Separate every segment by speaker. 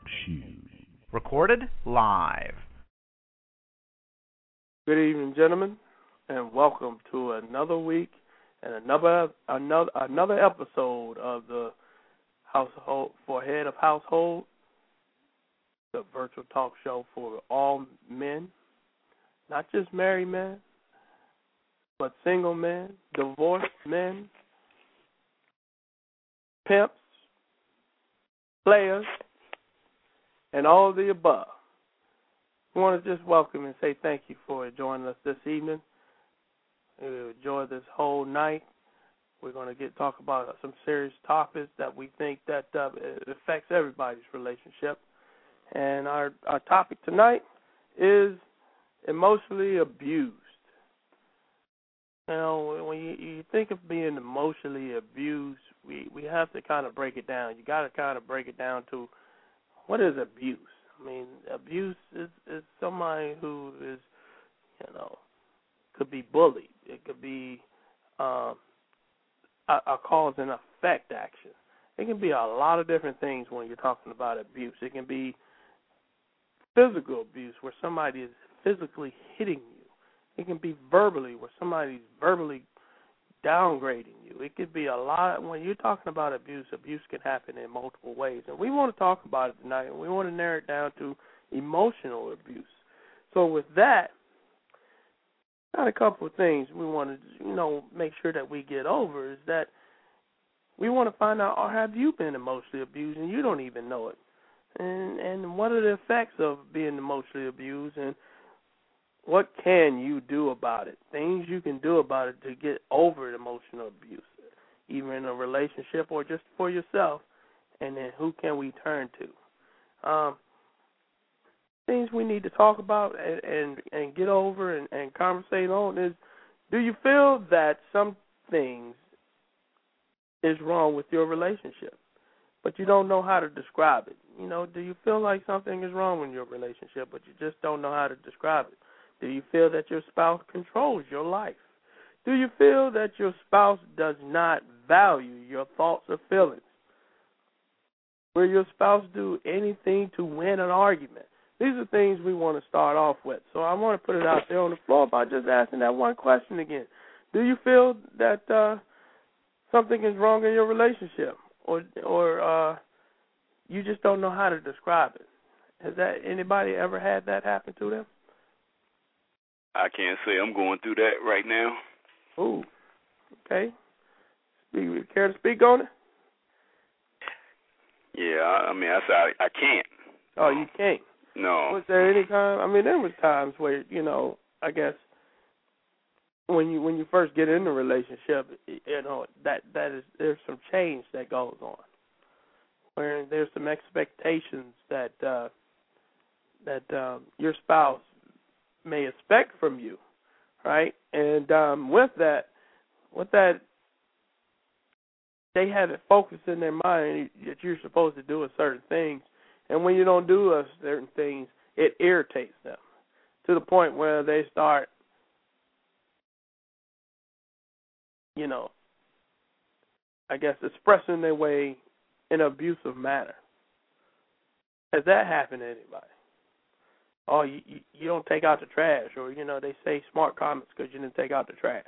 Speaker 1: Recorded live.
Speaker 2: Good evening, gentlemen, and welcome to another week and another episode of the Household for Head of Household, the virtual talk show for all men, not just married men, but single men, divorced men, pimps, players, and all of the above. I want to just welcome and say thank you for joining us this evening. We enjoy this whole night. We're going to talk about some serious topics that we think that affects everybody's relationship. And our topic tonight is emotionally abused. You know, when you think of being emotionally abused, we have to kind of break it down. You got to kind of break it down to what is abuse. I mean, abuse is somebody who is, could be bullied. It could be a cause and effect action. It can be a lot of different things when you're talking about abuse. It can be physical abuse where somebody is physically hitting you. It can be verbally where somebody's verbally downgrading you. It could be a lot. When you're talking about abuse can happen in multiple ways. And we want to talk about it tonight, and we want to narrow it down to emotional abuse. So with that, got a couple of things we want to, make sure that we get over is that we want to find out, have you been emotionally abused and you don't even know it? And what are the effects of being emotionally abused, and what can you do about it? Things you can do about it to get over emotional abuse, either in a relationship or just for yourself. And then who can we turn to? Things we need to talk about and get over and conversate on is, do you feel that some things is wrong with your relationship, but you don't know how to describe it? Do you feel like something is wrong with your relationship, but you just don't know how to describe it? Do you feel that your spouse controls your life? Do you feel that your spouse does not value your thoughts or feelings? Will your spouse do anything to win an argument? These are things we want to start off with. So I want to put it out there on the floor by just asking that one question again. Do you feel that something is wrong in your relationship, or you just don't know how to describe it? Has anybody ever had that happen to them?
Speaker 3: I can't say I'm going through that right now.
Speaker 2: Ooh, okay. You care to speak on it?
Speaker 3: Yeah, I said I can't.
Speaker 2: Oh, you can't?
Speaker 3: No.
Speaker 2: Was there any time? There was times where, I guess when you first get in a relationship, there's some change that goes on, where there's some expectations that your spouse may expect from you, right? And with that, they have it focused in their mind that you're supposed to do a certain things, and when you don't do a certain things, it irritates them to the point where they start, I guess, expressing their way in an abusive manner. Has that happened to anybody? Oh, you don't take out the trash, or, they say smart comments because you didn't take out the trash.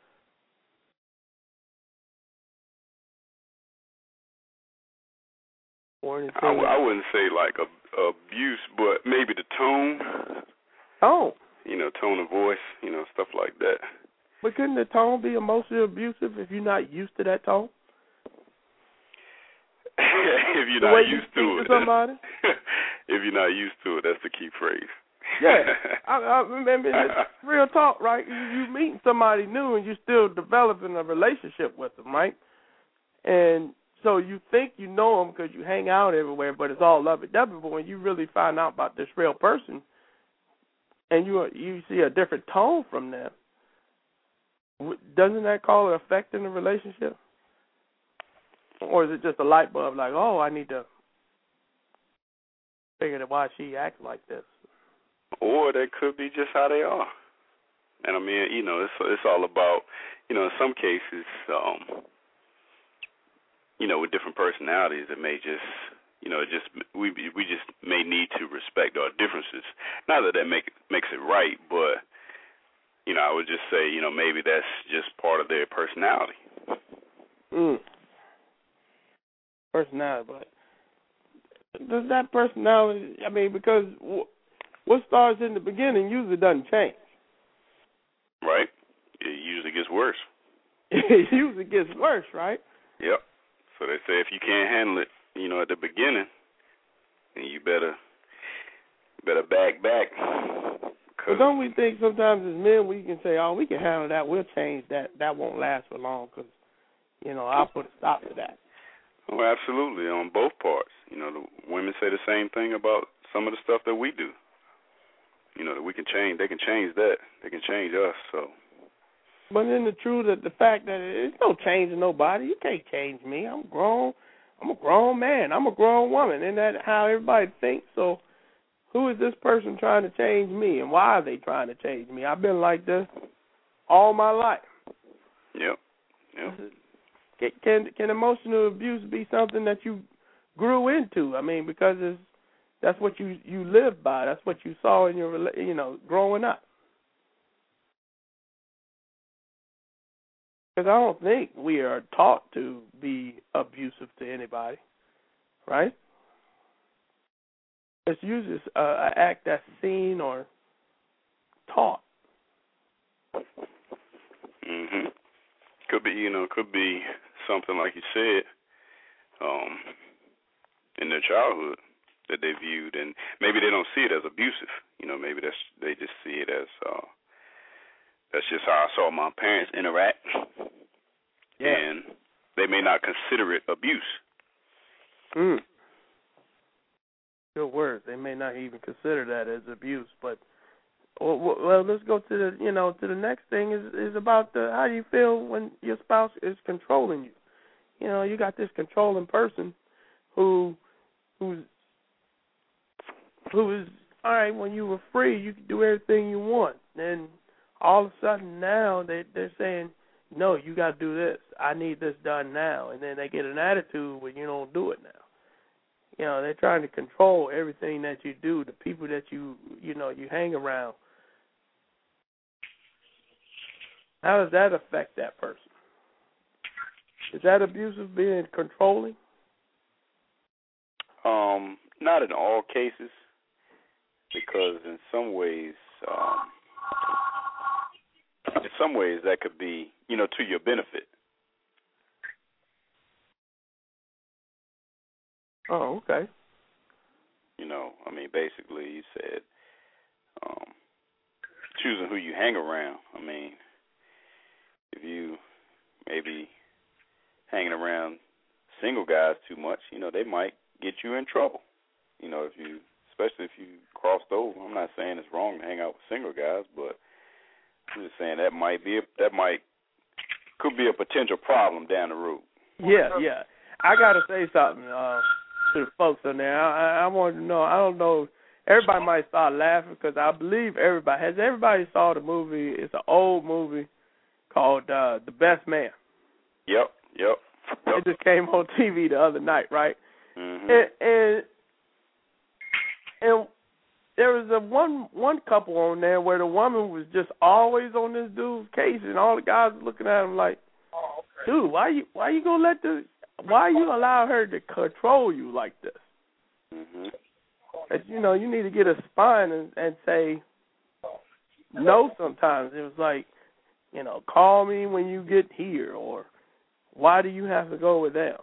Speaker 2: Or anything.
Speaker 3: I wouldn't say like abuse, but maybe the tone.
Speaker 2: Tone?
Speaker 3: Tone of voice, stuff like that.
Speaker 2: But couldn't the tone be emotionally abusive if you're not used to that tone?
Speaker 3: If you're not used to it.
Speaker 2: Somebody?
Speaker 3: If you're not used to it, that's the key phrase.
Speaker 2: Yeah, it's real talk, right? You meeting somebody new and you're still developing a relationship with them, right? And so you think you know them because you hang out everywhere, but it's all lovey-dovey. But when you really find out about this real person and you see a different tone from them, doesn't that cause an effect in the relationship? Or is it just a light bulb like, oh, I need to figure out why she acts like this?
Speaker 3: Or that could be just how they are. And it's all about, in some cases, with different personalities, it may just, it just we just may need to respect our differences. Not that makes it right, but I would just say, maybe that's just part of their personality.
Speaker 2: Personality, but does that personality? I mean, because what starts in the beginning usually doesn't change.
Speaker 3: Right. It usually gets worse.
Speaker 2: It usually gets worse, right?
Speaker 3: Yep. So they say if you can't handle it, at the beginning, then you better back.
Speaker 2: But don't we think sometimes as men we can say, oh, we can handle that, we'll change that, that won't last for long because, I'll put a stop to that.
Speaker 3: Oh, absolutely, on both parts. The women say the same thing about some of the stuff that we do. That we can change. They can change that. They can change us, so.
Speaker 2: But then the fact that it's no changing nobody. You can't change me. I'm grown. I'm a grown man. I'm a grown woman. Isn't that how everybody thinks? So who is this person trying to change me, and why are they trying to change me? I've been like this all my life.
Speaker 3: Yep.
Speaker 2: Can emotional abuse be something that you grew into? I mean, because that's what you lived by. That's what you saw in your growing up. Because I don't think we are taught to be abusive to anybody, right? It's usually an act that's seen or taught.
Speaker 3: Mhm. Could be something like you said, in their childhood that they viewed, and maybe they don't see it as abusive. Maybe they just see it as that's just how I saw my parents interact, and they may not consider it abuse.
Speaker 2: Good word. They may not even consider that as abuse, but well, let's go to the next thing is about how do you feel when your spouse is controlling you? You got this controlling person who's all right. When you were free, you could do everything you want. Then all of a sudden now they're saying, no, you got to do this. I need this done now. And then they get an attitude when you don't do it now. They're trying to control everything that you do, the people that you hang around. How does that affect that person? Is that abusive, being controlling?
Speaker 3: Not in all cases, because in some ways that could be, to your benefit.
Speaker 2: Oh, okay.
Speaker 3: Basically, you said choosing who you hang around. If you maybe hanging around single guys too much, they might get you in trouble. Especially if you crossed over. I'm not saying it's wrong to hang out with single guys, but I'm just saying could be a potential problem down the road.
Speaker 2: Yeah. I got to say something to the folks on there. I want to know. I don't know. Everybody might start laughing because I believe everybody saw the movie. It's an old movie called The Best Man.
Speaker 3: Yep.
Speaker 2: It just came on TV the other night, right?
Speaker 3: Mm-hmm.
Speaker 2: And there was one couple on there where the woman was just always on this dude's case, and all the guys were looking at him like, dude, why you allow her to control you like this?
Speaker 3: Mm-hmm.
Speaker 2: You need to get a spine and say no sometimes. It was like, call me when you get here, or why do you have to go with them?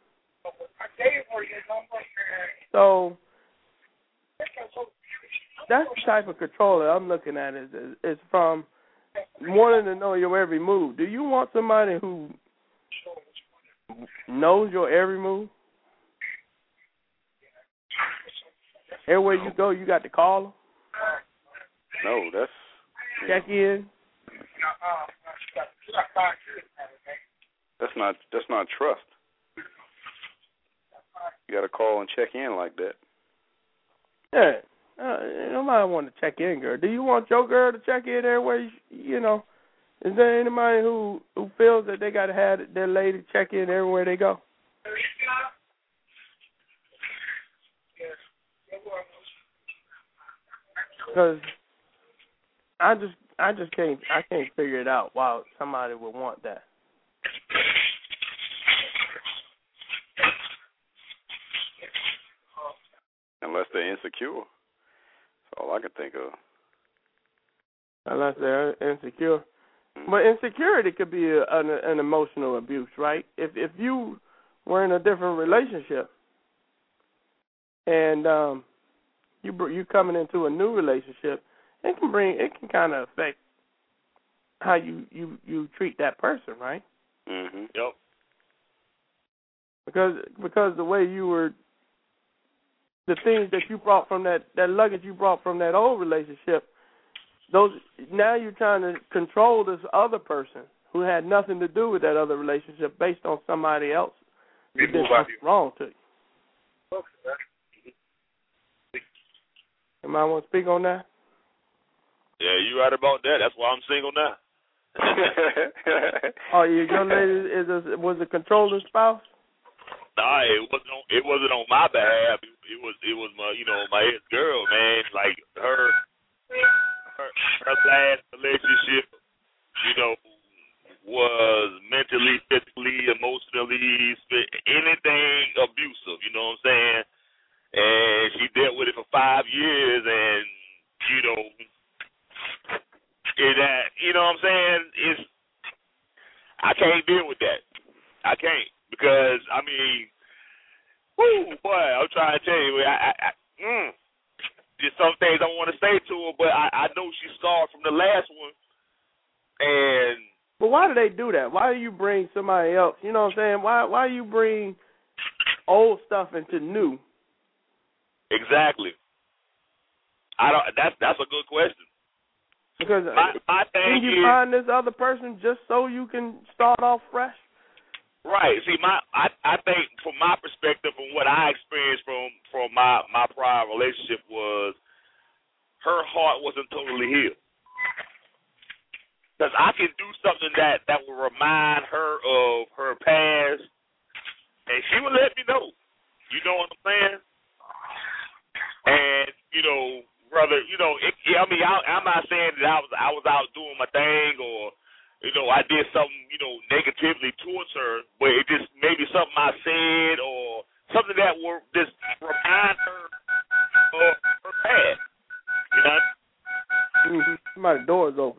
Speaker 2: So that's the type of control that I'm looking at is from wanting to know your every move. Do you want somebody who knows your every move? Everywhere you go, you got to call them?
Speaker 3: No, that's...
Speaker 2: Check in?
Speaker 3: That's not trust. You got to call and check in like that.
Speaker 2: Yeah. Nobody want to check in, girl. Do you want your girl to check in everywhere? Is there anybody who feels that they got to have their lady check in everywhere they go? Because I just can't figure it out why somebody would want that.
Speaker 3: Unless they're insecure. That's all I can think of.
Speaker 2: Unless they're insecure. But insecurity could be an emotional abuse, right? If you were in a different relationship and you coming into a new relationship, it can kind of affect how you treat that person, right?
Speaker 4: Mhm. Yep.
Speaker 2: Because the way you were, the things that you brought from that luggage you brought from that old relationship, those now you're trying to control this other person who had nothing to do with that other relationship based on somebody else who did something wrong to you. Somebody want to speak on that?
Speaker 4: Yeah, you right about that. That's why I'm single now.
Speaker 2: Oh, your lady was a controlling spouse?
Speaker 4: Nah, it wasn't on my behalf. It was my my ex girl, man. Like her last relationship, was mentally, physically, emotionally, anything abusive. You know what I'm saying? And she dealt with it for 5 years, and you know what I'm saying? I can't deal with that. I can't because boy, I'm trying to tell you, there's some things I want to say to her, but I know she's scarred from the last one. And
Speaker 2: but why do they do that? Why do you bring somebody else? You know what I'm saying? Why you bring old stuff into new?
Speaker 4: Exactly. That's a good question.
Speaker 2: Because
Speaker 4: my thing
Speaker 2: can you find this other person just so you can start off fresh?
Speaker 4: Right. See, I think from my perspective, from what I experienced from my prior relationship was her heart wasn't totally healed. Because I can do something that will remind her of her past, and she would let me know. You know what I'm saying? And brother, I'm not saying that I was out doing my thing or I did something negatively towards her, but it just maybe something I said or something that will just remind her of her past. You know?
Speaker 2: Mm-hmm. My door's open.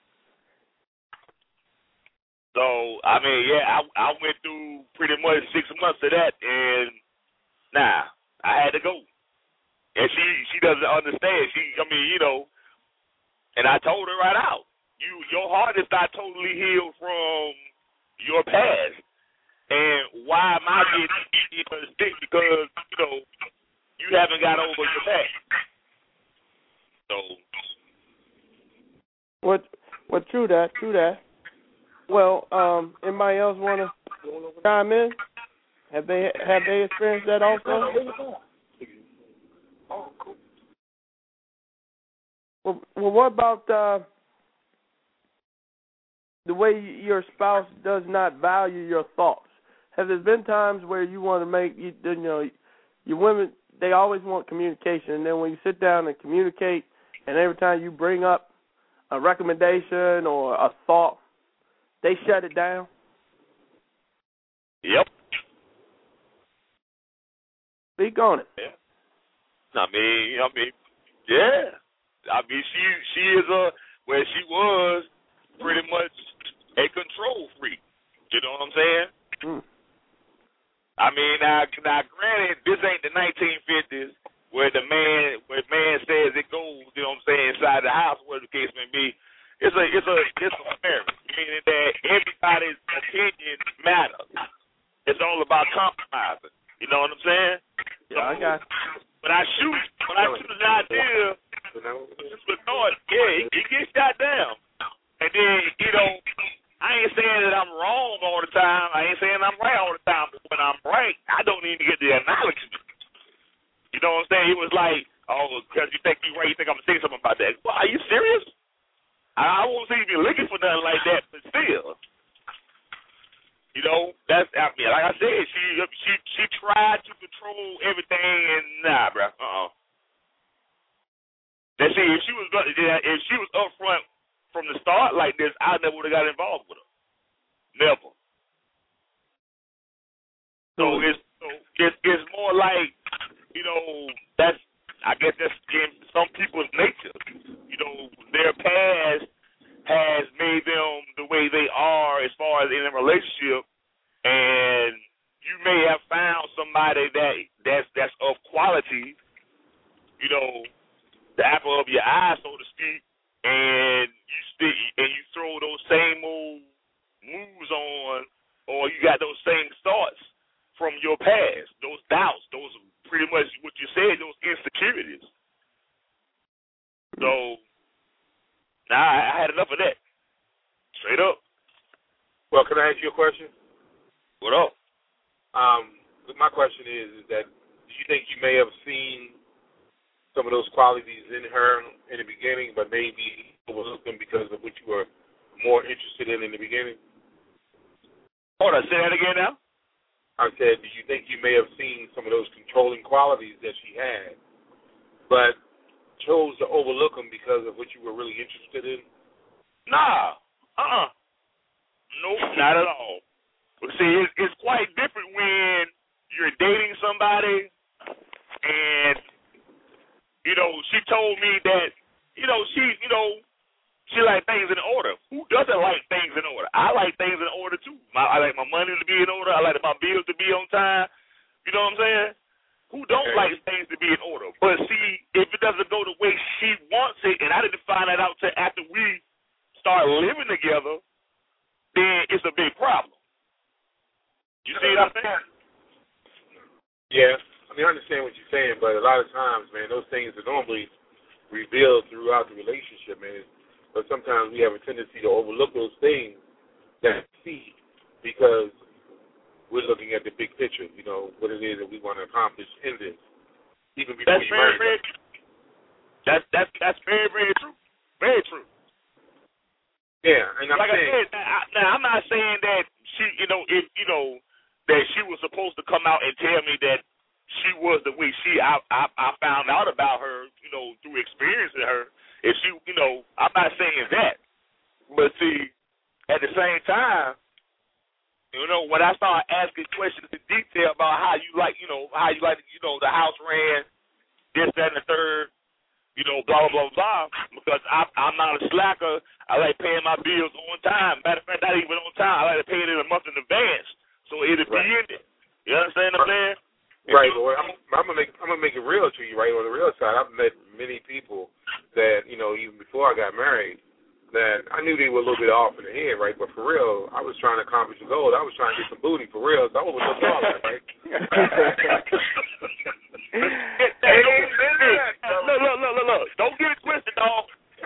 Speaker 4: So I went through pretty much 6 months of that, and I had to go. And she doesn't understand. And I told her right out, your heart is not totally healed from your past. And why am I getting stick? Because, you haven't got over your past. So.
Speaker 2: What? True that. Well, anybody else want to chime in? Have they experienced that also? Well, what about the way your spouse does not value your thoughts? Have there been times where you want to make your women, they always want communication, and then when you sit down and communicate, and every time you bring up a recommendation or a thought, they shut it down?
Speaker 4: Yep.
Speaker 2: Speak on it.
Speaker 4: Yeah. Yeah. She is where she was pretty much a control freak. You know what I'm saying?
Speaker 2: Mm.
Speaker 4: Now granted, this ain't the 1950s where man says it goes. You know what I'm saying? Inside the house, whatever the case may be. It's a marriage, meaning that everybody's opinion matters. It's all about compromising. You know what I'm saying?
Speaker 2: Yeah, I got you.
Speaker 4: When I shoot an idea, with thought, it gets shot down. And then, I ain't saying that I'm wrong all the time. I ain't saying I'm right all the time. But when I'm right, I don't even get the acknowledgement. You know what I'm saying? It was like, because you think you're right, you think I'm going to say something about that. Well, are you serious? I won't say you looking for nothing like that, but still. That's, like I said, she tried to control everything, and nah, bro, That And see, if she was upfront from the start like this, I never would have got involved with her. Never. So it's more like, I guess that's in some people's nature. Their past has made them the way they are as far as in a relationship, and you may have found somebody that's of quality, the apple of your eye, so to speak, and you throw those same old moves on, or you got those same thoughts from your past, those doubts, those pretty much what you said, those insecurities. So now I had enough of that. Straight up.
Speaker 5: Well, can I ask you a question?
Speaker 4: What up?
Speaker 5: My question is that do you think you may have seen some of those qualities in her in the beginning, but maybe overlooked them because of what you were more interested in the beginning?
Speaker 4: Hold on, say that again now?
Speaker 5: I said, do you think you may have seen some of those controlling qualities that she had, but chose to overlook them because of what you were really interested in?
Speaker 4: Nah. Nope, not at all. But see, it's quite different when you're dating somebody and, she told me that, she like things in order. Who doesn't like things in order? I like things in order, too. I like my money to be in order. I like my bills to be on time. You know what I'm saying? Who don't like things to be in order? But see, if it doesn't go the way she wants it, and I didn't find that out till after we start living together, then it's a big problem. You see what I'm saying?
Speaker 5: Yeah. I understand what you're saying, but a lot of times, man, those things are normally revealed throughout the relationship, man. But sometimes we have a tendency to overlook those things that we see because we're looking at the big picture, what it is that we want to accomplish in this, even before you marry them.
Speaker 4: That's very, very true. Very true.
Speaker 5: Yeah, and
Speaker 4: like I said, now I'm not saying that she, that she was supposed to come out and tell me that she was the way I found out about her, through experiencing her. If she, I'm not saying that. But see, at the same time, when I start asking questions in detail about how you like, the house ran, this, that, and the third, blah, blah, blah, blah, because I'm not a slacker. I like paying my bills on time. Matter of fact, not even on time. I like to pay it in a month in advance, so it'll be in it. You understand what I'm saying?
Speaker 5: Right, well, I'm gonna make it real to you, right? On the real side, I've met many people that, even before I got married, that I knew they were a little bit off in the head, right? But for real, I was trying to accomplish the goal. I was trying to get some booty for real, so I overlooked all that, right?
Speaker 4: Look. Don't get it twisted, dog.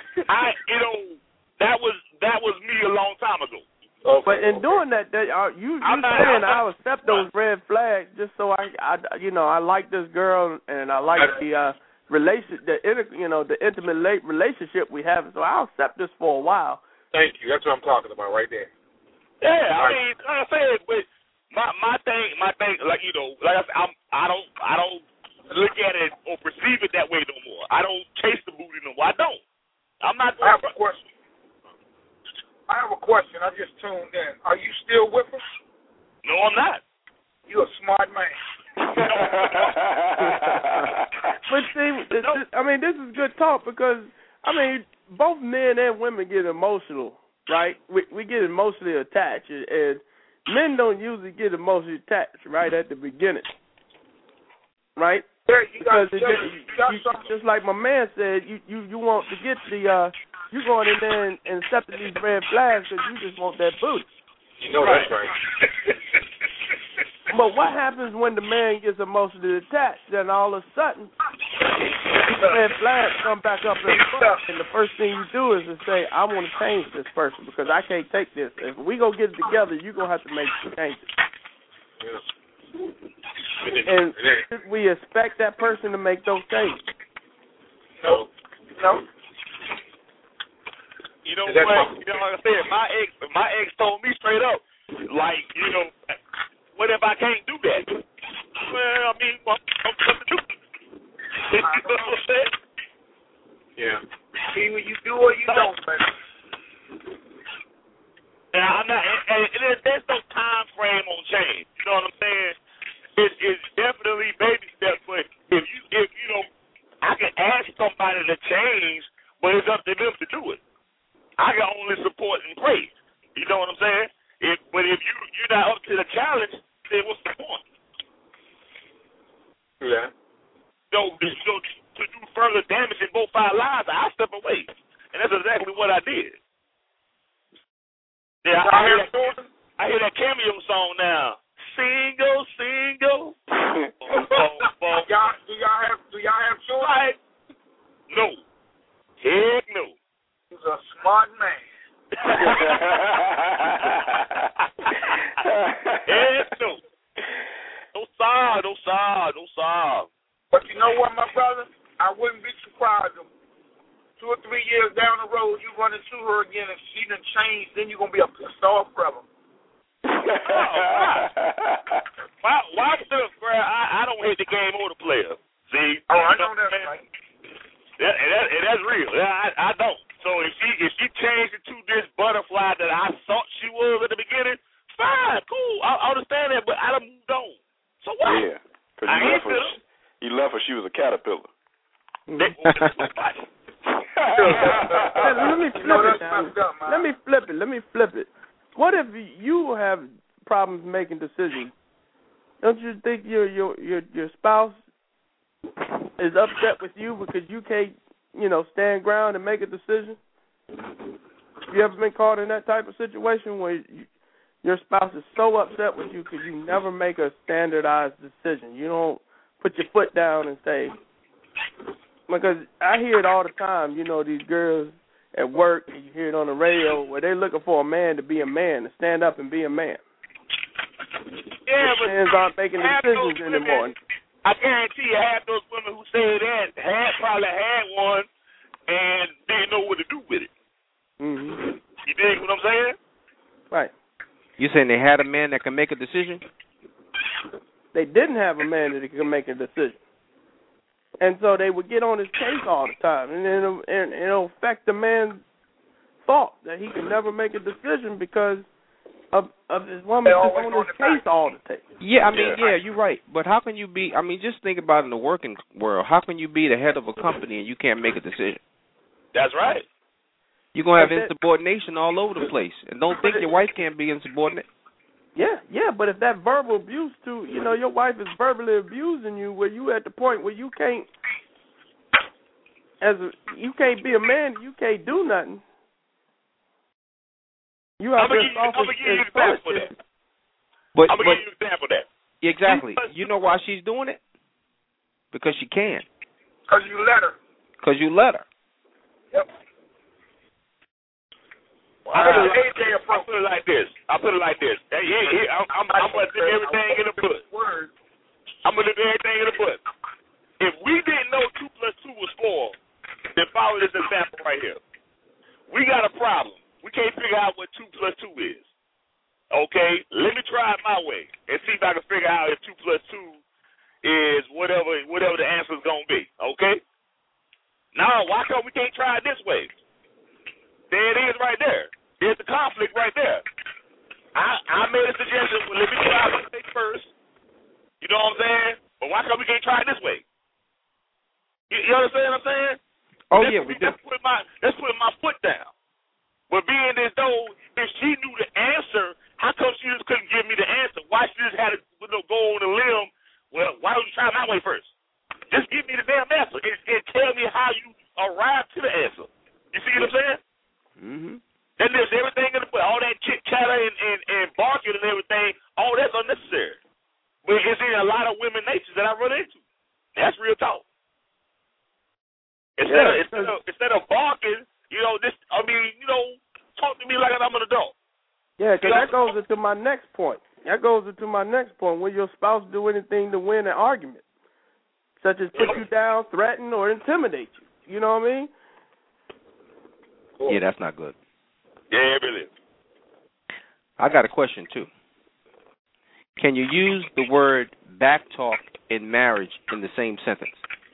Speaker 4: That was me a long time ago.
Speaker 2: Okay, but in doing that, you saying I'll accept those red flags just so I like this girl and I like the intimate relationship we have. So I'll accept this for a while.
Speaker 5: Thank you. That's what I'm talking about right there.
Speaker 4: Yeah, I mean, like I said, but my thing, like I said, I don't look at it or perceive it that way no more. I don't chase the booty no more. I don't. I'm not.
Speaker 5: I have a question. I just tuned in. Are you still with us?
Speaker 4: No, I'm not.
Speaker 5: You're a smart man.
Speaker 2: But see, this is good talk because, both men and women get emotional, right? We get emotionally attached, and men don't usually get emotionally attached right at the beginning, right? Because just like my man said, you want to get you going in there and accepting these red flags because you just want that booty.
Speaker 5: That's right.
Speaker 2: But what happens when the man gets emotionally attached? Then all of a sudden, red flags come back up in front, and the first thing you do is to say, I want to change this person because I can't take this. If we go get it together, you're going to have to make some changes. And we expect that person to make those changes.
Speaker 5: No.
Speaker 4: You know what? Like I said, my ex told me straight up, like, what if I can't do that? Well, I mean, what to do? You know what I'm saying?
Speaker 5: Yeah. True that.
Speaker 4: So to do further damage in both our lives, I step away, and that's exactly what I did. Yeah, I hear that cameo song now. Single.
Speaker 5: Do y'all have children?
Speaker 4: Right. No. Heck no.
Speaker 5: He's a smart man.
Speaker 4: Heck no. No sorry.
Speaker 5: But you know what, my brother? I wouldn't be surprised if 2 or 3 years down the road you run into her again and she done changed, then you're going to be a pissed off brother.
Speaker 4: Why I don't hate the game or the player. See?
Speaker 5: Oh, I know that's right.
Speaker 4: That's real. I don't. So if she changed into this butterfly that I thought she was at the beginning, fine, cool. I understand that, but I done moved on. So what?
Speaker 3: Yeah, because you left her. She was a caterpillar.
Speaker 1: Let me flip it. What if you have problems making decisions? Don't you think your spouse is upset with you because you can't, stand ground and make a decision? You ever been caught in that type of situation where your spouse is so upset with you because you never make a standardized decision? You don't put your foot down and say, because I hear it all the time, these girls at work, and you hear it on the radio, where they're looking for a man to be a man, to stand up and be a man.
Speaker 4: Yeah, but
Speaker 1: men aren't making decisions anymore.
Speaker 4: I guarantee you half those women who say that probably had one and didn't know what to do with it.
Speaker 1: Mm-hmm.
Speaker 4: You dig what I'm saying?
Speaker 1: Right.
Speaker 6: You saying they had a man that can make a decision?
Speaker 1: They didn't have a man that could make a decision. And so they would get on his case all the time, and it'll affect the man's thought that he can never make a decision because of his woman just on his case all the time.
Speaker 6: Yeah, you're right. But how can you be, just think about it in the working world. How can you be the head of a company and you can't make a decision?
Speaker 4: That's right.
Speaker 6: You're going to have insubordination all over the place. And don't think your wife can't be insubordinate.
Speaker 1: Yeah, but if that verbal abuse your wife is verbally abusing you, where you at the point where you can't be a man, you can't do nothing. You have to
Speaker 4: I'm gonna give you an example of that. I'm gonna give you an example of that.
Speaker 6: Exactly. You know why she's doing it? Because she can.
Speaker 5: Because you let her. Yep.
Speaker 4: I'll put it like this. I'm gonna do everything in the book. I'm gonna do everything in the book. If we didn't know 2 + 2 was 4, then follow this example right here. We got a problem. We can't figure out what 2 + 2 is. Okay, let me try it my way and see if I can figure out if 2 + 2 is whatever the answer is gonna be. Okay. Now, why come we can't try it this way? There it is right there. There's the conflict right there. I made a suggestion. Well, let me try one thing first. You know what I'm saying? But why come we can't try it this way? You understand what I'm saying?
Speaker 6: Oh, yeah, we do.
Speaker 4: Let's put my foot down. But being as though if she knew the answer, how come she just couldn't give me the answer? Why she just had to go on a limb? Well, why don't you try my way first? Just give me the damn answer and tell me how you arrived to the answer. You see what I'm saying?
Speaker 6: Mm-hmm.
Speaker 4: And there's everything in the book, all that chit chatter and barking and everything, all that's unnecessary. But it's in a lot of women natures that I run into. That's real talk. Instead of barking, talk to me like I'm an adult.
Speaker 1: Yeah, because that goes into my next point. Will your spouse do anything to win an argument, such as put you down, threaten, or intimidate you? You know what I mean?
Speaker 6: Yeah, that's not good.
Speaker 4: Yeah, it really is.
Speaker 6: I got a question, too. Can you use the word backtalk in marriage in the same sentence?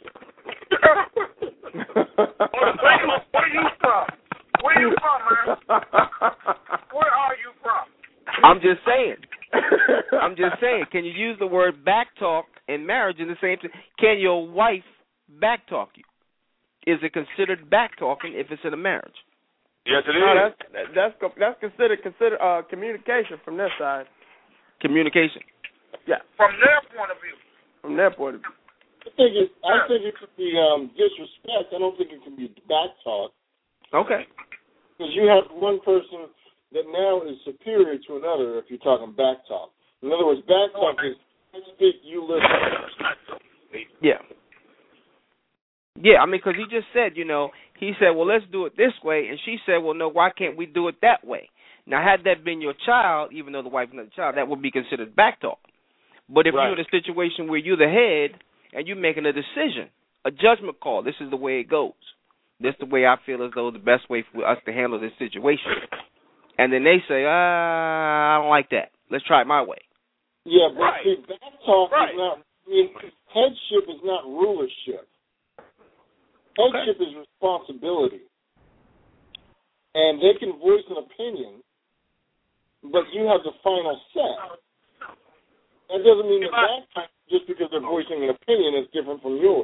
Speaker 5: Where you from? Where you from, man? Where are you from?
Speaker 6: I'm just saying. Can you use the word backtalk in marriage in the same sentence? Can your wife backtalk you? Is it considered backtalking if it's in a marriage?
Speaker 4: Yes, it
Speaker 1: is. That's considered communication from their side.
Speaker 6: Communication.
Speaker 1: Yeah.
Speaker 5: From their point of view.
Speaker 7: think it could be disrespect. I don't think it can be back talk.
Speaker 6: Okay.
Speaker 7: Because you have one person that now is superior to another if you're talking back talk. In other words, back talk is I speak, you listen.
Speaker 6: Yeah. Yeah, I mean, because he just said, he said, well, let's do it this way. And she said, well, no, why can't we do it that way? Now, had that been your child, even though the wife is not the child, that would be considered back talk. But if you're in a situation where you're the head and you're making a decision, a judgment call, this is the way it goes. This is the way I feel as though the best way for us to handle this situation. And then they say, I don't like that. Let's try it my way.
Speaker 7: Yeah, but see, back talk is not, headship is not rulership. Headship is responsibility. And they can voice an opinion, but you have the final say. That doesn't mean that back talk, just because they're voicing an opinion, is different from yours.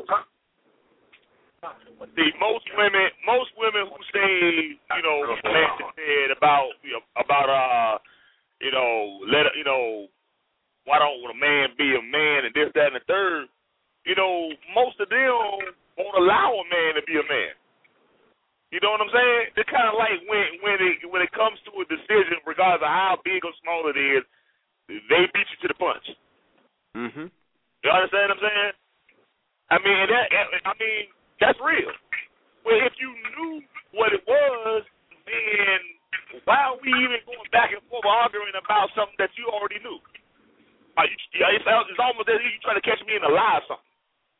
Speaker 4: See, most women who say, man said about why don't a man be a man and this, that, and the third, most of them won't allow a man to be a man. You know what I'm saying? They're kind of like when it comes to a decision, regardless of how big or small it is, they beat you to the punch.
Speaker 6: Mm-hmm.
Speaker 4: You understand what I'm saying? That's real. Well, if you knew what it was, then why are we even going back and forth arguing about something that you already knew? It's almost as if you're trying to catch me in a lie or something.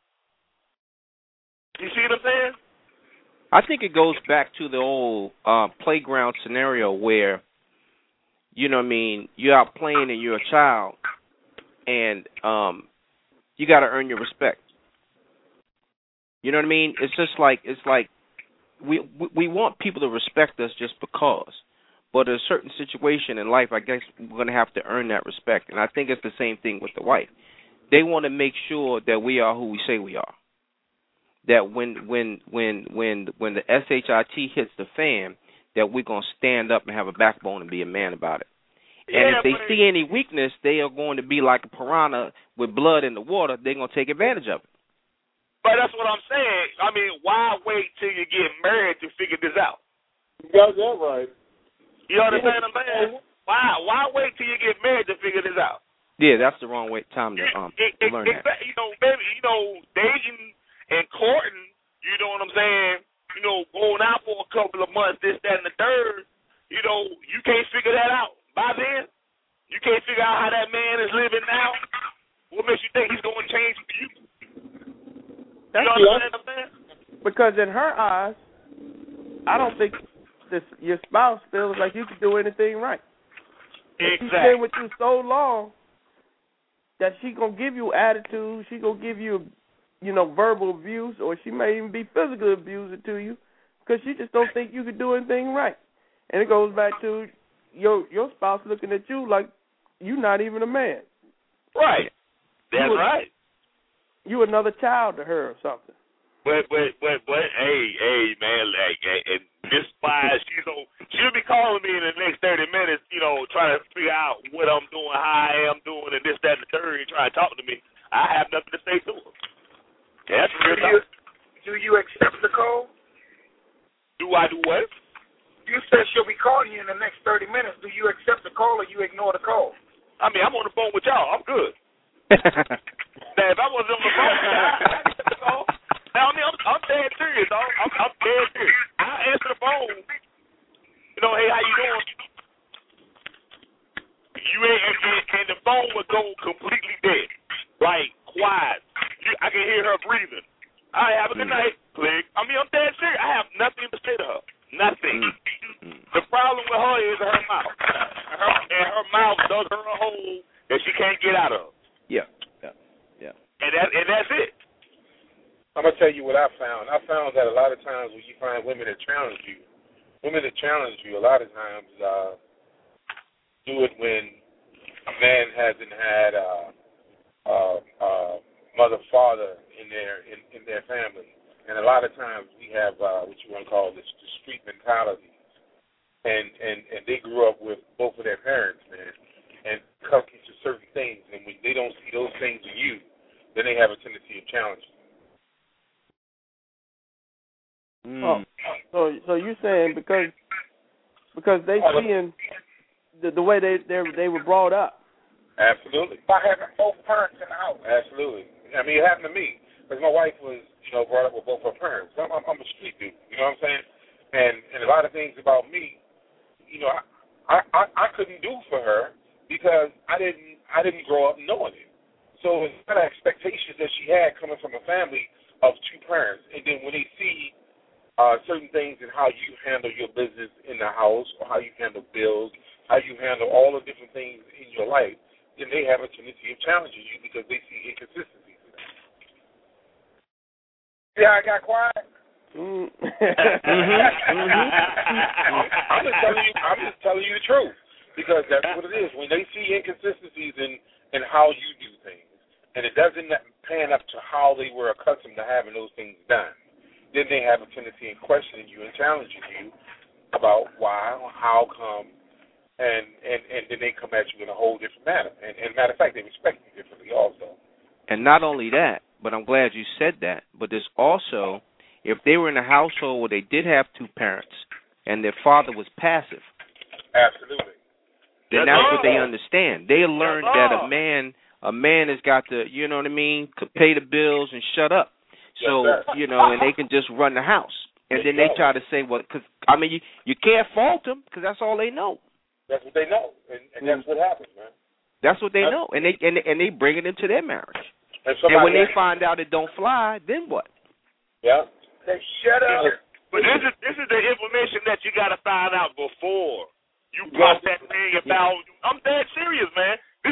Speaker 4: You see what I'm saying?
Speaker 6: I think it goes back to the old playground scenario where, you're out playing and you're a child, and you got to earn your respect. You know what I mean? It's like we want people to respect us just because. But in a certain situation in life, I guess we're going to have to earn that respect. And I think it's the same thing with the wife. They want to make sure that we are who we say we are. That when the SHIT hits the fan, that we're going to stand up and have a backbone and be a man about it. And if they see any weakness, they are going to be like a piranha with blood in the water. They're going to take advantage of it.
Speaker 4: But that's what I'm saying. Why wait till you get married to figure this out?
Speaker 7: You got that right.
Speaker 4: You understand what I'm saying? Why wait till you get married to figure this out?
Speaker 6: Yeah, that's the wrong time to learn that.
Speaker 4: Dating and courting, you know what I'm saying? Going out for a couple of months, this, that, and the third, you can't figure that out. By then, you can't figure out how that man is living now. What makes you think he's going to change for you? You understand what I'm saying?
Speaker 2: Because in her eyes, I don't think your spouse feels like you can do anything right.
Speaker 4: Exactly.
Speaker 2: She's been with you so long that she gonna give you attitude. She gonna give you, verbal abuse, or she may even be physical abusive to you because she just don't think you can do anything right. And it goes back to your spouse looking at you like you're not even a man.
Speaker 4: Right. That's right.
Speaker 2: You another child to her or something.
Speaker 4: But hey, man, and this why she'll be calling me in the next 30 minutes, trying to figure out what I'm doing, how I am doing, and this, that, and the third, and trying to talk to me. I have nothing to say to her. That's real.
Speaker 8: Do you accept the call?
Speaker 4: Do I do what?
Speaker 8: You said she'll be calling you in the next 30 minutes. Do you accept the call or you ignore the call?
Speaker 4: I'm on the phone with y'all. I'm good. Now, if I wasn't on the phone, I'd accept the call. Now, I'm dead serious, dog. I'm dead serious. I answer the phone. Hey, how you doing? You ain't, and the phone would go completely dead, like quiet. I can hear her breathing. All right, have a good night. Click. I'm dead serious. I have nothing to say to her. Nothing. The problem with her is her mouth. Her mouth does her a hole that she can't get out of.
Speaker 6: Yeah.
Speaker 4: And that's it.
Speaker 5: I'm going to tell you what I found. I found that a lot of times when you find women that challenge you, a lot of times do it when a man hasn't had mother, father in their family. And a lot of times we have what you want to call the street mentality. And they grew up with both of their parents, man, and cut into certain things. And when they don't see those things in you, then they have a tendency of challenging.
Speaker 1: Oh, so you're saying because they seeing the way they were brought up.
Speaker 5: Absolutely.
Speaker 8: By having both parents in the house.
Speaker 5: Absolutely. I mean, it happened to me because my wife was, brought up with both her parents. I'm a street dude. You know what I'm saying? And a lot of things about me, I couldn't do for her because I didn't grow up knowing it. So it's kind of expectations that she had coming from a family of two parents, and then when they see certain things and how you handle your business in the house, or how you handle bills, how you handle all the different things in your life, then they have a tendency of challenging you because they see inconsistencies in that.
Speaker 8: See how I got quiet?
Speaker 5: I'm just telling you the truth because that's what it is. When they see inconsistencies in how you do things, and it doesn't pan up to how they were accustomed to having those things done, then they have a tendency in questioning you and challenging you about why, how come, and then they come at you in a whole different manner. And matter of fact, they respect you differently also.
Speaker 6: And not only that, but I'm glad you said that, but there's also, if they were in a household where they did have two parents and their father was passive,
Speaker 5: absolutely,
Speaker 6: then that's what they understand. They learn that a man has got to, pay the bills and shut up. So, and they can just run the house. And then they try to say, well, because, you can't fault them because that's all they know.
Speaker 5: That's what they know, and that's what happens, man.
Speaker 6: That's what they know, and they bring it into their marriage.
Speaker 5: And
Speaker 6: when they find out it don't fly, then what?
Speaker 5: Yeah.
Speaker 8: They shut up.
Speaker 4: But this is the information that you got to find out before you pop that thing about. I'm dead serious, man. This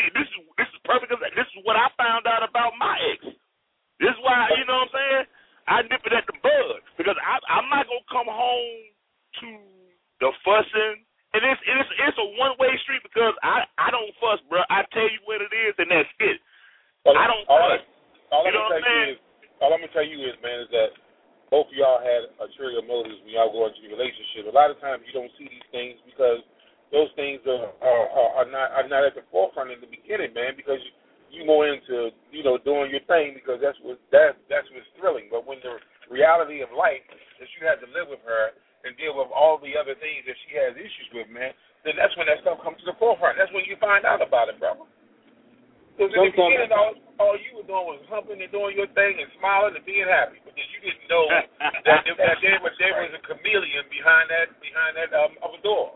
Speaker 4: is perfect. This is what I found out about my ex. This is why, you know what I'm saying? I nip it at the bud because I'm not gonna come home to the fussing. And it's a one-way street because I don't fuss, bro. I tell you what it is, and that's it. I don't fuss.
Speaker 5: All I'm gonna tell you is, man, is that both of y'all had ulterior motives when y'all go into a relationship. A lot of times you don't see these things because those things are not at the forefront in the beginning, man. Because you go into doing your thing because that's what's thrilling. But when the reality of life is you have to live with her and deal with all the other things that she has issues with, man, then that's when that stuff comes to the forefront. That's when you find out about it, brother. Because in the beginning, all you were doing was humping and doing your thing and smiling and being happy. But then you didn't know that there was a chameleon behind that other door.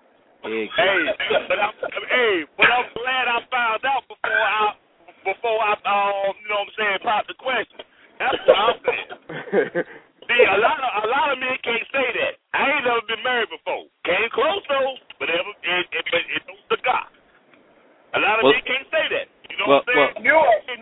Speaker 4: But I'm glad I found out before I pop the question. That's what I'm saying. See, a lot of men can't say that. I ain't never been married before. Came close though, but it don't cigar. A lot of men can't say that. You know what I'm saying?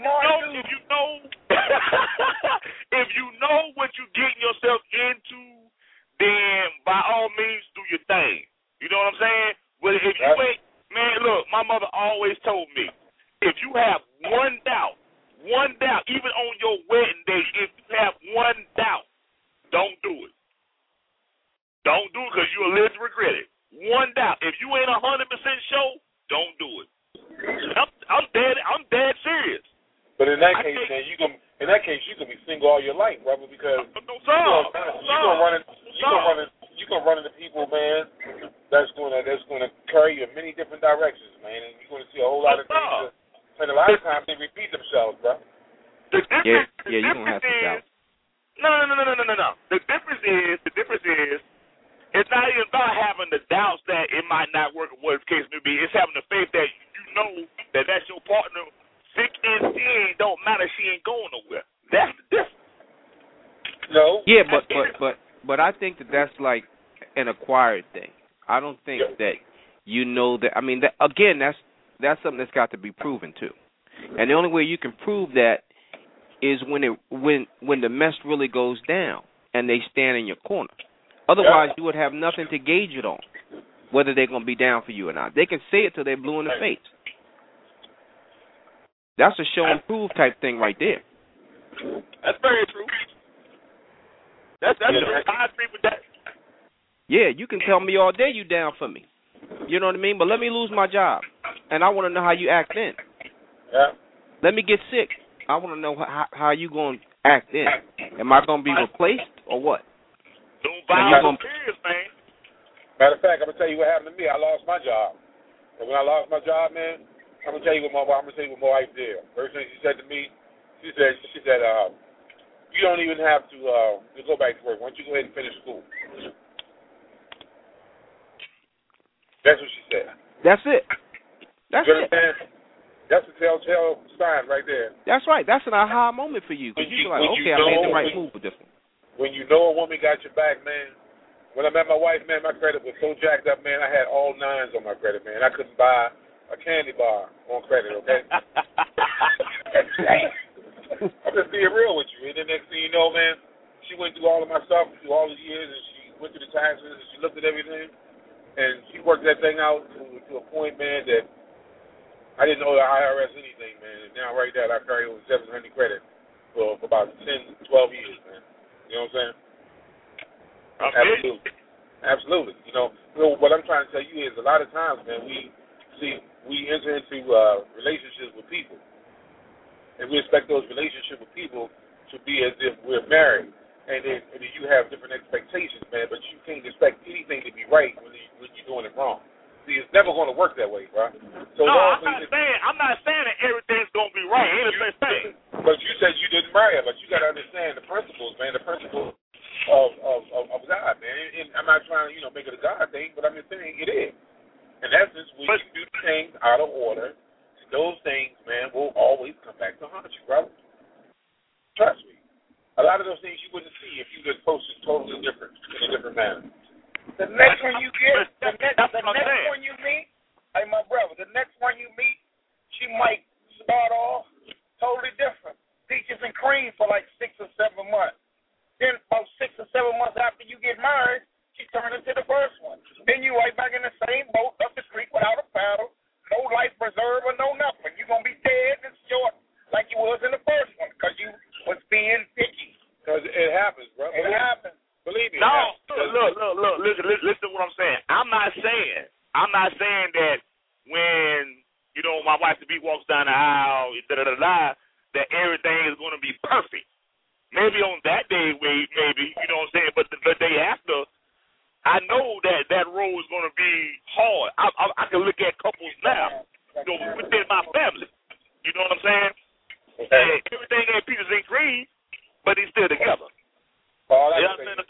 Speaker 4: If you know what you're getting yourself into, then by all means do your thing. You know what I'm saying? But if you ain't, man, look, my mother always told me, if you have one doubt, even on your wedding day, if you have one doubt, don't do it. Don't do it because you'll live to regret it. One doubt. If you ain't 100% sure, don't do it. I'm dead serious.
Speaker 5: But in that case, man, you can be single all your life, brother, because you're gonna run into people, man, that's gonna carry you in many different directions, man, and you're gonna see a whole lot of things. And a lot of times they repeat themselves, bro.
Speaker 6: You're gonna have to doubt.
Speaker 4: No. The difference is, it's not even about having the doubts that it might not work or what the case may be. It's having the faith that you know that that's your partner. Thick and thin, don't matter. She ain't going nowhere. That's the difference.
Speaker 5: No.
Speaker 6: Yeah, but I think that's like an acquired thing. I don't think that you know that. I mean, again, that's something that's got to be proven too. And the only way you can prove that is when the mess really goes down and they stand in your corner. Otherwise, you would have nothing to gauge it on, whether they're going to be down for you or not. They can say it till they're blue in the face. That's a show and prove type thing right there.
Speaker 4: That's very true. I agree with that.
Speaker 6: Yeah, you can tell me all day you down for me. You know what I mean? But let me lose my job, and I want to know how you act then.
Speaker 5: Yeah.
Speaker 6: Let me get sick. I want to know how you going to act then. Am I going to be replaced or what?
Speaker 4: Don't violate periods, man.
Speaker 5: Matter of fact, I'm gonna tell you what happened to me. I lost my job, and when I lost my job, man, I'm gonna tell you what my wife did. First thing she said to me, she said, you don't even have to go back to work. Why don't you go ahead and finish school? That's what she said.
Speaker 6: That's it. That's
Speaker 5: you
Speaker 6: it.
Speaker 5: Understand? That's a telltale sign right there.
Speaker 6: That's right. That's an aha moment for you, because you're like, okay, I made the right move with this one.
Speaker 5: When you know a woman got your back, man. When I met my wife, man, my credit was so jacked up, man. I had all 9s on my credit, man. I couldn't buy a candy bar on credit, okay? I'm just being real with you. And the next thing you know, man, she went through all of my stuff through all the years, and she went through the taxes, and she looked at everything, and she worked that thing out to a point, man, that I didn't know the IRS anything, man. And now right there, I carry over 700 credit for about 10, 12 years, man. You know what I'm saying? Absolutely. You know, what I'm trying to tell you is a lot of times, man, we enter into relationships with people, and we expect those relationships with people to be as if we're married, and then you have different expectations, man. But you can't expect anything to be right when you're doing it wrong. See, it's never going to work that way, bro. So
Speaker 4: no, I'm not saying that everything's going to be right. Ain't the same thing.
Speaker 5: But you said you didn't marry her, but you got to understand the principles, man. The principles of God, man. And I'm not trying to, make it a God thing, but I'm just saying it is. In essence, when you do things out of order, those things, man, will always come back to haunt you, brother. Trust me. A lot of those things you wouldn't see if you just posted totally different in a different manner.
Speaker 8: The next one you get, the next one you meet, hey, my brother, the next one you meet, she might start off totally different. Peaches and cream for like 6 or 7 months. Then about 6 or 7 months after you get married, she turned into the first one. Then you right back in the same boat up the creek without a paddle, no life preserver, no nothing. You're going to be dead and short like you was in the first one because you was being picky.
Speaker 5: Because it happens, bro.
Speaker 8: It happens.
Speaker 5: Believe me.
Speaker 4: No, look, listen to what I'm saying. I'm not saying that when, my wife to be walks down the aisle, that everything is going to be perfect. Maybe on that day, maybe, you know what I'm saying, but the day after, I know that road is going to be hard. I can look at couples now, within my family. You know what I'm saying?
Speaker 5: Okay.
Speaker 4: And everything ain't Peaches and cream, but he's still together.
Speaker 5: All I
Speaker 4: can say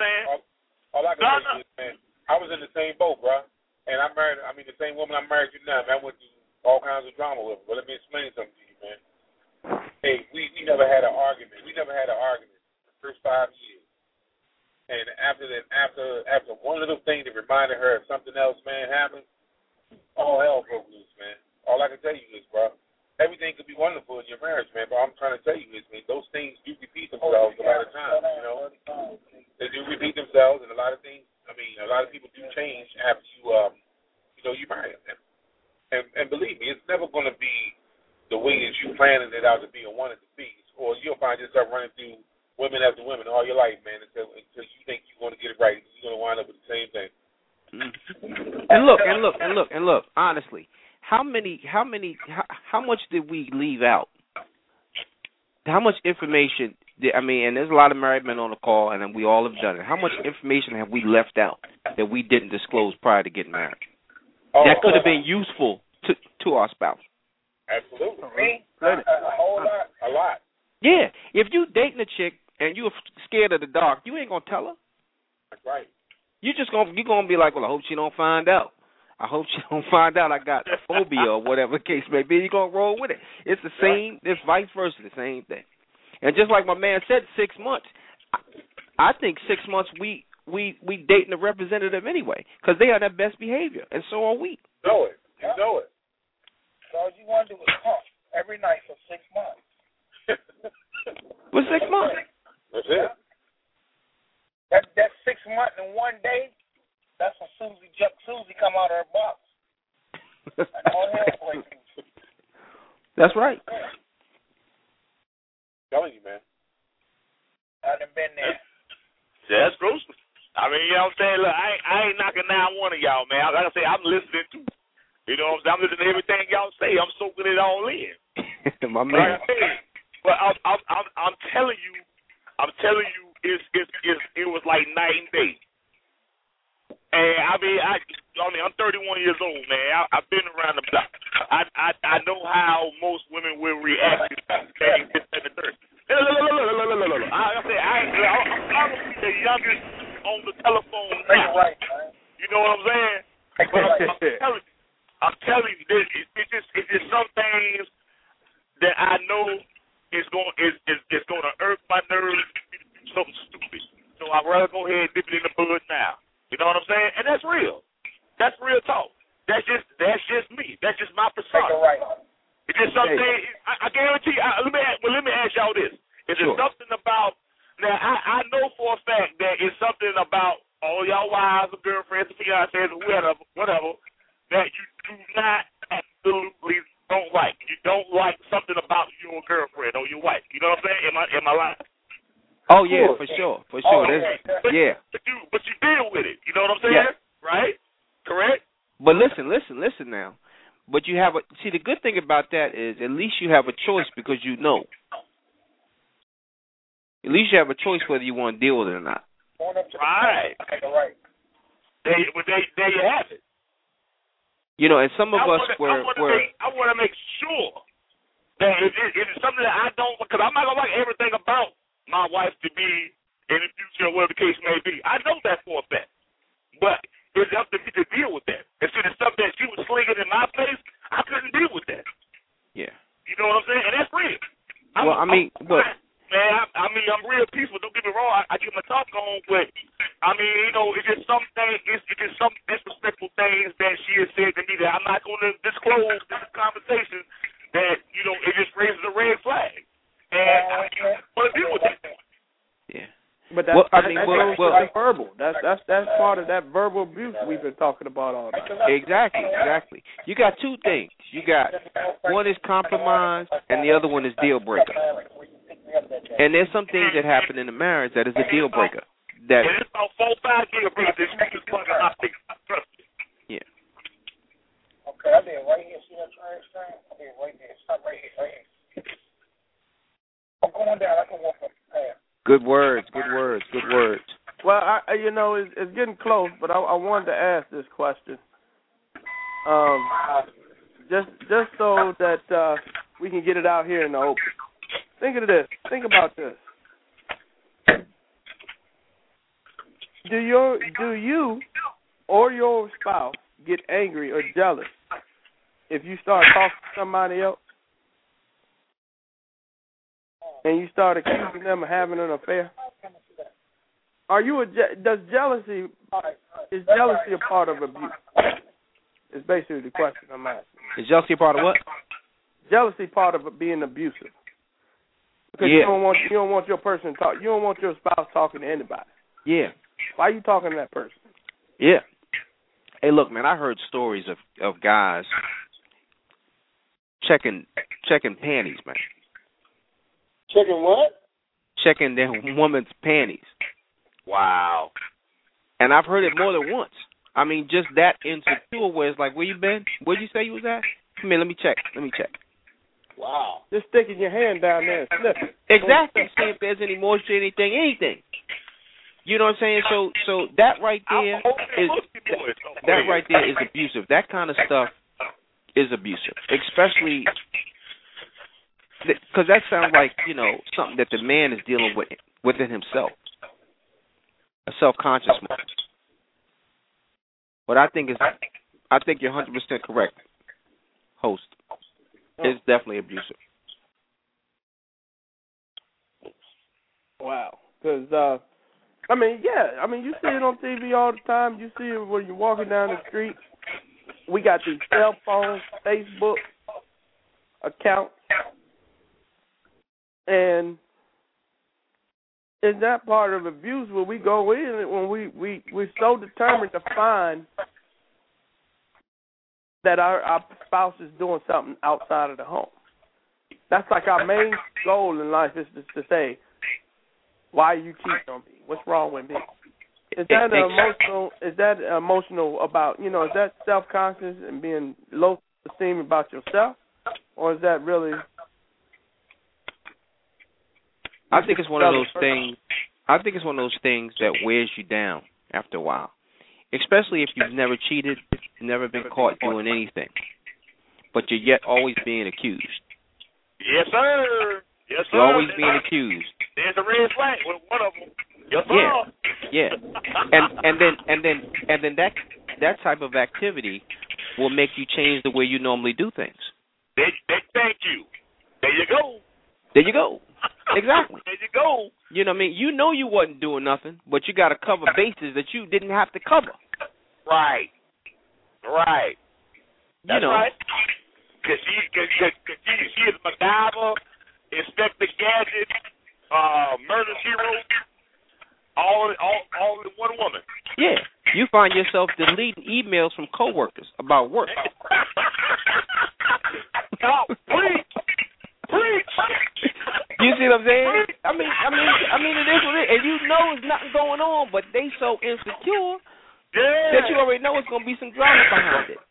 Speaker 5: is, man, I was in the same boat, bro. And the same woman I'm married to now, man, I went through all kinds of drama with her. But let me explain something to you, man. Hey, we never had an argument. We never had an argument the first 5 years. And after one little thing that reminded her of something else, man, happened, all hell broke loose, man. All I can tell you is, bro, everything could be wonderful in your marriage, man, but I'm trying to tell you is, man, those things do repeat themselves a lot of times, They do repeat themselves, and a lot of things, a lot of people do change after you marry them. And believe me, it's never going to be the way that you planning it out to be or wanted to be, or you'll find yourself running through women after women all your life, man, until you think you're going to get it right. You're going to wind up with the same thing.
Speaker 6: And look, honestly, how much did we leave out? How much information and there's a lot of married men on the call, and we all have done it. How much information have we left out that we didn't disclose prior to getting married? That could have been useful to our spouse.
Speaker 5: Absolutely. A lot.
Speaker 6: Yeah. If you dating a chick and you're scared of the dark, you ain't gonna tell her.
Speaker 5: That's right.
Speaker 6: You're gonna be like, well, I hope she don't find out. I hope she don't find out I got a phobia or whatever the case may be. You're gonna roll with it. It's the same. It's vice versa, the same thing. And just like my man said, 6 months. I think 6 months we dating a representative anyway, because they are their best behavior, and so are we.
Speaker 5: You know it.
Speaker 8: So all you want to do is hump every night for 6 months.
Speaker 6: For 6 months.
Speaker 5: That's it.
Speaker 8: That 6 months and 1 day, that's when Susie come out of her box. And all hell breaks loose.
Speaker 6: That's right.
Speaker 5: I'm telling you, man.
Speaker 8: I done been there.
Speaker 4: That's gross. You know what I'm saying? Look, I ain't knocking down one of y'all, man. Like I say, I'm listening too. You know what I'm saying? I'm listening to everything y'all say. I'm soaking it all in.
Speaker 6: My man.
Speaker 4: But I'm telling you, it was like night and day. I'm 31 years old, man. I've been around the block. I know how most women will react to things, this and the third. Look. I'm probably the youngest on the telephone now. You know what I'm saying? But I'm telling you, it's just some things that I know is going to irk my nerves, something stupid. So I'd rather go ahead and dip it in the bud now. You know what I'm saying? And that's real. That's real talk. That's just me. That's just my persona. It's just something. I guarantee. Let me ask y'all this: is it something about? Now I know for a fact that it's something about all y'all wives or girlfriends or fiancés or whatever that you do not absolutely don't like. You don't like something about your girlfriend or your wife. You know what I'm saying? Am I lying?
Speaker 6: Oh yeah, for sure.
Speaker 4: But you deal with it. You know what I'm saying?
Speaker 6: Yeah.
Speaker 4: Right? Correct?
Speaker 6: But listen now. But you have the good thing about that is at least you have a choice because you know. At least you have a choice whether you want to deal with it or not.
Speaker 4: Right. There you have it.
Speaker 6: You know, and some of us were.
Speaker 4: I want to make sure that it's something that I don't, because I'm not gonna like everything about my wife to be in the future, or whatever the case may be. I know that for a fact. But it's up to me to deal with that. And so the stuff that she was slinging in my face, I couldn't deal with that.
Speaker 6: Yeah.
Speaker 4: You know what I'm saying? And that's real. I'm real peaceful. Don't get me wrong. I get my talk on, but it's just some things. It's just some disrespectful things that she has said to me that I'm not going to disclose in this conversation. That it just raises a red flag. And I want to deal with that. Yeah.
Speaker 1: But that's verbal. That's part of that verbal abuse we've been talking about all night.
Speaker 6: Exactly. You got two things. You got one is compromise, and the other one is deal breaker. And there's some things that happen in the marriage that is a deal breaker.
Speaker 4: And it's about 4-5 deal breakers that you just plug in. I think I trust it.
Speaker 6: Yeah.
Speaker 8: Okay, I did right here. See that trash thing? I did right there. Stop right here. I'm going down. I can walk up the path.
Speaker 6: Good words.
Speaker 1: Well, it's getting close, but I wanted to ask this question. Just so that we can get it out here in the open. Think of this. Think about this. Do you or your spouse get angry or jealous if you start talking to somebody else? And you start accusing them of having an affair? Is jealousy a part of abuse? Is basically the question I'm asking.
Speaker 6: Is jealousy a part of what?
Speaker 1: Jealousy part of being abusive. Because you don't want your person to talk. You don't want your spouse talking to anybody.
Speaker 6: Yeah.
Speaker 1: Why are you talking to that person?
Speaker 6: Yeah. Hey, look, man, I heard stories of guys checking panties, man.
Speaker 7: Checking what?
Speaker 6: Checking their woman's panties.
Speaker 4: Wow.
Speaker 6: And I've heard it more than once. I mean, just that insecure where it's like, where you been? Where'd you say you was at? Come here, let me check.
Speaker 7: Wow.
Speaker 1: Just sticking your hand down there and sniffing.
Speaker 6: Exactly. See if there's any moisture, anything. You know what I'm saying? So that right there is abusive. That kind of stuff is abusive, especially because that sounds like something that the man is dealing with within himself, a self-conscious man. But I think you're 100% correct, host. It's definitely abusive.
Speaker 1: Wow. Because, you see it on TV all the time. You see it when you're walking down the street. We got these cell phones, Facebook accounts. And is that part of abuse where we go in when we're so determined to find that our spouse is doing something outside of the home? That's like our main goal in life is to say, why are you cheating on me? What's wrong with me? Is that emotional? Is that emotional about, is that self-conscious and being low esteem about yourself? Or is that really...
Speaker 6: I think it's one of those things that wears you down after a while. especially if you've never cheated, never been caught doing anything, but you're yet always being accused.
Speaker 4: Yes, sir. Yes, sir.
Speaker 6: You're always being accused.
Speaker 4: There's a red flag with one of them. Yes, sir.
Speaker 6: Yeah. And then that type of activity will make you change the way you normally do things.
Speaker 4: Thank you. There you go.
Speaker 6: There you go. Exactly.
Speaker 4: There you go.
Speaker 6: You know what I mean? You know you wasn't doing nothing, but you got to cover bases that you didn't have to cover.
Speaker 4: Right. That's right. Because she is MacGyver, Inspector Gadget, Murder Hero, all in one woman.
Speaker 6: Yeah. You find yourself deleting emails from coworkers about work.
Speaker 4: Preach.
Speaker 6: You see what I'm saying? I mean, it is what it is, and you know there's nothing going on, but they so insecure that you already know it's gonna be some drama behind it.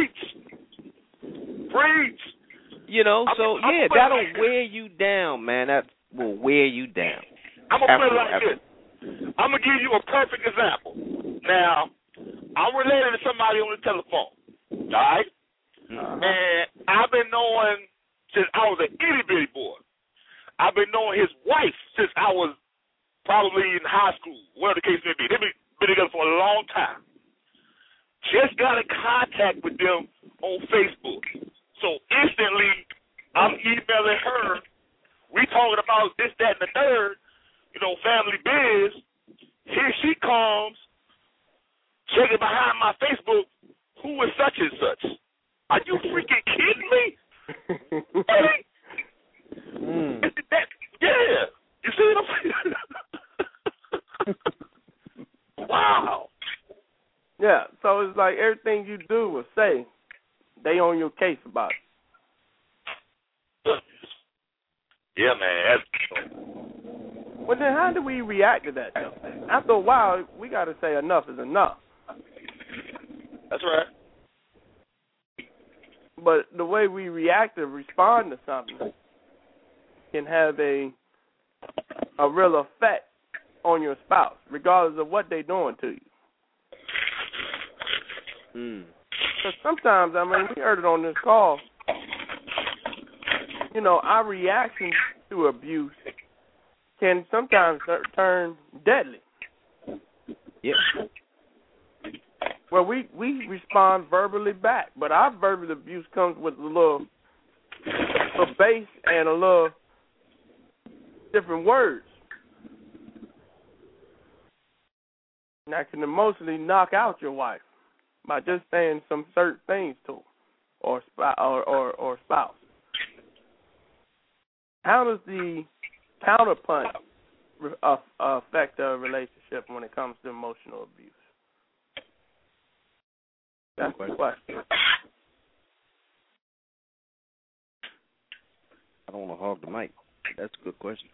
Speaker 4: Preach.
Speaker 6: You know, so yeah, that'll wear you down, man. That will wear you down.
Speaker 4: I'm gonna put it like this. I'm gonna give you a perfect example. Now, I'm related to somebody on the telephone. All right? And I've been knowing since I was an itty bitty boy. I've been knowing his wife since I was probably in high school, whatever the case may be. They've been together for a long time. Just got in contact with them on Facebook. So instantly, I'm emailing her. We talking about this, that, and the third, family biz. Here she comes, checking behind my Facebook, who is such and such. Are you freaking kidding me? Really? Yeah. You see what I'm saying? Wow.
Speaker 1: Yeah, so it's like everything you do or say, they on your case about it.
Speaker 4: Yeah, man.
Speaker 1: Well, then how do we react to that, though? After a while, we got to say enough is enough.
Speaker 4: That's right.
Speaker 1: But the way we react or respond to something can have a real effect on your spouse, regardless of what they're doing to you. Because sometimes, we heard it on this call, our reaction to abuse can sometimes turn deadly.
Speaker 6: Yeah.
Speaker 1: Well, we respond verbally back, but our verbal abuse comes with a little bass and a little different words. And that can emotionally knock out your wife by just saying some certain things to her or spouse. How does the counterpunch affect a relationship when it comes to emotional abuse? That's the question.
Speaker 6: I don't want to hog the mic. That's a good question.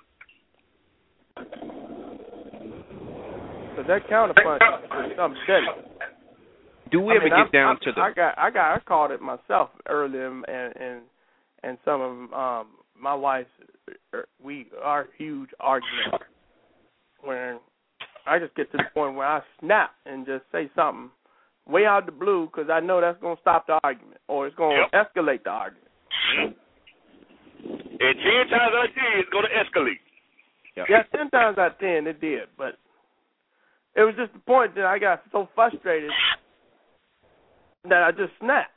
Speaker 1: So that counterpunch is something deadly.
Speaker 6: Do we ever get down to the?
Speaker 1: I called it myself earlier, and some of my wife's our huge argument when I just get to the point where I snap and just say something way out of the blue because I know that's going to stop the argument or it's going to escalate the argument.
Speaker 4: And 10 times out of 10, it's going to escalate.
Speaker 1: Yeah, 10 times out of 10 it did, but it was just the point that I got so frustrated that I just snapped.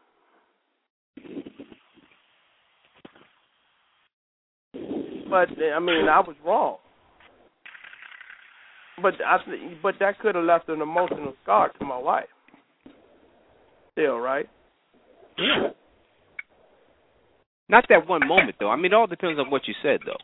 Speaker 1: But I was wrong. But that could have left an emotional scar to my wife. Still, right?
Speaker 6: Yeah. Not that one moment, though. It all depends on what you said, though.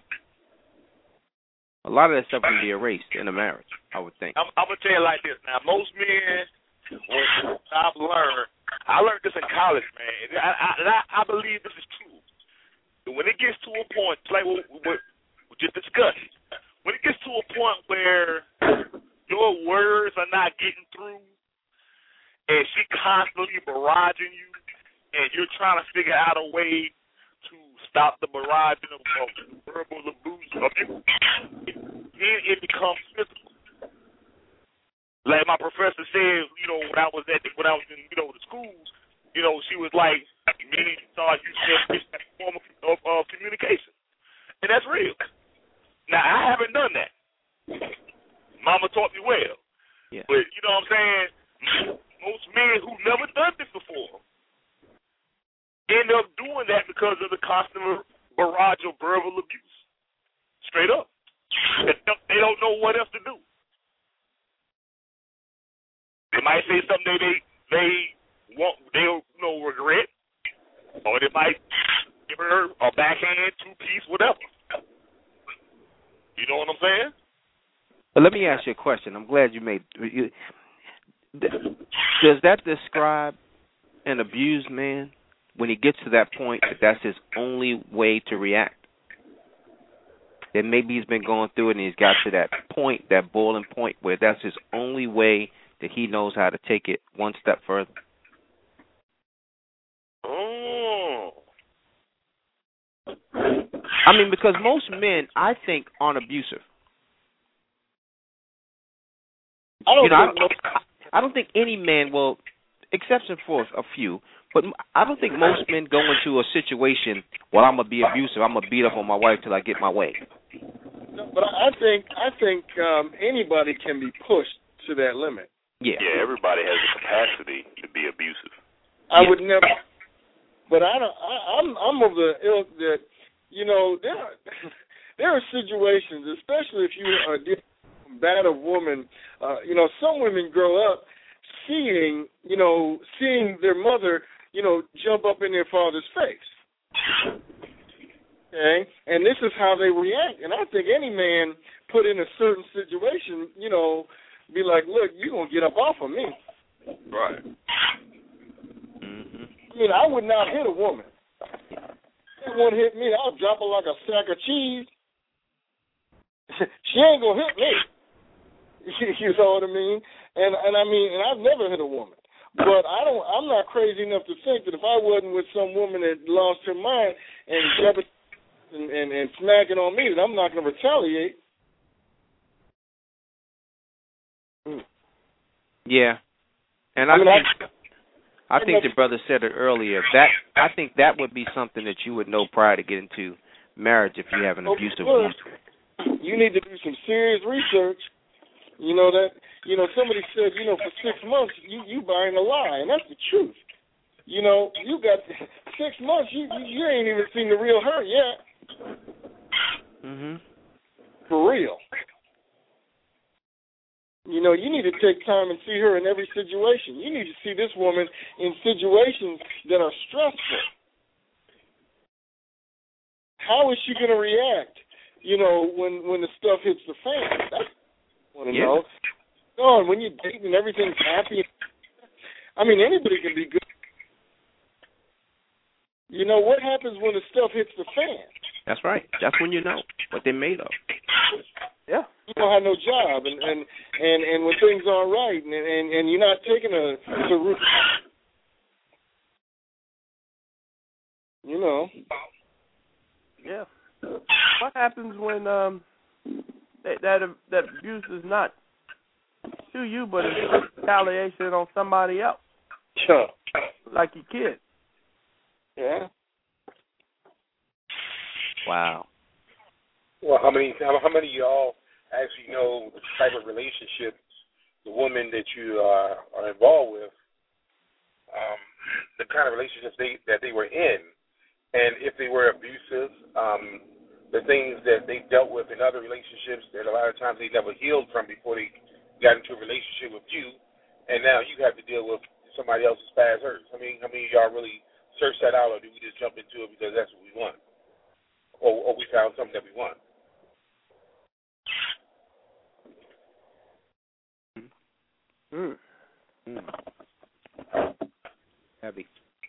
Speaker 6: A lot of that stuff can be erased in a marriage, I would think.
Speaker 4: I'm going to tell you like this. Now, most men, I learned this in college, man. I believe this is true. When it gets to a point, like what we just discussed, when it gets to a point where your words are not getting through and she constantly barraging you and you're trying to figure out a way to stop the barraging of verbal abuse, then it becomes physical. like my professor said, when I was in, the schools, she was like, many stars use that form of communication, and that's real. Now I haven't done that. Mama taught me well, but you know what I'm saying. Most men who never done this before end up doing that because of the constant barrage of verbal abuse. Straight up. They don't know what else to do. They might say something they'll regret, or they might give her a backhand, two-piece, whatever. You know what I'm saying?
Speaker 6: But let me ask you a question. I'm glad you made. Does that describe an abused man when he gets to that point that that's his only way to react? That maybe he's been going through it and he's got to that point, that boiling point, where that's his only way that he knows how to take it one step further?
Speaker 4: Oh.
Speaker 6: I mean, because most men, I think, aren't abusive. I don't think any man will, exception for a few, but I don't think most men go into a situation, well, I'm going to be abusive, I'm going to beat up on my wife till I get my way.
Speaker 7: No, but I think anybody can be pushed to that limit.
Speaker 3: Yeah, everybody has the capacity to be abusive.
Speaker 7: I would never, but I'm of the ilk that, there are situations, especially if you are dealing with a battered woman, some women grow up seeing their mother, jump up in their father's face. Okay? And this is how they react. And I think any man put in a certain situation, be like, look, you're going to get up off of me.
Speaker 3: Right.
Speaker 7: Mm-hmm. I mean, I would not hit a woman. If one hit me, I'll drop her like a sack of cheese. She ain't going to hit me. You know what I mean? And I've never hit a woman. But I'm not crazy enough to think that if I wasn't with some woman that lost her mind and smacking on me, that I'm not going to retaliate.
Speaker 6: Yeah. And I think the brother said it earlier. I think that would be something that you would know prior to getting into marriage if you have an abusive wife.
Speaker 7: You need to do some serious research. Somebody said, for 6 months you buying a lie, and that's the truth. You got 6 months, you ain't even seen the real her yet.
Speaker 6: Mhm.
Speaker 7: For real. You need to take time and see her in every situation. You need to see this woman in situations that are stressful. How is she going to react, when the stuff hits the fan? That's what I want to know. No, when you're dating and everything's happy, anybody can be good. What happens when the stuff hits the fan?
Speaker 6: That's right. That's when you know what they're made of.
Speaker 2: Yeah.
Speaker 7: You don't have no job, and when things aren't right, and you're not taking a route.
Speaker 2: Yeah. What happens when that abuse is not to you, but it's retaliation on somebody else?
Speaker 7: Sure.
Speaker 2: Like your kid.
Speaker 7: Yeah.
Speaker 6: Wow.
Speaker 5: Well, how many of y'all actually know the type of relationships the woman that you are involved with, the kind of relationships that they were in, and if they were abusive, the things that they dealt with in other relationships that a lot of times they never healed from before they got into a relationship with you, and now you have to deal with somebody else's past hurts. How many of y'all really search that out, or do we just jump into it because that's what we want, or we found something that we want?
Speaker 6: Heavy.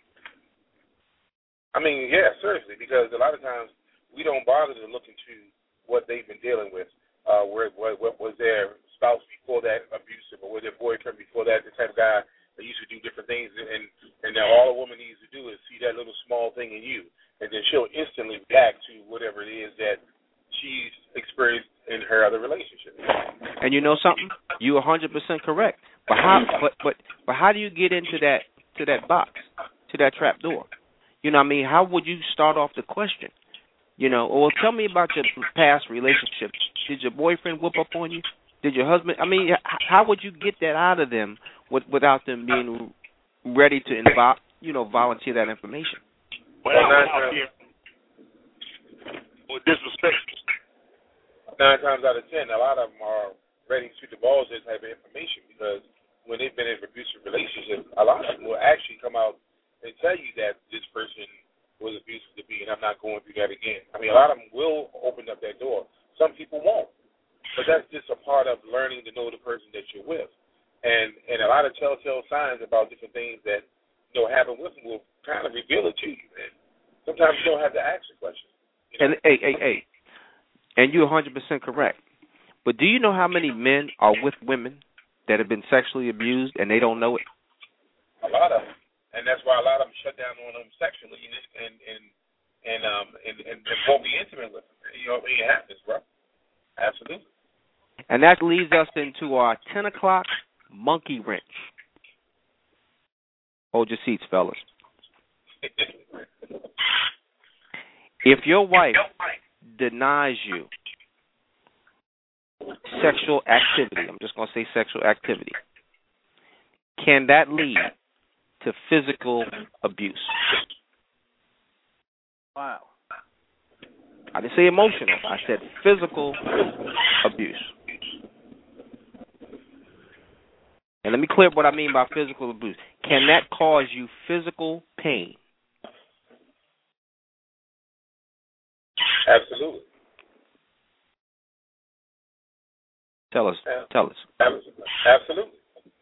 Speaker 5: Yeah, seriously, because a lot of times we don't bother to look into what they've been dealing with. What was their spouse before that abusive, or was their boyfriend before that the type of guy that used to do different things, and now all a woman needs to do is see that little small thing in you, and then she'll instantly react to whatever it is that she's experienced in her other relationship.
Speaker 6: And you know something? You're 100% correct. But how do you get into that box, to that trap door? You know what I mean? How would you start off the question? You know, or tell me about your past relationships. Did your boyfriend whoop up on you? Did your husband? I mean, how would you get that out of them without them being ready to volunteer that information?
Speaker 4: Well, with disrespect.
Speaker 5: 9 times out of 10, a lot of them are ready to divulge this type of information because when they've been in abusive relationships, a lot of them will actually come out and tell you that this person was abusive to me and I'm not going through that again. I mean, a lot of them will open up that door. Some people won't. But that's just a part of learning to know the person that you're with. And a lot of telltale signs about different things that happen with them will kind of reveal it to you, man. Sometimes you don't have to ask the question.
Speaker 6: And hey, and you're 100% correct. But do you know how many men are with women that have been sexually abused and they don't know it?
Speaker 5: A lot of them, and that's why a lot of them shut down on them sexually and won't be intimate with them. You know what I mean? It happens, bro. Absolutely.
Speaker 6: And that leads us into our 10 o'clock monkey wrench. Hold your seats, fellas. If your wife denies you sexual activity, I'm just going to say sexual activity, can that lead to physical abuse?
Speaker 2: Wow.
Speaker 6: I didn't say emotional. I said physical abuse. And let me clear up what I mean by physical abuse. Can that cause you physical pain?
Speaker 5: Absolutely.
Speaker 6: Tell us.
Speaker 5: Absolutely.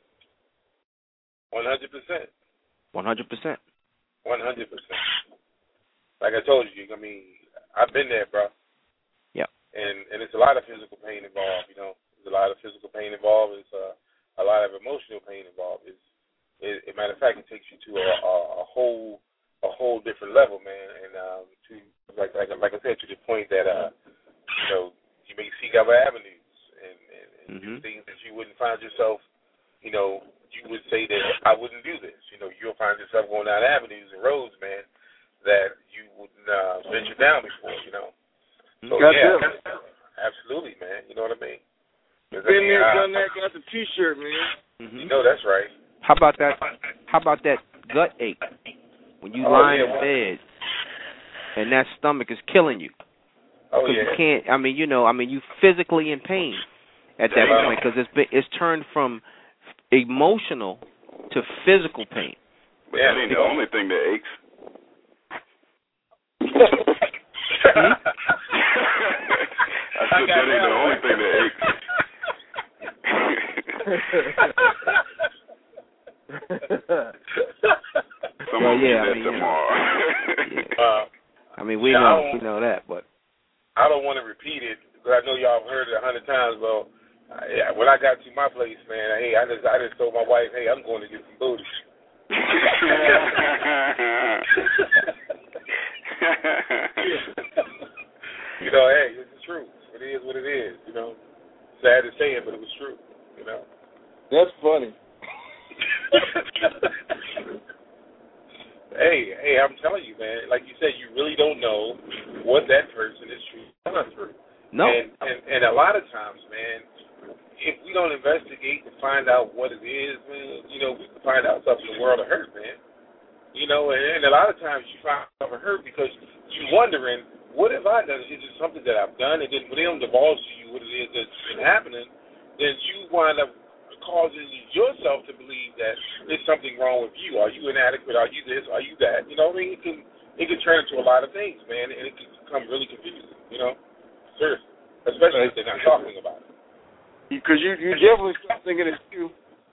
Speaker 5: 100%.
Speaker 6: 100%.
Speaker 5: 100%. Like I told you, I mean, I've been there, bro.
Speaker 6: Yeah.
Speaker 5: And it's a lot of physical pain involved, There's a lot of physical pain involved. It's a lot of emotional pain involved. As a matter of fact, it takes you to a whole different level, man. And to like I said, to the point that you may seek other avenues and do things that you wouldn't find yourself. You would say that I wouldn't do this. You'll find yourself going down avenues and roads, man, that you wouldn't venture down before. So yeah, absolutely, man. You know what I mean?
Speaker 7: Been there, done that, got the T-shirt, man.
Speaker 5: You know that's right.
Speaker 6: How about that gut ache when you lie in bed and that stomach is killing you?
Speaker 5: Oh yeah.
Speaker 6: You can't. I mean, you physically in pain at that point because it's turned from emotional to physical pain.
Speaker 3: But that ain't the only thing that aches. I said that ain't the only thing that aches.
Speaker 6: I mean, we know that, but
Speaker 5: I don't want to repeat it because I know y'all have heard it 100 times. Well, when I got to my place, man, hey, I just told my wife, hey, I'm going to get some booty. Hey, it's the truth. It is what it is. Sad to say it, but it was true.
Speaker 7: That's funny.
Speaker 5: Hey, I'm telling you, man. Like you said, you really don't know what that person is truly going through.
Speaker 6: No.
Speaker 5: And a lot of times, man, if we don't investigate to find out what it is, man, we can find out stuff in the world of hurt, man. And a lot of times you find yourself hurt because you're wondering, what have I done? Is it something that I've done? And then when they don't divulge to you what it is that's been happening, then you wind up causing yourself to believe that there's something wrong with you. Are you inadequate? Are you this? Are you that? You know what I mean? It can turn into a lot of things, man, and it can become really confusing, Seriously. Especially if they're not talking about it.
Speaker 7: Because you definitely start thinking it's you.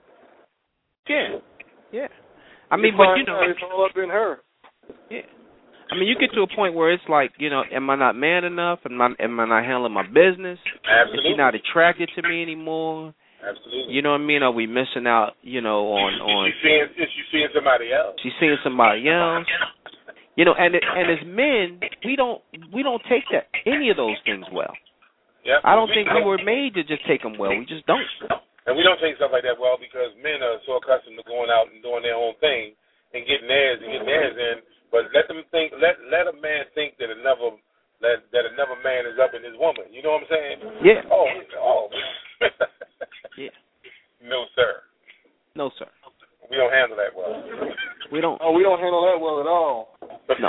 Speaker 6: Yeah. I mean, but
Speaker 7: it's all up in her.
Speaker 6: Yeah. I mean, you get to a point where it's like, am I not man enough? Am I not handling my business?
Speaker 5: Absolutely.
Speaker 6: Is she not attracted to me anymore?
Speaker 5: Absolutely.
Speaker 6: You know what I mean? Are we missing out, on...
Speaker 5: Is she seeing somebody else?
Speaker 6: She's seeing somebody else. And as men, we don't take any of those things well.
Speaker 5: Yep.
Speaker 6: I don't think we were made to just take them well. We just don't.
Speaker 5: And we don't take stuff like that well because men are so accustomed to going out and doing their own thing and getting theirs in. But let them think. Let a man think that another man is up in his woman. You know what I'm saying?
Speaker 6: Yeah.
Speaker 5: Oh.
Speaker 6: Yeah.
Speaker 5: No, sir.
Speaker 6: No, sir.
Speaker 5: We don't handle that well.
Speaker 6: We don't.
Speaker 7: Oh, we don't handle that well at all.
Speaker 6: No.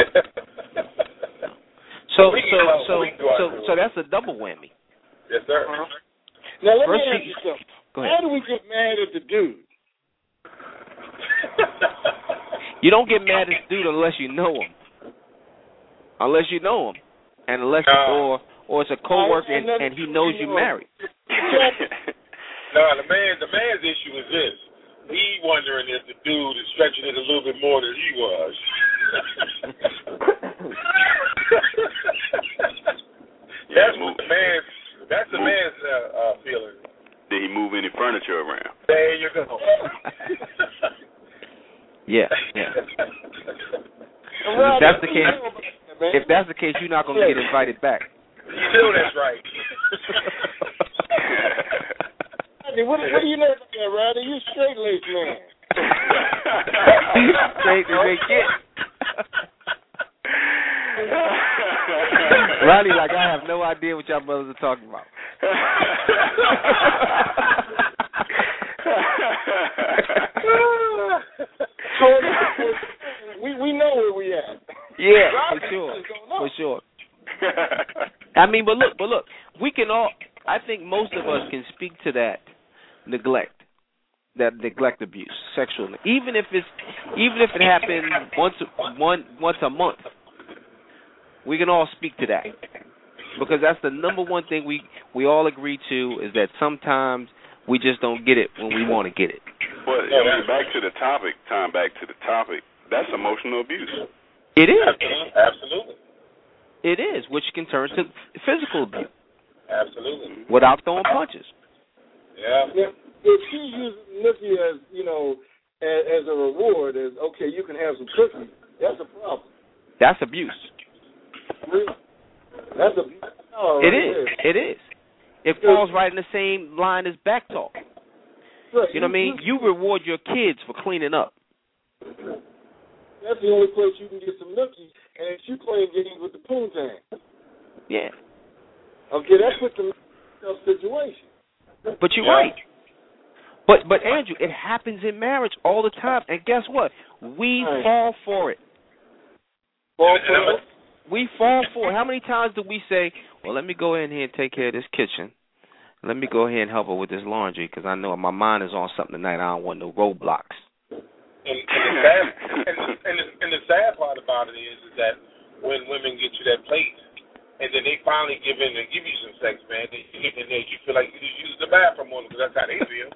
Speaker 6: So that's a double whammy.
Speaker 5: Yes, sir.
Speaker 7: Now let
Speaker 6: First
Speaker 7: me ask you something.
Speaker 6: Go ahead.
Speaker 7: How do we get mad at the dude?
Speaker 6: You don't get mad at the dude unless you know him. And unless or it's a coworker and he knows you married.
Speaker 5: No, the man's issue is this. He wondering if the dude is stretching it a little bit more than he was. That's the man's feeling.
Speaker 3: Did he move any furniture around?
Speaker 5: There you go.
Speaker 6: Yeah. If that's the case, you're not going to get invited back.
Speaker 5: You know that's right.
Speaker 7: What do you know about that, Rodney? You straight-laced man.
Speaker 6: Straight as they get. Rodney, like, I have no idea what y'all brothers are talking about.
Speaker 7: We know where we at.
Speaker 6: Yeah, for sure. I mean, but look, we can all. I think most of us can speak to that neglect abuse, sexual, even if it happened once a month. We can all speak to that because that's the number one thing we all agree to is that sometimes we just don't get it when we want to get it.
Speaker 3: Well, I mean, back to the topic. That's emotional abuse.
Speaker 6: It is.
Speaker 5: Absolutely.
Speaker 6: It is, which can turn to physical abuse.
Speaker 5: Absolutely.
Speaker 6: Without throwing punches.
Speaker 5: Yeah.
Speaker 7: If she uses Nookie as, as a reward, as, okay, you can have some cookies, that's a problem.
Speaker 6: That's abuse.
Speaker 7: Really? That's abuse. Oh,
Speaker 6: It is. It falls right in the same line as back talk.
Speaker 7: Right.
Speaker 6: You know what I mean? You reward your kids for cleaning up.
Speaker 7: That's the only place you can get some nookies, and it's you playing games with the poontang.
Speaker 6: Yeah.
Speaker 7: Okay, that's with the situation.
Speaker 6: But you're right. But Andrew, it happens in marriage all the time, and guess what? We fall for it. We fall for it. How many times do we say, well, let me go in here and take care of this kitchen. Let me go ahead and help her with this laundry because I know my mind is on something tonight. I don't want no roadblocks.
Speaker 5: And the sad part about it is that when women get you that plate and then they finally give in and give you some sex, man, then you get in there, you feel like you just use the bathroom on them because that's how they feel.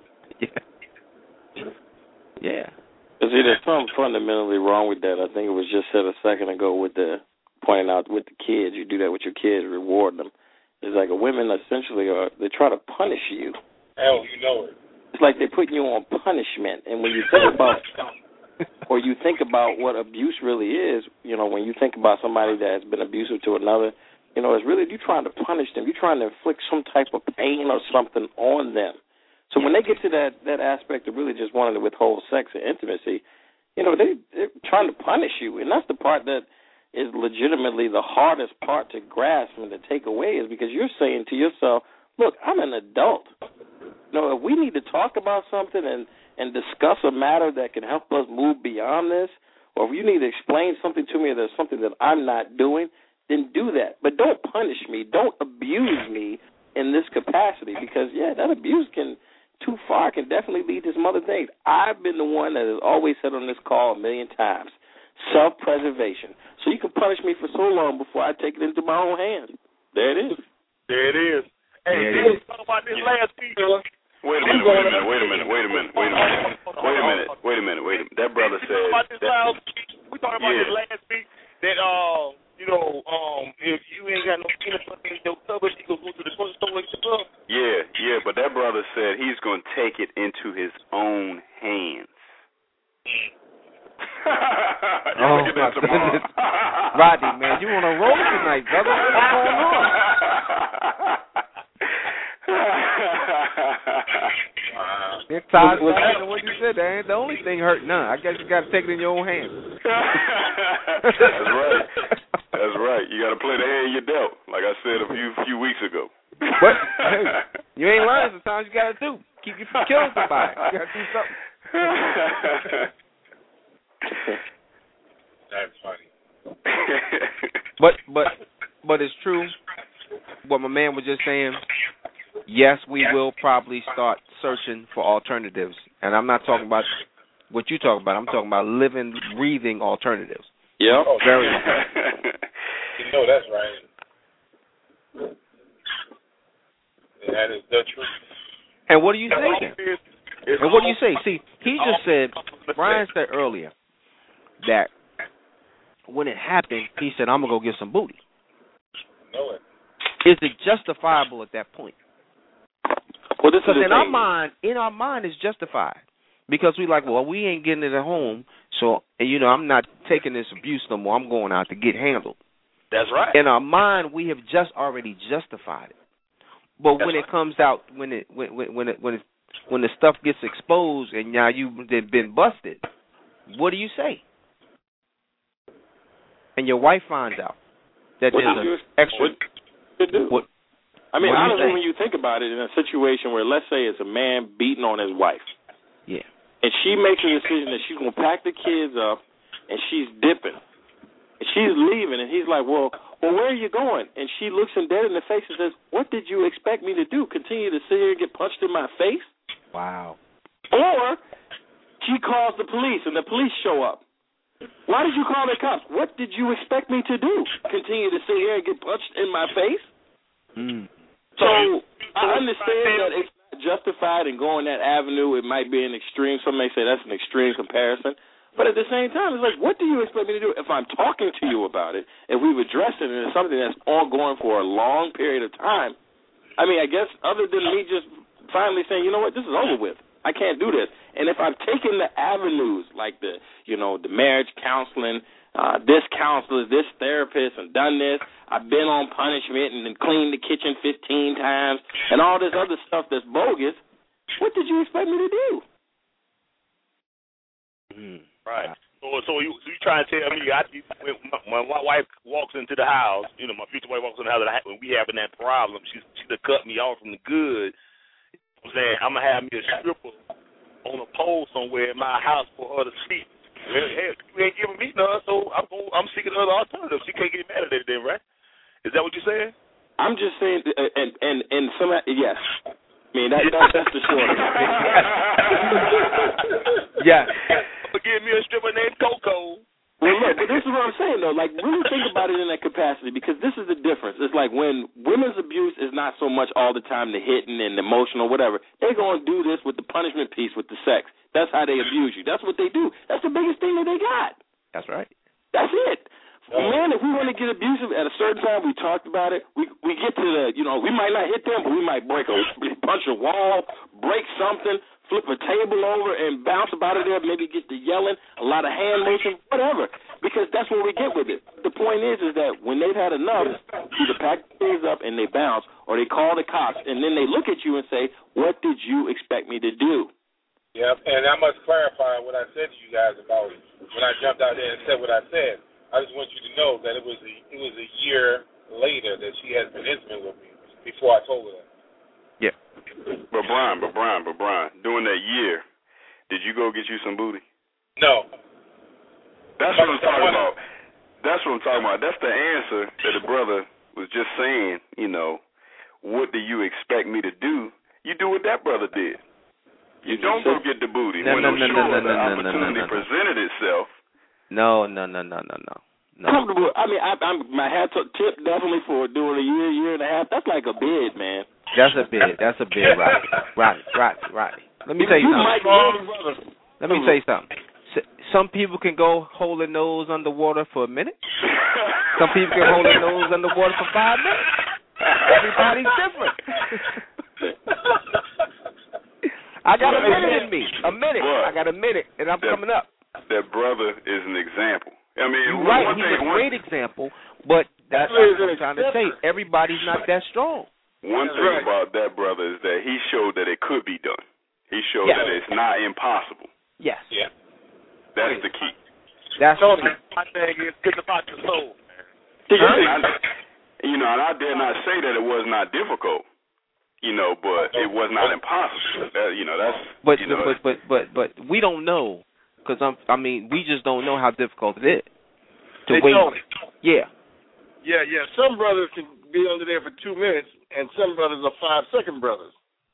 Speaker 6: Yeah.
Speaker 9: See, there's something fundamentally wrong with that. I think it was just said a second ago with pointing out with the kids. You do that with your kids, reward them. It's like women essentially they try to punish you.
Speaker 5: Hell, you know it.
Speaker 9: It's like they're putting you on punishment. And when you think about, or you think about what abuse really is, when you think about somebody that's been abusive to another, it's really you trying to punish them. You're trying to inflict some type of pain or something on them. So when they get to that aspect of really just wanting to withhold sex and intimacy, they're trying to punish you. And that's the part that is legitimately the hardest part to grasp and to take away is because you're saying to yourself, look, I'm an adult. If we need to talk about something and discuss a matter that can help us move beyond this, or if you need to explain something to me or there's something that I'm not doing, then do that. But don't punish me. Don't abuse me in this capacity because, that abuse can too far can definitely lead to some other things. I've been the one that has always said on this call a million times, self-preservation. So you can punish me for so long before I take it into my own hands. There it is.
Speaker 4: Hey, let's talk about this last piece.
Speaker 3: Wait a minute. That brother said.
Speaker 4: We talking about this last piece that if you ain't got no peanut butter in your cupboard, you go to the grocery store and get up.
Speaker 3: Yeah, but that brother said he's going to take it into his own hands.
Speaker 6: Oh, my goodness. Rodney, man, you on a roll tonight, brother. What's going on? What you said, that ain't the only thing hurt none. I guess you got to take it in your own hands.
Speaker 3: That's right. That's right. You got to play the hand you dealt, like I said a few weeks ago.
Speaker 6: But hey, you ain't lying. Sometimes you got to do. Keep you from killing somebody. You got to do something.
Speaker 5: That's funny.
Speaker 6: But it's true. What my man was just saying. Yes, we will probably start searching for alternatives, and I'm not talking about what you talk about. I'm talking about living, breathing alternatives.
Speaker 9: Yeah,
Speaker 6: very important.
Speaker 5: You know that's right. That is the truth.
Speaker 6: And what do you say then? And what do you say? See, he just said, Brian said earlier that when it happened, he said, I'm going to go get some booty.
Speaker 5: Know it.
Speaker 6: Is it justifiable at that point?
Speaker 9: Well, this
Speaker 6: because
Speaker 9: is
Speaker 6: in our mind, it's justified. Because we like, well, we ain't getting it at home, so, I'm not taking this abuse no more. I'm going out to get handled.
Speaker 4: That's right.
Speaker 6: In our mind, we have just already justified it. But when it comes out, when the stuff gets exposed and now you've been busted, what do you say? And your wife finds out that there's an extra.
Speaker 9: What? I mean, honestly, when you think about it, in a situation where, let's say, it's a man beating on his wife,
Speaker 6: yeah,
Speaker 9: and she makes a decision that she's going to pack the kids up, and she's dipping, and she's leaving, and he's like, well, where are you going? And she looks him dead in the face and says, what did you expect me to do? Continue to sit here and get punched in my face?
Speaker 6: Wow.
Speaker 9: Or she calls the police, and the police show up. Why did you call the cops? What did you expect me to do? Continue to sit here and get punched in my face? So I understand that it's not justified in going that avenue. It might be an extreme. Some may say that's an extreme comparison. But at the same time, it's like, what do you expect me to do? If I'm talking to you about it, if we've addressed it, and it's something that's ongoing for a long period of time, I mean, I guess other than me just finally saying, you know what, this is over with. I can't do this. And if I've taken the avenues like the marriage counseling, this counselor, this therapist, and done this, I've been on punishment and then cleaned the kitchen 15 times and all this other stuff that's bogus, what did you expect me to do?
Speaker 4: Right. So you trying to tell me when my wife walks into the house, my future wife walks into the house, when we having that problem, she done cut me off from the good. I'm saying I'm gonna have me a stripper on a pole somewhere in my house for her to see. Hey, you ain't giving me none, so I'm seeking other alternatives. She can't get mad at it then, right? Is that what you're saying?
Speaker 9: I'm just saying, and some, yes. I mean that's the short of it.
Speaker 6: Yeah.
Speaker 4: Give me a stripper named Coco.
Speaker 9: Well, look, but this is what I'm saying, though. Like, really think about it in that capacity, because this is the difference. It's like when women's abuse is not so much all the time the hitting and the emotional, whatever. They're going to do this with the punishment piece, with the sex. That's how they abuse you. That's what they do. That's the biggest thing that they got.
Speaker 6: That's right.
Speaker 9: That's it. Man, if we want to get abusive at a certain time, we talked about it. We get to the, we might not hit them, but we might punch a wall, break something, flip a table over and bounce about it there, maybe get to yelling, a lot of hand motion, whatever, because that's what we get with it. The point is that when they've had enough, either pack things up and they bounce, or they call the cops, and then they look at you and say, what did you expect me to do?
Speaker 5: Yep, and I must clarify what I said to you guys about when I jumped out there and said what I said. I just want you to know that it was a year later that she has been intimate with me before I told her that.
Speaker 6: Yeah.
Speaker 3: But Brian, during that year, did you go get you some booty?
Speaker 5: No.
Speaker 3: That's what I'm talking about. That's what I'm talking about. That's the answer that the brother was just saying, what do you expect me to do? You do what that brother did. You don't go get the booty. When the opportunity presented itself.
Speaker 6: No.
Speaker 9: Comfortable. I mean, my hat tip definitely for doing a year and a half. That's like a bid, man.
Speaker 6: That's a bid, Rodney. Let me tell you something. Let me tell you something. Some people can go hold their nose underwater for a minute. Some people can hold their nose underwater for 5 minutes. Everybody's different. I got a minute in me. A minute. I got a minute, and I'm coming up.
Speaker 3: That brother is an example. I mean,
Speaker 6: you're right. He's a great example, but that's what I'm trying to say. Everybody's not that strong.
Speaker 3: One thing about that brother is that he showed that it could be done. He showed that it's not impossible.
Speaker 6: Yes.
Speaker 4: Yeah.
Speaker 3: That's the key.
Speaker 6: That's the key.
Speaker 4: My thing is getting about your soul.
Speaker 3: And I dare not say that it was not difficult, but it was not impossible.
Speaker 6: But we don't know, because we just don't know how difficult it is to
Speaker 7: They
Speaker 6: wait.
Speaker 7: don't.
Speaker 6: Yeah.
Speaker 7: Yeah. Some brothers can be under there for 2 minutes, and some brothers are 5-second brothers.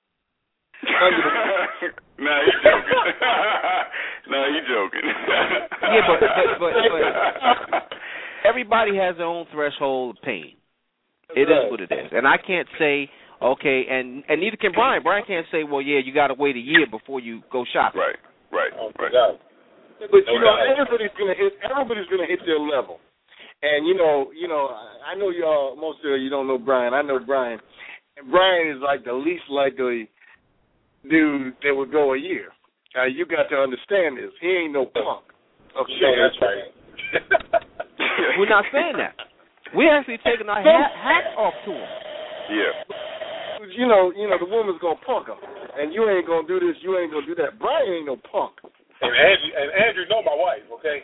Speaker 3: No, he's joking. He's joking.
Speaker 6: Yeah, but everybody has their own threshold of pain. It is what it is, and I can't say okay, and neither can Brian. Brian can't say, well, yeah, you got to wait a year before you go shopping.
Speaker 3: Right.
Speaker 7: But everybody's gonna hit their level, and I know y'all. Most of you don't know Brian. I know Brian, and Brian is like the least likely dude that would go a year. You got to understand this. He ain't no punk. Okay,
Speaker 4: that's right.
Speaker 6: We're not saying that. We're actually taking our hats off to him.
Speaker 3: Yeah.
Speaker 7: The woman's gonna punk him, and you ain't gonna do this. You ain't gonna do that. Brian ain't no punk.
Speaker 4: And Andrew know my wife, okay?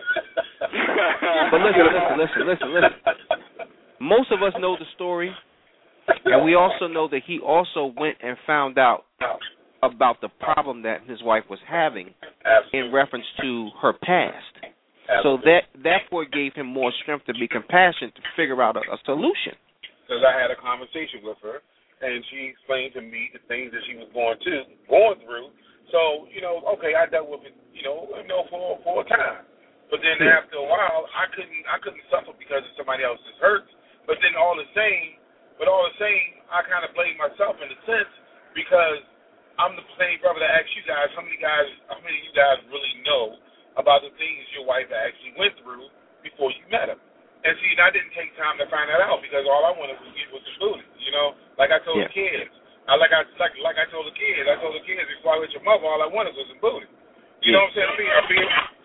Speaker 6: But listen. Most of us know the story, and we also know that he also went and found out about the problem that his wife was having in reference to her past. So that therefore gave him more strength to be compassionate to figure out a solution.
Speaker 4: Because I had a conversation with her, and she explained to me the things that she was going through. So, okay, I dealt with it, for a time. But then after a while, I couldn't suffer because of somebody else's hurts. But then all the same, I kind of blame myself in a sense because I'm the same brother that asked you guys, how many of you guys really know about the things your wife actually went through before you met her? And see, I didn't take time to find that out because all I wanted to get was the booty, like I told the kids. Like I told the kids, before I met your mother, all I wanted was some booty. You know what I'm saying?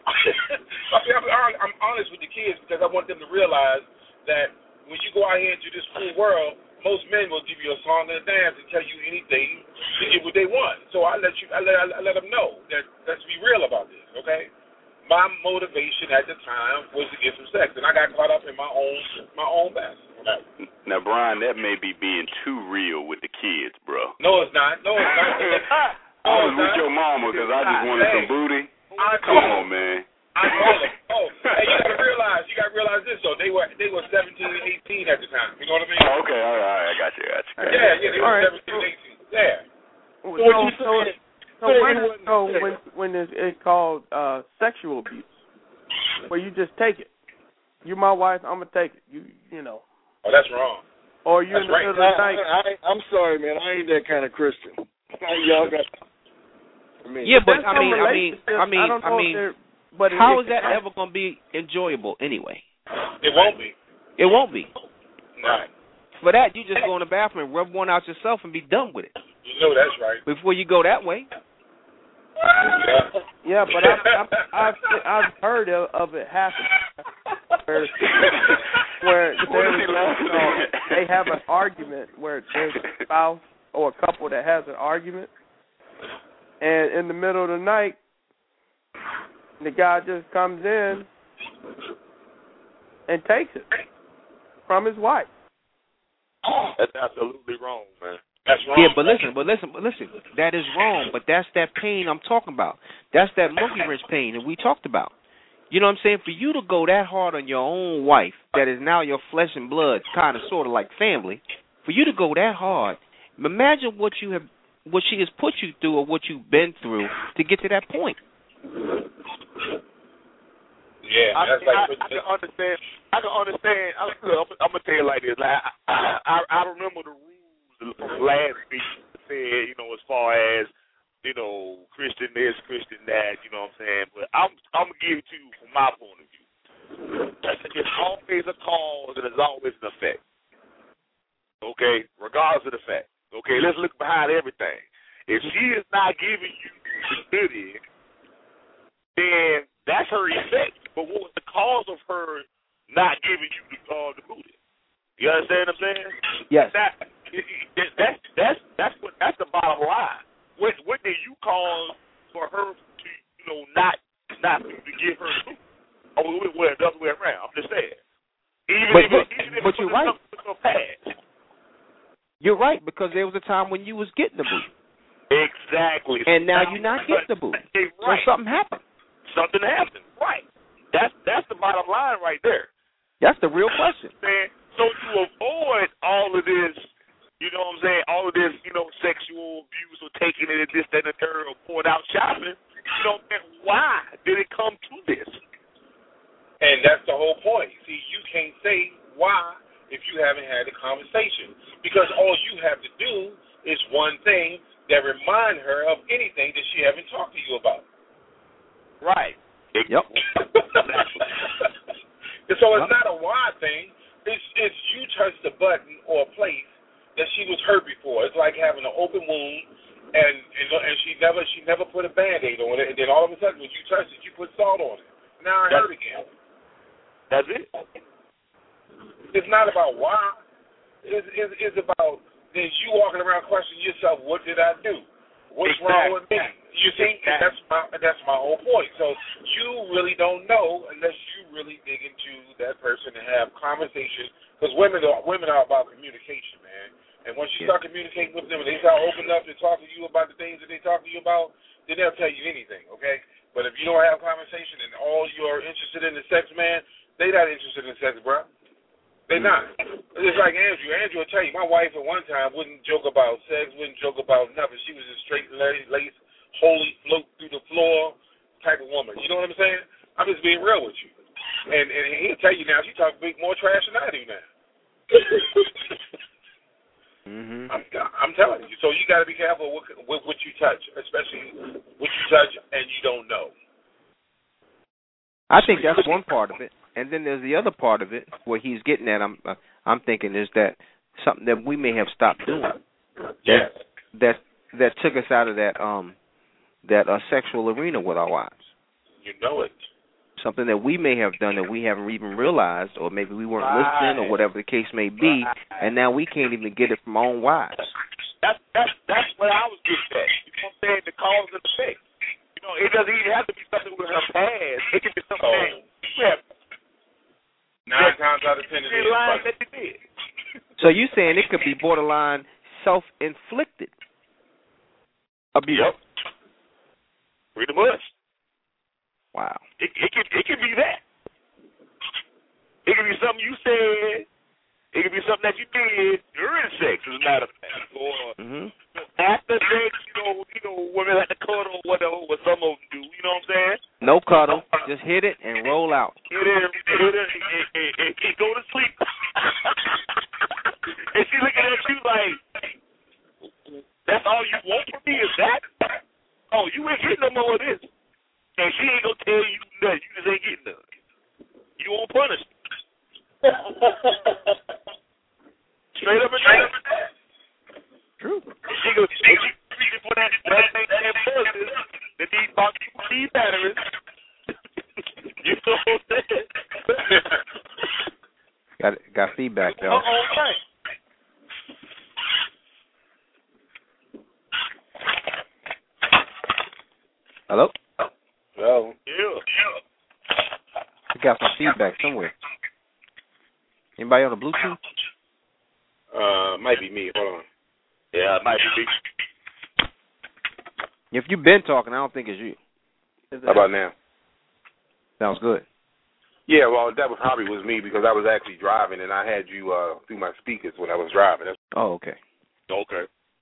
Speaker 4: I'm honest with the kids because I want them to realize that when you go out here into this cool world, most men will give you a song and a dance and tell you anything to get what they want. So I let them know that let's be real about this, okay? My motivation at the time was to get some sex, and I got caught up in my own mess.
Speaker 3: Now, Brian, that may be being too real with the kids, bro.
Speaker 4: No, it's not.
Speaker 3: I was with your mama because I just wanted some booty. Come on, man.
Speaker 4: I told them. Hey, you gotta realize this though. They were 17 and 18 at the time. You know what I mean?
Speaker 3: Oh, okay, all right, I got you.
Speaker 4: Yeah, they were 17 and 18. Yeah.
Speaker 1: So when it's called sexual abuse, where you just take it. You're my wife, I'm gonna take it. You know.
Speaker 4: Oh, that's wrong.
Speaker 1: Or you in the middle of the night.
Speaker 7: I'm sorry, man. I ain't that kind of Christian. Y'all got.
Speaker 6: Yeah, but I mean,
Speaker 1: but
Speaker 6: how is that ever going to be enjoyable anyway?
Speaker 4: It won't be.
Speaker 6: It won't be.
Speaker 4: Right.
Speaker 6: For that, you just go in the bathroom and rub one out yourself and be done with it.
Speaker 4: You know that's right.
Speaker 6: Before you go that way.
Speaker 1: Yeah, but I've heard of it happen where they have an argument where there's a spouse or a couple that has an argument, and in the middle of the night, the guy just comes in and takes it from his wife.
Speaker 4: That's absolutely wrong, man. That's wrong.
Speaker 6: Yeah, but listen. That is wrong, but that's that pain I'm talking about. That's that monkey wrench pain that we talked about. You know what I'm saying? For you to go that hard on your own wife, that is now your flesh and blood, kind of sort of like family, for you to go that hard, imagine what she has put you through or what you've been through to get to that point.
Speaker 4: Yeah,
Speaker 10: I can understand. I'm gonna tell you like this. Like, I remember the rules from last week said, as far as Christian this, Christian that. You know what I'm saying? But I'm gonna give it to you from my point of view. It's always a cause and it's always an effect. Okay, regardless of the fact. Okay, let's look behind everything. If she is not giving you the goodie, then that's her effect. But what was the cause of her not giving you the booty? You understand what I'm saying?
Speaker 6: Yes.
Speaker 10: That's the bottom line. When did you
Speaker 6: because there was a time when you was getting the boot.
Speaker 10: Exactly.
Speaker 6: And now you're not getting the boot.
Speaker 10: Right.
Speaker 6: So something happened.
Speaker 10: Something happened. Right. That's the bottom line right there.
Speaker 6: That's the real question.
Speaker 10: So to avoid all of this, you know what I'm saying, all of this, sexual abuse or taking it and this, that, and the third, or pouring out shopping, why did it come to this?
Speaker 5: And that's the whole point. See, you can't say why if you haven't had the conversation. Because all you have to do is one thing that remind her of anything that she haven't talked to you about.
Speaker 10: Right.
Speaker 6: Yep.
Speaker 5: So it's not a why thing. It's you touched the button or a place that she was hurt before. It's like having an open wound, and she never put a Band-Aid on it, and then all of a sudden when you touched it, you put salt on it. Now it hurt again.
Speaker 10: That's it.
Speaker 5: It's not about why. It's about then you walking around questioning yourself, what did I do? What's wrong with me? You see, that's my whole point. So you really don't know unless you really dig into that person and have conversations. Because women are about communication, man. And once you start communicating with them and they start opening up and talking to you about the things that they talk to you about, then they'll tell you anything, okay? But if you don't have conversation and all you're interested in is sex, man, they not interested in sex, bro. They're not. It's like Andrew. Andrew will tell you, my wife at one time wouldn't joke about sex, wouldn't joke about nothing. She was a straight lace, holy float through the floor type of woman. You know what I'm saying? I'm just being real with you. And he'll tell you now, she talks more trash than I do now.
Speaker 6: Mm-hmm.
Speaker 5: I'm telling you. So you got to be careful with what you touch, especially what you touch and you don't know.
Speaker 6: I think that's one part of it. And then there's the other part of it where he's getting at. I'm thinking is that something that we may have stopped doing.
Speaker 5: Yes.
Speaker 6: That took us out of that sexual arena with our wives.
Speaker 5: You know it.
Speaker 6: Something that we may have done that we haven't even realized, or maybe we weren't listening, or whatever the case may be, and now we can't even get it from our own wives.
Speaker 10: That's what I was getting at. You know what I'm saying? The cause and effect. It doesn't even have to be something with her past. It can be something that
Speaker 5: 9 times out of 10 it is.
Speaker 6: So you saying it could be borderline self-inflicted abuse?
Speaker 10: Yep. Pretty much.
Speaker 6: Wow.
Speaker 10: It can be that. It can be something you said. It can be something that you did during sex, as a matter of fact, or after sex. Women like to cuddle or whatever, what some of them do. You know what I'm saying?
Speaker 6: No cuddle, just hit it and roll out.
Speaker 10: Hit it, and go to sleep. And she looking at you like, that's all you want from me is that? Oh, you ain't getting no more of this. And she ain't gonna tell you nothing. You just ain't getting none. You won't punish me. Straight up and down.
Speaker 6: True.
Speaker 10: She goes, reaching for that thing that forces that these boxy batteries. You know what I'm saying?
Speaker 6: Got feedback though.
Speaker 10: Right.
Speaker 6: Hello?
Speaker 5: Hello.
Speaker 10: Yeah.
Speaker 6: We got some feedback somewhere. Anybody on the Bluetooth?
Speaker 5: Might be me. Hold on.
Speaker 10: Yeah, it might be me.
Speaker 6: If you've been talking, I don't think it's you.
Speaker 5: How about now?
Speaker 6: Sounds good.
Speaker 5: Yeah, well, that probably was me because I was actually driving and I had you through my speakers when I was driving.
Speaker 6: Oh, okay.
Speaker 10: Okay.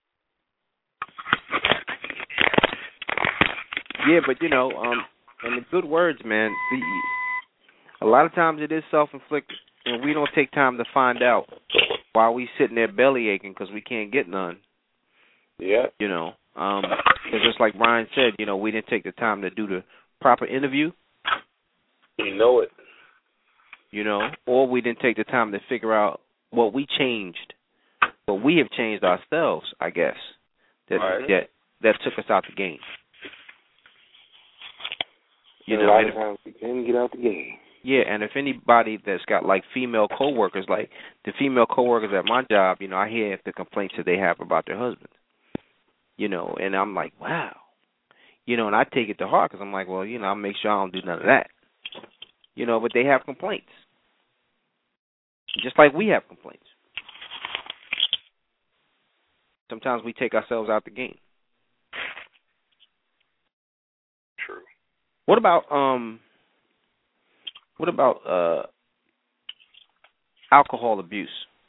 Speaker 6: Yeah, but and the good words, man. A lot of times it is self-inflicted, and we don't take time to find out while we sitting there belly aching because we can't get none.
Speaker 5: Yeah.
Speaker 6: It's just like Brian said. We didn't take the time to do the proper interview.
Speaker 5: You know it.
Speaker 6: Or we didn't take the time to figure out what we changed, but we have changed ourselves, I guess. That took us out the game.
Speaker 5: A lot of times we can get out the game.
Speaker 6: Yeah, and if anybody that's got like female coworkers, like the female coworkers at my job, I hear the complaints that they have about their husbands. And I'm like, wow. And I take it to heart because I'm like, well, I'll make sure I don't do none of that. But they have complaints. Just like we have complaints. sometimes we take ourselves out the game.
Speaker 10: True.
Speaker 6: What about alcohol abuse?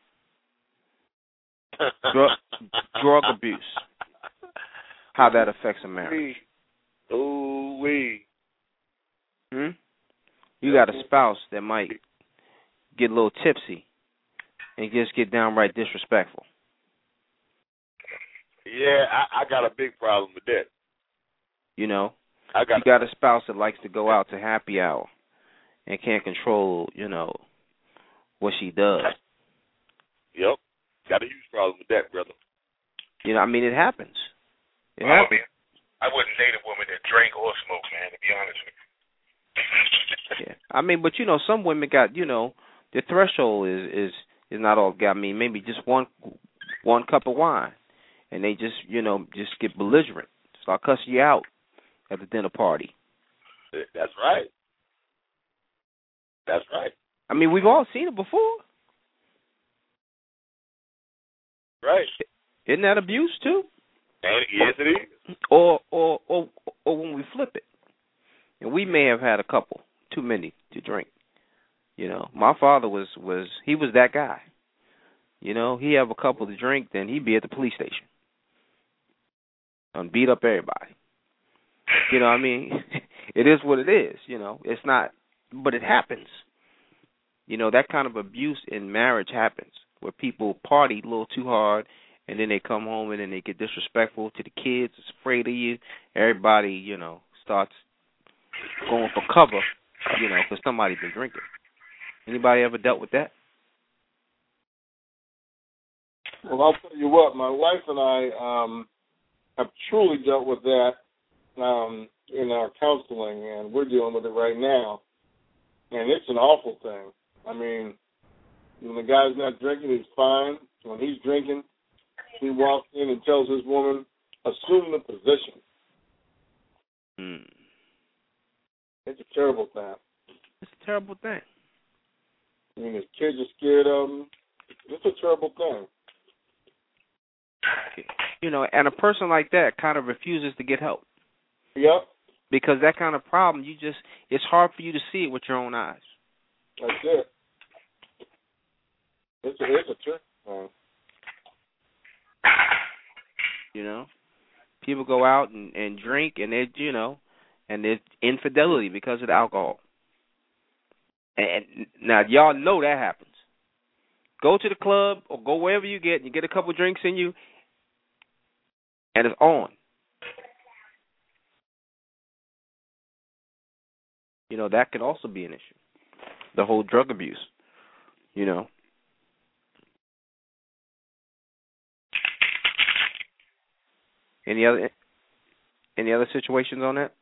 Speaker 6: Drug abuse. How that affects a marriage.
Speaker 10: Ooh-wee.
Speaker 6: You got a spouse that might get a little tipsy and just get downright disrespectful.
Speaker 10: Yeah, I got a big problem with that.
Speaker 6: You know? You got a spouse that likes to go out to happy hour and can't control, what she does.
Speaker 10: Yep. Got a huge problem with that, brother.
Speaker 6: It happens. It
Speaker 5: I
Speaker 6: happens.
Speaker 5: mean, I wouldn't date a woman that drank or smoked, man, to be honest with you.
Speaker 6: Yeah. But some women got, their threshold is not all got maybe just one cup of wine, and they just get belligerent, start cussing you out at the dinner party.
Speaker 10: That's right. That's right.
Speaker 6: We've all seen it before.
Speaker 10: Right.
Speaker 6: Isn't that abuse too?
Speaker 10: And yes, it is.
Speaker 6: Or when we flip it, and we may have had a couple too many to drink. My father was that guy. He have a couple to drink, then he'd be at the police station and beat up everybody. It is what it is. It's not, but it happens. That kind of abuse in marriage happens, where people party a little too hard, and then they come home and then they get disrespectful to the kids, is afraid of you. Everybody, starts going for cover, because somebody's been drinking. Anybody ever dealt with that?
Speaker 7: Well, I'll tell you what, my wife and I have truly dealt with that in our counseling, and we're dealing with it right now. And it's an awful thing. When the guy's not drinking, he's fine. When he's drinking, he walks in and tells his woman, assume the position. It's a terrible thing.
Speaker 6: It's a terrible thing.
Speaker 7: His kids are scared of him. It's a terrible thing.
Speaker 6: And a person like that kind of refuses to get help.
Speaker 7: Yep.
Speaker 6: Because that kind of problem, it's hard for you to see it with your own eyes.
Speaker 7: That's it. It's a trick.
Speaker 6: People go out and drink, and and there's infidelity because of the alcohol. And now y'all know that happens. Go to the club or go wherever you get a couple drinks in you, and it's on. That could also be an issue. The whole drug abuse, Any other situations on that?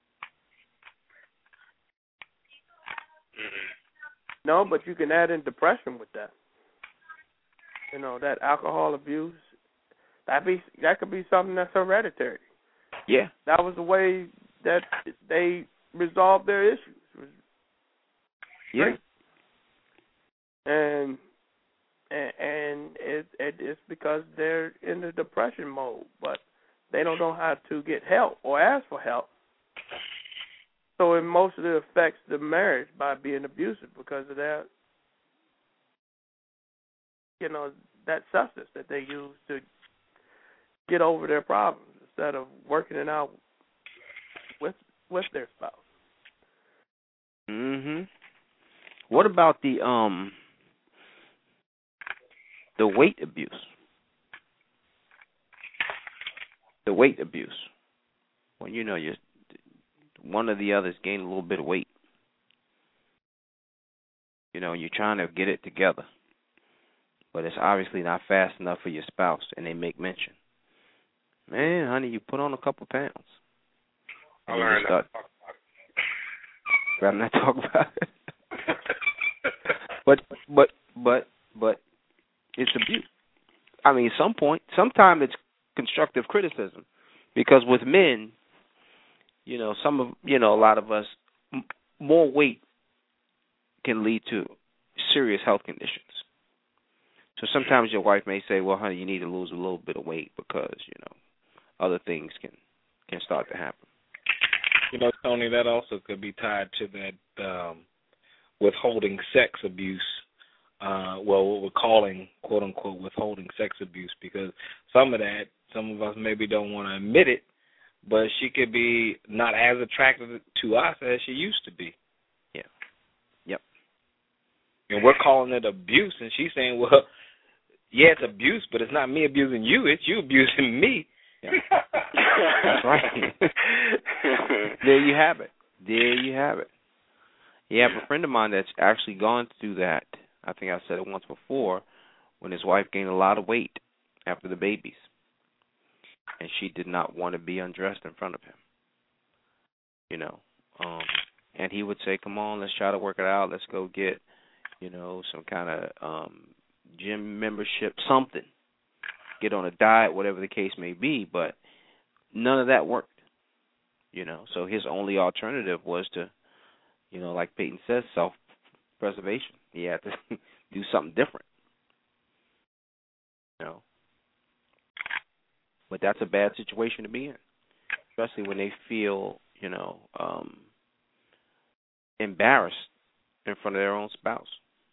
Speaker 2: No, but you can add in depression with that. That alcohol abuse, that could be something that's hereditary.
Speaker 6: Yeah. That
Speaker 2: was the way that they resolved their issues.
Speaker 6: Yeah.
Speaker 2: And it's because they're in the depression mode, but they don't know how to get help or ask for help. So it mostly affects the marriage by being abusive because of that, that substance that they use to get over their problems instead of working it out with their spouse.
Speaker 6: What about the weight abuse? The weight abuse. When you're one or the other's gained a little bit of weight. You're trying to get it together, but it's obviously not fast enough for your spouse, and they make mention. Man, honey, you put on a couple pounds.
Speaker 5: I learned not to talk about it.
Speaker 6: Rather not talk about it. But it's abuse. Sometimes it's constructive criticism, because with men, a lot of us, more weight can lead to serious health conditions. So sometimes your wife may say, well, honey, you need to lose a little bit of weight because, other things can start to happen.
Speaker 11: Tony, that also could be tied to that withholding sex abuse. What we're calling, quote unquote, withholding sex abuse, because some of us maybe don't want to admit it, but she could be not as attractive to us as she used to be.
Speaker 6: Yeah. Yep.
Speaker 11: And we're calling it abuse, and she's saying, well, yeah, it's abuse, but it's not me abusing you, it's you abusing me.
Speaker 6: Yeah. That's right. There you have it. Yeah, I have a friend of mine that's actually gone through that. I think I said it once before, when his wife gained a lot of weight after the babies. And she did not want to be undressed in front of him. And he would say, come on, let's try to work it out. Let's go get, some kind of gym membership, something. Get on a diet, whatever the case may be. But none of that worked. So his only alternative was to, like Peyton says, self-preservation. He had to do something different. But that's a bad situation to be in, especially when they feel, embarrassed in front of their own spouse.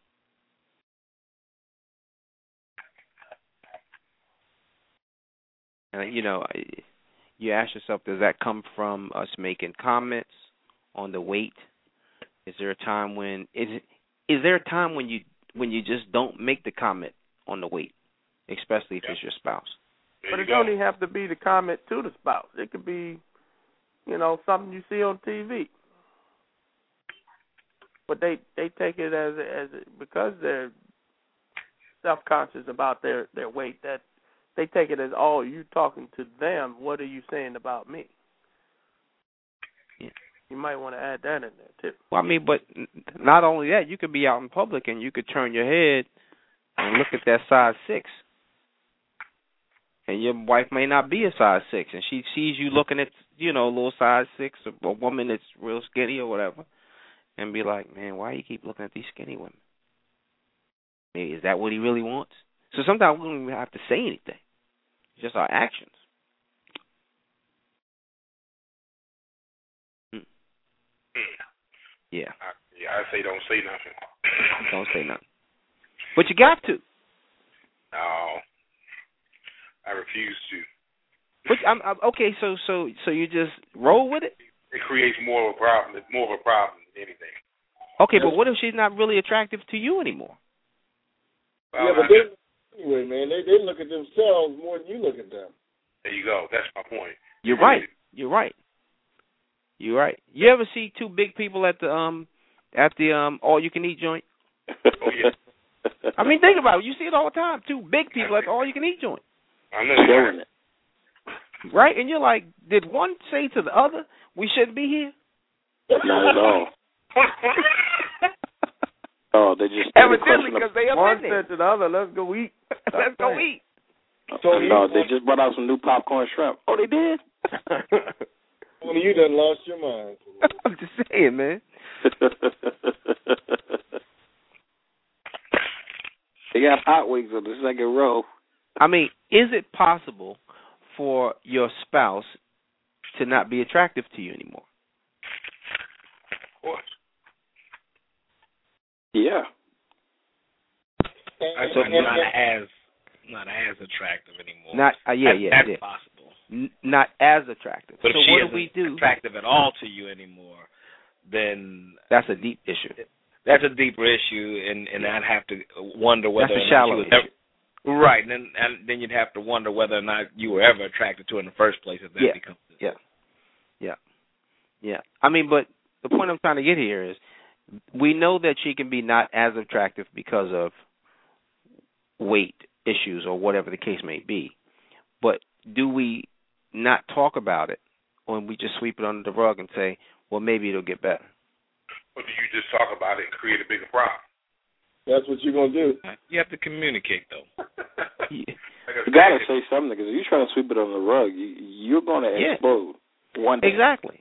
Speaker 6: And, you ask yourself, does that come from us making comments on the weight? Is there a time when is there a time when you just don't make the comment on the weight, especially if it's your spouse?
Speaker 2: But it don't even have to be the comment to the spouse. It could be, something you see on TV. But they take it as because they're self-conscious about their weight, that they take it as, oh, you talking to them. What are you saying about me?
Speaker 6: Yeah.
Speaker 2: You might want to add that in there too.
Speaker 6: Well, but not only that, you could be out in public and you could turn your head and look at that size 6. And your wife may not be a size 6, and she sees you looking at, a little size 6, a woman that's real skinny or whatever, and be like, man, why you keep looking at these skinny women? Maybe, is that what he really wants? So sometimes we don't even have to say anything. It's just our actions. Yeah.
Speaker 5: I say don't say nothing.
Speaker 6: Don't say nothing. But you got to.
Speaker 5: No. I refuse to.
Speaker 6: But I'm okay. So you just roll with it.
Speaker 5: It creates more of a problem. It's more of a problem than anything.
Speaker 6: Okay, but what if she's not really attractive to you anymore?
Speaker 7: Well, but anyway, man, they look at themselves more than you look at them.
Speaker 5: There you go. That's my point.
Speaker 6: You're right. You ever see two big people at the all you can eat joint?
Speaker 5: Oh yeah.
Speaker 6: Think about it. You see it all the time. Two big people at the all you can eat joint.
Speaker 5: I know you're
Speaker 9: it.
Speaker 6: Right? And you're like, did one say to the other, we shouldn't be here?
Speaker 9: Not at all. Oh, they just
Speaker 6: evidently because they
Speaker 2: one said to the other, let's go eat.
Speaker 6: Let's go eat.
Speaker 9: No, they just brought out some new popcorn shrimp.
Speaker 6: Oh, they did?
Speaker 7: Well, you done lost your mind.
Speaker 6: I'm just saying, man.
Speaker 9: They got hot wings on the second row.
Speaker 6: Is it possible for your spouse to not be attractive to you anymore?
Speaker 5: Of course.
Speaker 9: Yeah.
Speaker 11: So not as attractive anymore.
Speaker 6: Not
Speaker 11: That's possible.
Speaker 6: Not as attractive.
Speaker 11: But
Speaker 6: so
Speaker 11: if she
Speaker 6: what do we do?
Speaker 11: Attractive at all to you anymore, then
Speaker 6: that's a deep issue.
Speaker 11: That's a deeper issue, and I'd have to wonder whether
Speaker 6: that's a shallow issue.
Speaker 11: Right, and then you'd have to wonder whether or not you were ever attracted to her in the first place if that becomes
Speaker 6: Yeah. But the point I'm trying to get here is we know that she can be not as attractive because of weight issues or whatever the case may be. But do we not talk about it, or we just sweep it under the rug and say, well, maybe it'll get better?
Speaker 5: Or do you just talk about it and create a bigger problem?
Speaker 7: That's what you're going to do.
Speaker 11: You have to communicate, though.
Speaker 9: You got to say something, because if you're trying to sweep it under the rug, you're going to explode one day.
Speaker 6: Exactly.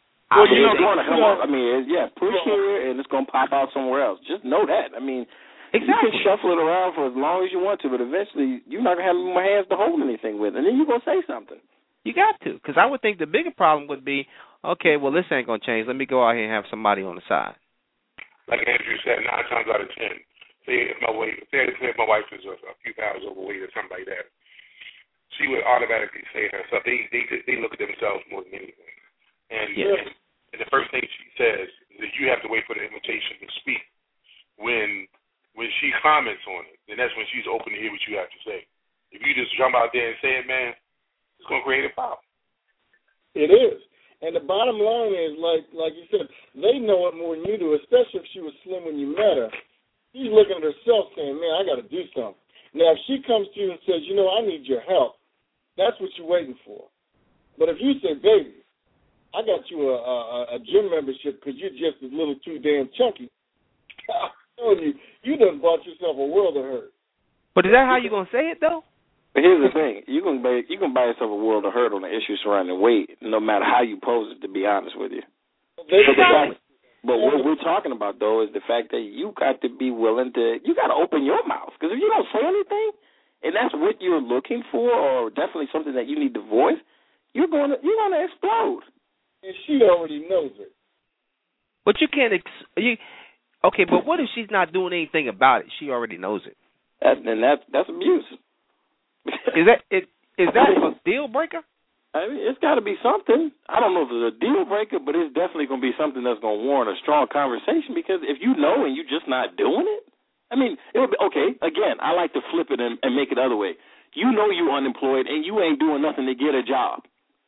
Speaker 9: You're going to come up. Push here, and it's going to pop out somewhere else. Just know that.
Speaker 6: Exactly.
Speaker 9: You can shuffle it around for as long as you want to, but eventually you're not going to have more hands to hold anything with, and then you're going to say something.
Speaker 6: You got to, because I would think the bigger problem would be, okay, well, this ain't going to change. Let me go out here and have somebody on the side.
Speaker 5: Like Andrew said, 9 times out of 10, say if my wife is a few pounds overweight or something like that, she would automatically say herself, they look at themselves more than anything. And the first thing she says is that you have to wait for the invitation to speak. When she comments on it, then that's when she's open to hear what you have to say. If you just jump out there and say it, man, it's going to create a problem.
Speaker 7: It is. And the bottom line is, like you said, they know it more than you do, especially if she was slim when you met her. She's looking at herself saying, man, I got to do something. Now, if she comes to you and says, I need your help, that's what you're waiting for. But if you say, baby, I got you a gym membership because you're just a little too damn chunky, I'm telling you done bought yourself a world of hurt.
Speaker 6: But is that how you going to say it, though?
Speaker 9: But here's the thing. You can buy yourself a world of hurt on the issue surrounding weight, no matter how you pose it, to be honest with you. But what we're talking about, though, is the fact that you got to be willing to, you got to open your mouth. Because if you don't say anything, and that's what you're looking for, or definitely something that you need to voice, you're going to explode.
Speaker 7: And she already knows it.
Speaker 6: But you can't, okay, but what if she's not doing anything about it? She already knows it.
Speaker 9: That's abuse.
Speaker 6: Is that a deal breaker?
Speaker 9: I mean, it's got to be something. I don't know if it's a deal breaker, but it's definitely going to be something that's going to warrant a strong conversation, because if you know and you're just not doing it, I mean, it'll be, okay, again, I like to flip it and make it the other way. You know you're unemployed and you ain't doing nothing to get a job.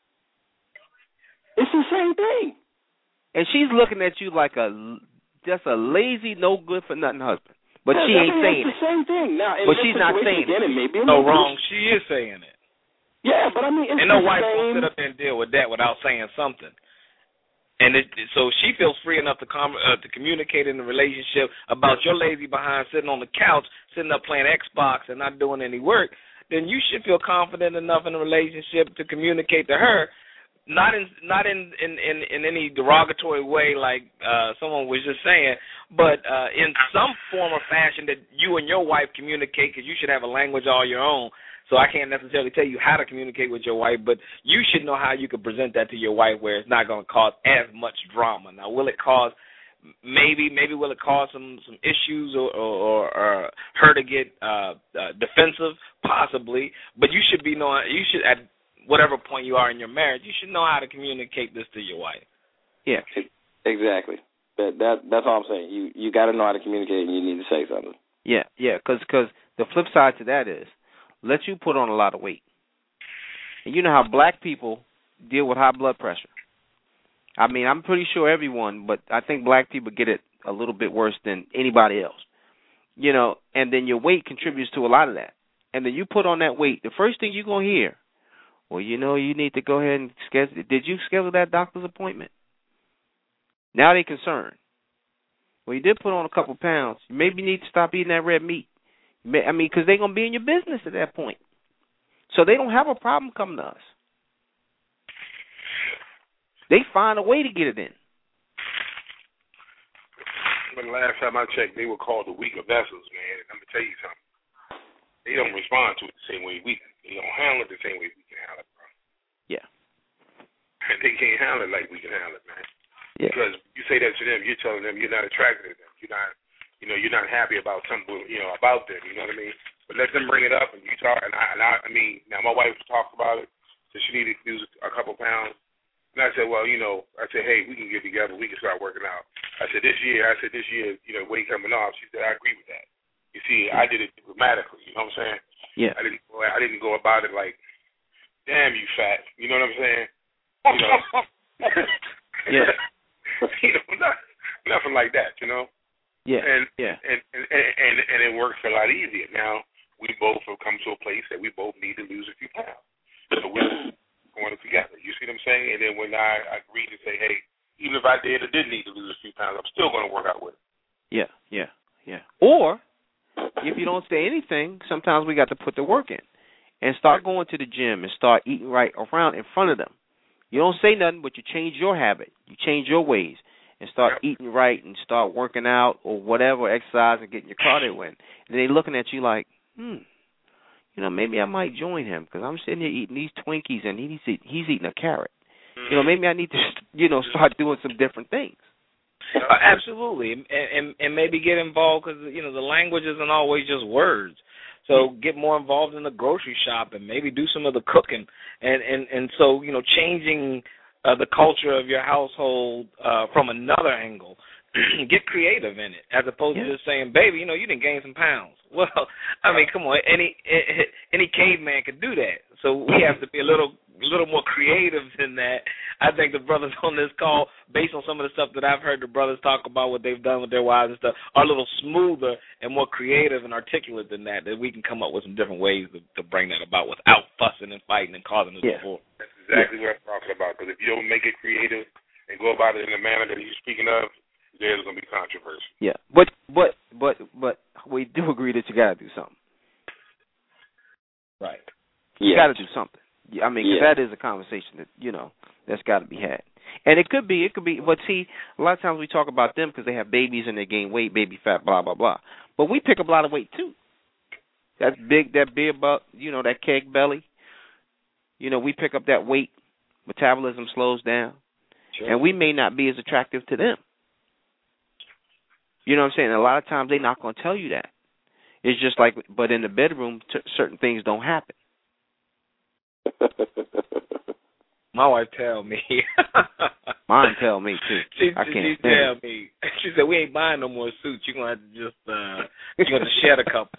Speaker 9: It's the same thing.
Speaker 6: And she's looking at you like just a lazy, no good for nothing husband. But she ain't saying it.
Speaker 9: It's the same thing. Now,
Speaker 6: but she's not saying it.
Speaker 9: It may be
Speaker 11: no wrong. She is saying it.
Speaker 9: Yeah, but I mean, it's
Speaker 11: and no wife will sit up there and deal with that without saying something. And so she feels free enough to communicate in the relationship about your lazy behind sitting on the couch, sitting up playing Xbox and not doing any work. Then you should feel confident enough in the relationship to communicate to her, not in any derogatory way like someone was just saying, but in some form or fashion that you and your wife communicate, because you should have a language all your own. So I can't necessarily tell you how to communicate with your wife, but you should know how you can present that to your wife where it's not going to cause as much drama. Now, will it cause maybe will it cause some issues or her to get defensive? Possibly, but you should be knowing. You should, at whatever point you are in your marriage, you should know how to communicate this to your wife.
Speaker 6: Yeah,
Speaker 9: exactly. That's all I'm saying. You got to know how to communicate, and you need to say something.
Speaker 6: Yeah, because the flip side to that is, let you put on a lot of weight. And you know how black people deal with high blood pressure. I mean, I'm pretty sure everyone, but I think black people get it a little bit worse than anybody else. And then your weight contributes to a lot of that. And then you put on that weight, the first thing you're going to hear, well, you need to go ahead and schedule it. Did you schedule that doctor's appointment? Now they're concerned. Well, you did put on a couple pounds. You maybe need to stop eating that red meat. I mean, because they're going to be in your business at that point. So they don't have a problem coming to us. They find a way to get it in.
Speaker 5: When last time I checked, they were called the weaker vessels, man. And let me tell you something. They don't respond to it the same way we do. They don't handle it the same way we can handle it, bro.
Speaker 6: Yeah.
Speaker 5: And they can't handle it like we can handle it, man.
Speaker 6: Yeah.
Speaker 5: Because you say that to them, you're telling them you're not attracted to them. You're not happy about something, about them. You know what I mean? But let them bring it up, and you talk. And I mean, now my wife talked about it, so she needed to lose a couple pounds. And I said, well, hey, we can get together. We can start working out. I said, this year, weight coming off. She said, I agree with that. You see, I did it dramatically. You know what I'm saying?
Speaker 6: Yeah.
Speaker 5: I didn't go about it like, damn, you fat. You know what I'm saying?
Speaker 6: Yeah.
Speaker 5: Nothing like that.
Speaker 6: Yeah.
Speaker 5: And it works a lot easier. Now we both have come to a place that we both need to lose a few pounds. So we're going together. You see what I'm saying? And then when I agreed to say, hey, even if I did need to lose a few pounds, I'm still going to work out with it.
Speaker 6: Yeah. Or if you don't say anything, sometimes we got to put the work in and start going to the gym and start eating right around in front of them. You don't say nothing, but you change your habit. You change your ways. and start eating right and start working out or whatever, exercise and getting your cardio in. And they looking at you like, maybe I might join him because I'm sitting here eating these Twinkies and he's eating a carrot. Maybe I need to, start doing some different things.
Speaker 11: Absolutely, and maybe get involved because the language isn't always just words. So get more involved in the grocery shop and maybe do some of the cooking, and so changing the culture of your household from another angle. Get creative in it as opposed to just saying, "Baby, you didn't gain some pounds." Well, I mean, come on, any caveman could do that. So we have to be a little more creative than that. I think the brothers on this call, based on some of the stuff that I've heard the brothers talk about, what they've done with their wives and stuff, are a little smoother and more creative and articulate than that we can come up with some different ways to bring that about without fussing and fighting and causing a divorce.
Speaker 5: That's exactly what I'm talking about, because if you don't make it creative and go about it in the manner that you're speaking of, there's going to be controversy.
Speaker 6: Yeah, but we do agree that you got to do something.
Speaker 11: Right.
Speaker 6: You got to do something. I mean, 'cause that is a conversation that, that's got to be had. And it could be, but see, a lot of times we talk about them because they have babies and they gain weight, baby fat, blah, blah, blah. But we pick up a lot of weight too. That beer butt, that keg belly. We pick up that weight, metabolism slows down, and we may not be as attractive to them. You know what I'm saying? And a lot of times they're not going to tell you that. It's just like, but in the bedroom, certain things don't happen.
Speaker 11: My wife tell me.
Speaker 6: Mine tell me too.
Speaker 11: She tell me. She said, "We ain't buying no more suits. You're gonna have to just you're gonna shed a couple."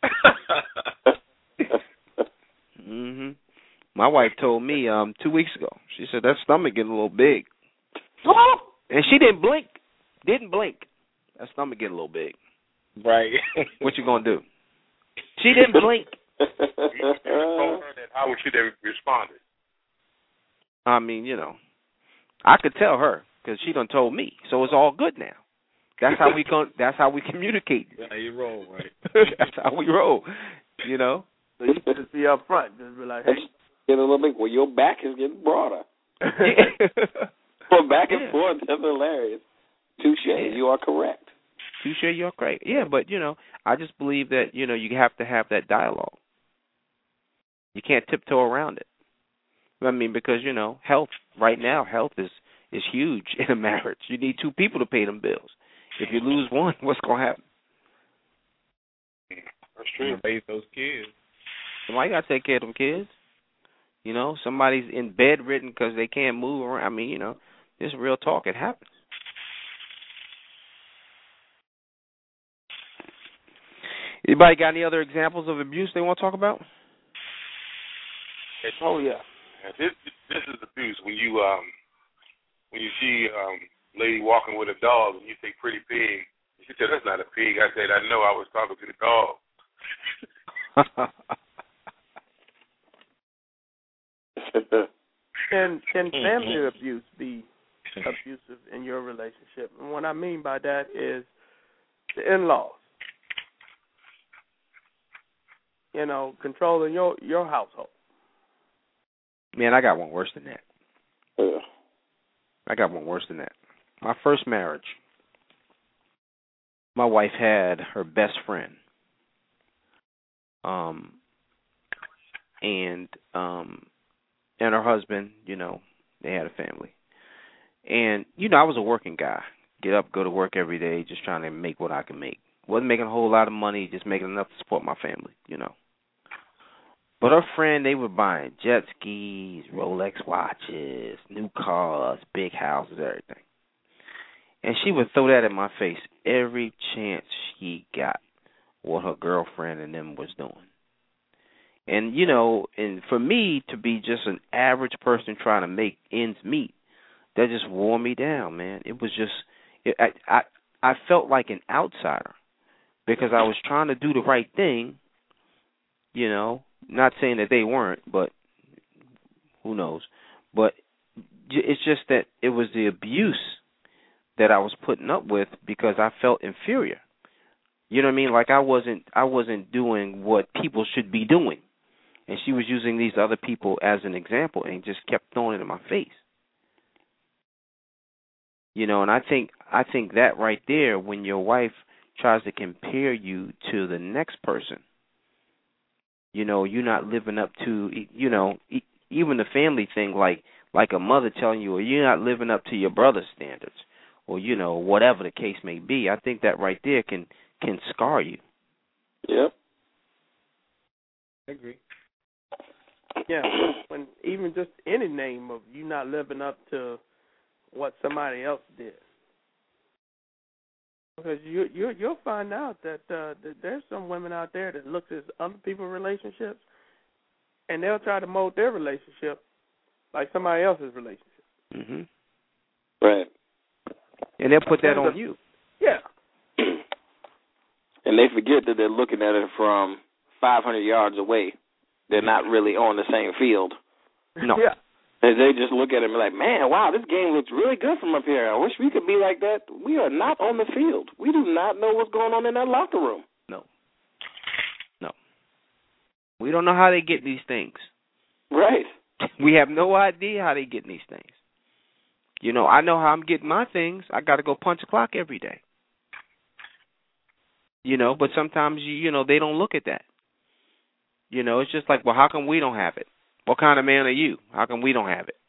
Speaker 6: Mhm. My wife told me 2 weeks ago. She said that stomach getting a little big, and she didn't blink. That stomach getting a little big.
Speaker 11: Right.
Speaker 6: What you gonna do? She didn't blink.
Speaker 5: How would she have responded?
Speaker 6: I mean, I could tell her because she done told me, so it's all good now. That's how we communicate.
Speaker 11: Yeah, you roll, right?
Speaker 6: That's how we roll.
Speaker 2: So you just be up front, just be like, "Hey,
Speaker 9: get a little bit. Well, your back is getting broader." Well, back and forth, that's hilarious. Touche, you are correct.
Speaker 6: Touche, you're correct. Yeah, but I just believe that you have to have that dialogue. You can't tiptoe around it. I mean, because health right now, health is huge in a marriage. You need two people to pay them bills. If you lose one, what's going to happen?
Speaker 5: That's true.
Speaker 11: Raise those kids.
Speaker 6: Somebody got to take care of them kids. Somebody's in bedridden because they can't move around. I mean, this is real talk. It happens. Anybody got any other examples of abuse they want to talk about?
Speaker 2: Oh yeah.
Speaker 5: This is abuse when you see lady walking with a dog and you say pretty pig. She said that's not a pig. I said I know. I was talking to the dog.
Speaker 2: Can family abuse be abusive in your relationship? And what I mean by that is the in-laws. Controlling your household.
Speaker 6: Man, I got one worse than that. My first marriage, my wife had her best friend. And her husband, they had a family. And, I was a working guy. Get up, go to work every day, just trying to make what I can make. Wasn't making a whole lot of money, just making enough to support my family, But her friend, they were buying jet skis, Rolex watches, new cars, big houses, everything. And she would throw that in my face every chance she got, what her girlfriend and them was doing. And, and for me to be just an average person trying to make ends meet, that just wore me down, man. It was just, I felt like an outsider because I was trying to do the right thing, not saying that they weren't, but who knows. But it's just that it was the abuse that I was putting up with because I felt inferior. You know what I mean? Like I wasn't doing what people should be doing. And she was using these other people as an example and just kept throwing it in my face. You know, and I think that right there, when your wife tries to compare you to the next person, you know, you're not living up to, you know, even the family thing, like a mother telling you, or you're not living up to your brother's standards, or, you know, whatever the case may be. I think that right there can scar you.
Speaker 9: Yep.
Speaker 11: I agree.
Speaker 2: Yeah, when even just any name of you not living up to what somebody else did, because you'll find out that there's some women out there that looks at other people's relationships, and they'll try to mold their relationship like somebody else's relationship.
Speaker 6: Mhm.
Speaker 9: Right.
Speaker 6: And they'll put that on you.
Speaker 2: Yeah.
Speaker 9: And they forget that they're looking at it from 500 yards away. They're not really on the same field.
Speaker 6: No.
Speaker 2: Yeah.
Speaker 9: And they just look at it and be like, man, wow, this game looks really good from up here. I wish we could be like that. We are not on the field. We do not know what's going on in that locker room.
Speaker 6: No. We don't know how they get these things.
Speaker 9: Right.
Speaker 6: We have no idea how they get these things. You know, I know how I'm getting my things. I got to go punch a clock every day. You know, but sometimes, you know, they don't look at that. You know, it's just like, well, how come we don't have it? What kind of man are you? How come we don't have it?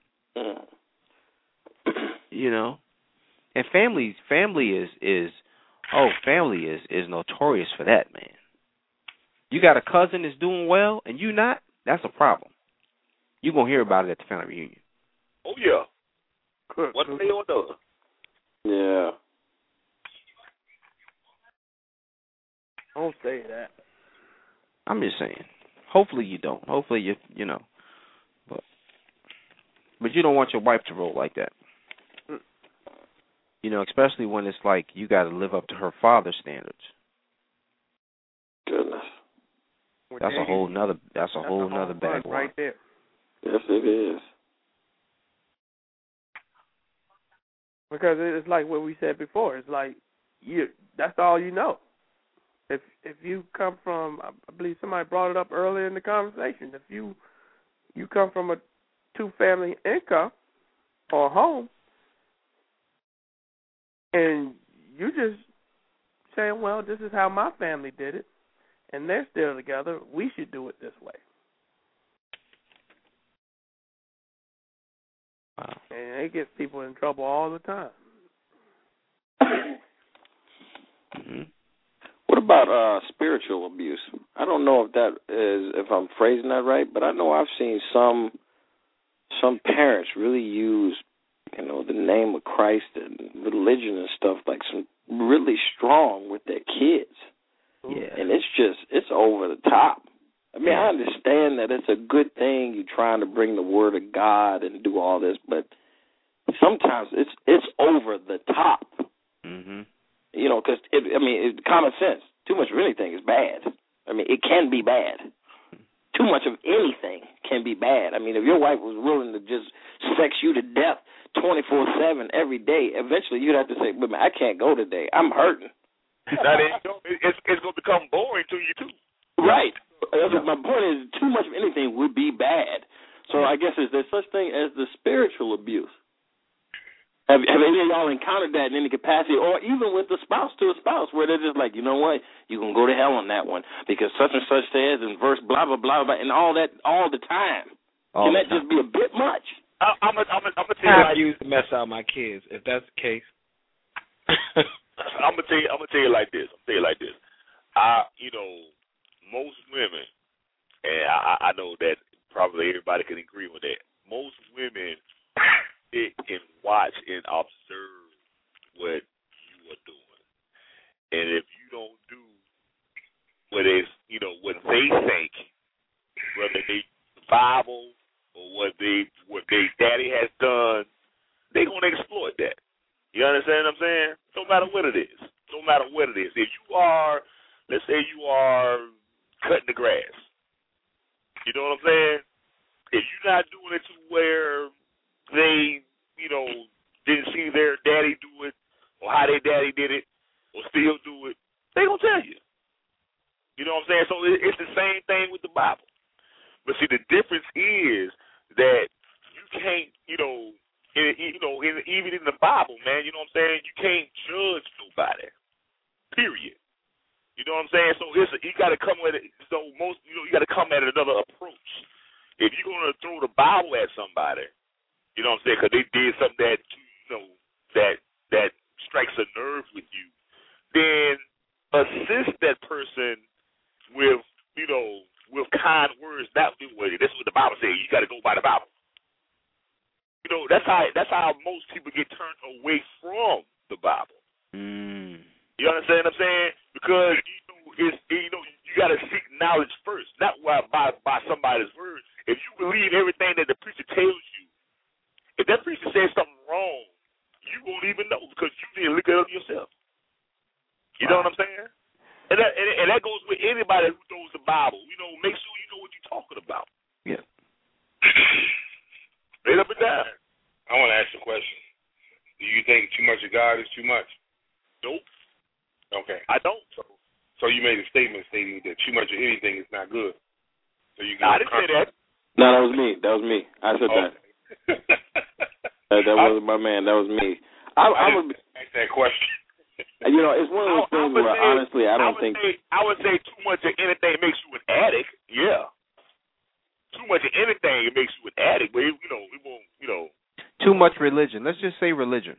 Speaker 6: You know? And family is notorious for that, man. You got a cousin that's doing well and you not, that's a problem. You're going to hear about it at the family reunion.
Speaker 10: Oh, yeah. What they on the?
Speaker 9: Yeah.
Speaker 2: Don't say that.
Speaker 6: I'm just saying. Hopefully you don't. Hopefully you know. But you don't want your wife to roll like that. You know, especially when it's like you got to live up to her father's standards.
Speaker 9: Goodness.
Speaker 6: That's a whole nother bag of
Speaker 2: right there.
Speaker 9: Yes, it is.
Speaker 2: Because it's like what we said before. It's like that's all you know. If you come from, I believe somebody brought it up earlier in the conversation. If you come from a 2-family income or home, and you just saying, well, this is how my family did it, and they're still together, we should do it this way.
Speaker 6: Wow.
Speaker 2: And it gets people in trouble all the time.
Speaker 6: Mm-hmm.
Speaker 9: What about spiritual abuse? I don't know if I'm phrasing that right, but I know I've seen some parents really use, you know, the name of Christ and religion and stuff like some really strong with their kids.
Speaker 6: Yeah.
Speaker 9: And it's over the top. I mean, I understand that it's a good thing you're trying to bring the word of God and do all this, but sometimes it's over the top.
Speaker 6: Mm-hmm.
Speaker 9: You know, because, common sense, too much of anything is bad. I mean, it can be bad. Too much of anything can be bad. I mean, if your wife was willing to just sex you to death 24/7 every day, eventually you'd have to say, but man, I can't go today. I'm hurting.
Speaker 10: It's going to become boring to you, too.
Speaker 9: Right. My point is, too much of anything would be bad. So I guess is there such thing as the spiritual abuse? Have any of y'all encountered that in any capacity, or even with the spouse to a spouse, where they're just like, you know what, you can go to hell on that one because such and such says in verse blah blah blah blah, and all that all the time. Can that just be a bit much?
Speaker 10: I'm gonna tell you.
Speaker 11: I used to mess out my kids. If that's the case,
Speaker 10: I'm gonna tell you like this. Most women, and I know that probably everybody can agree with that. Most women can watch and observe what you are doing, and if you don't do what they think, whether they the Bible or what their daddy has done, they're gonna exploit that. You understand what I'm saying? No matter what it is. If you are, let's say you are cutting the grass, you know what I'm saying? If you're not doing it to where they, didn't see their daddy do it or how their daddy did it or still do it, they gonna tell you. You know what I'm saying? So it's the same thing with the Bible. But see, the difference is that you can't, even even in the Bible, man, you know what I'm saying? You can't judge nobody. Period. You know what I'm saying? So you got to come with it. So you got to come at another approach. If you're gonna throw the Bible at somebody, you know what I'm saying? Because they did something that that strikes a nerve with you, then assist that person with with kind words. That's what the Bible says. You got to go by the Bible. You know, that's how most people get turned away from the Bible. You understand what I'm saying? Because you got to seek knowledge first, not by somebody's words. If you believe everything that the preacher tells you, if that preacher says something wrong, you won't even know because you didn't look it up yourself. You know what I'm saying? And that goes with anybody who knows the Bible. You know, make sure you know what you're talking about.
Speaker 6: Yeah.
Speaker 10: Straight up and down.
Speaker 5: I want to ask you a question. Do you think too much of God is too much?
Speaker 10: Nope.
Speaker 5: Okay.
Speaker 10: I don't.
Speaker 5: So you made a statement stating that too much of anything is not good. So you
Speaker 10: I didn't say that.
Speaker 9: No, that was me. I said that. That wasn't my man. That was me. I would
Speaker 5: ask that question.
Speaker 9: You know, it's one of those things where honestly I
Speaker 10: would say too much of anything makes you an addict. Yeah. Too much of anything it makes you an addict, but it won't.
Speaker 6: Too much religion. Let's just say religion.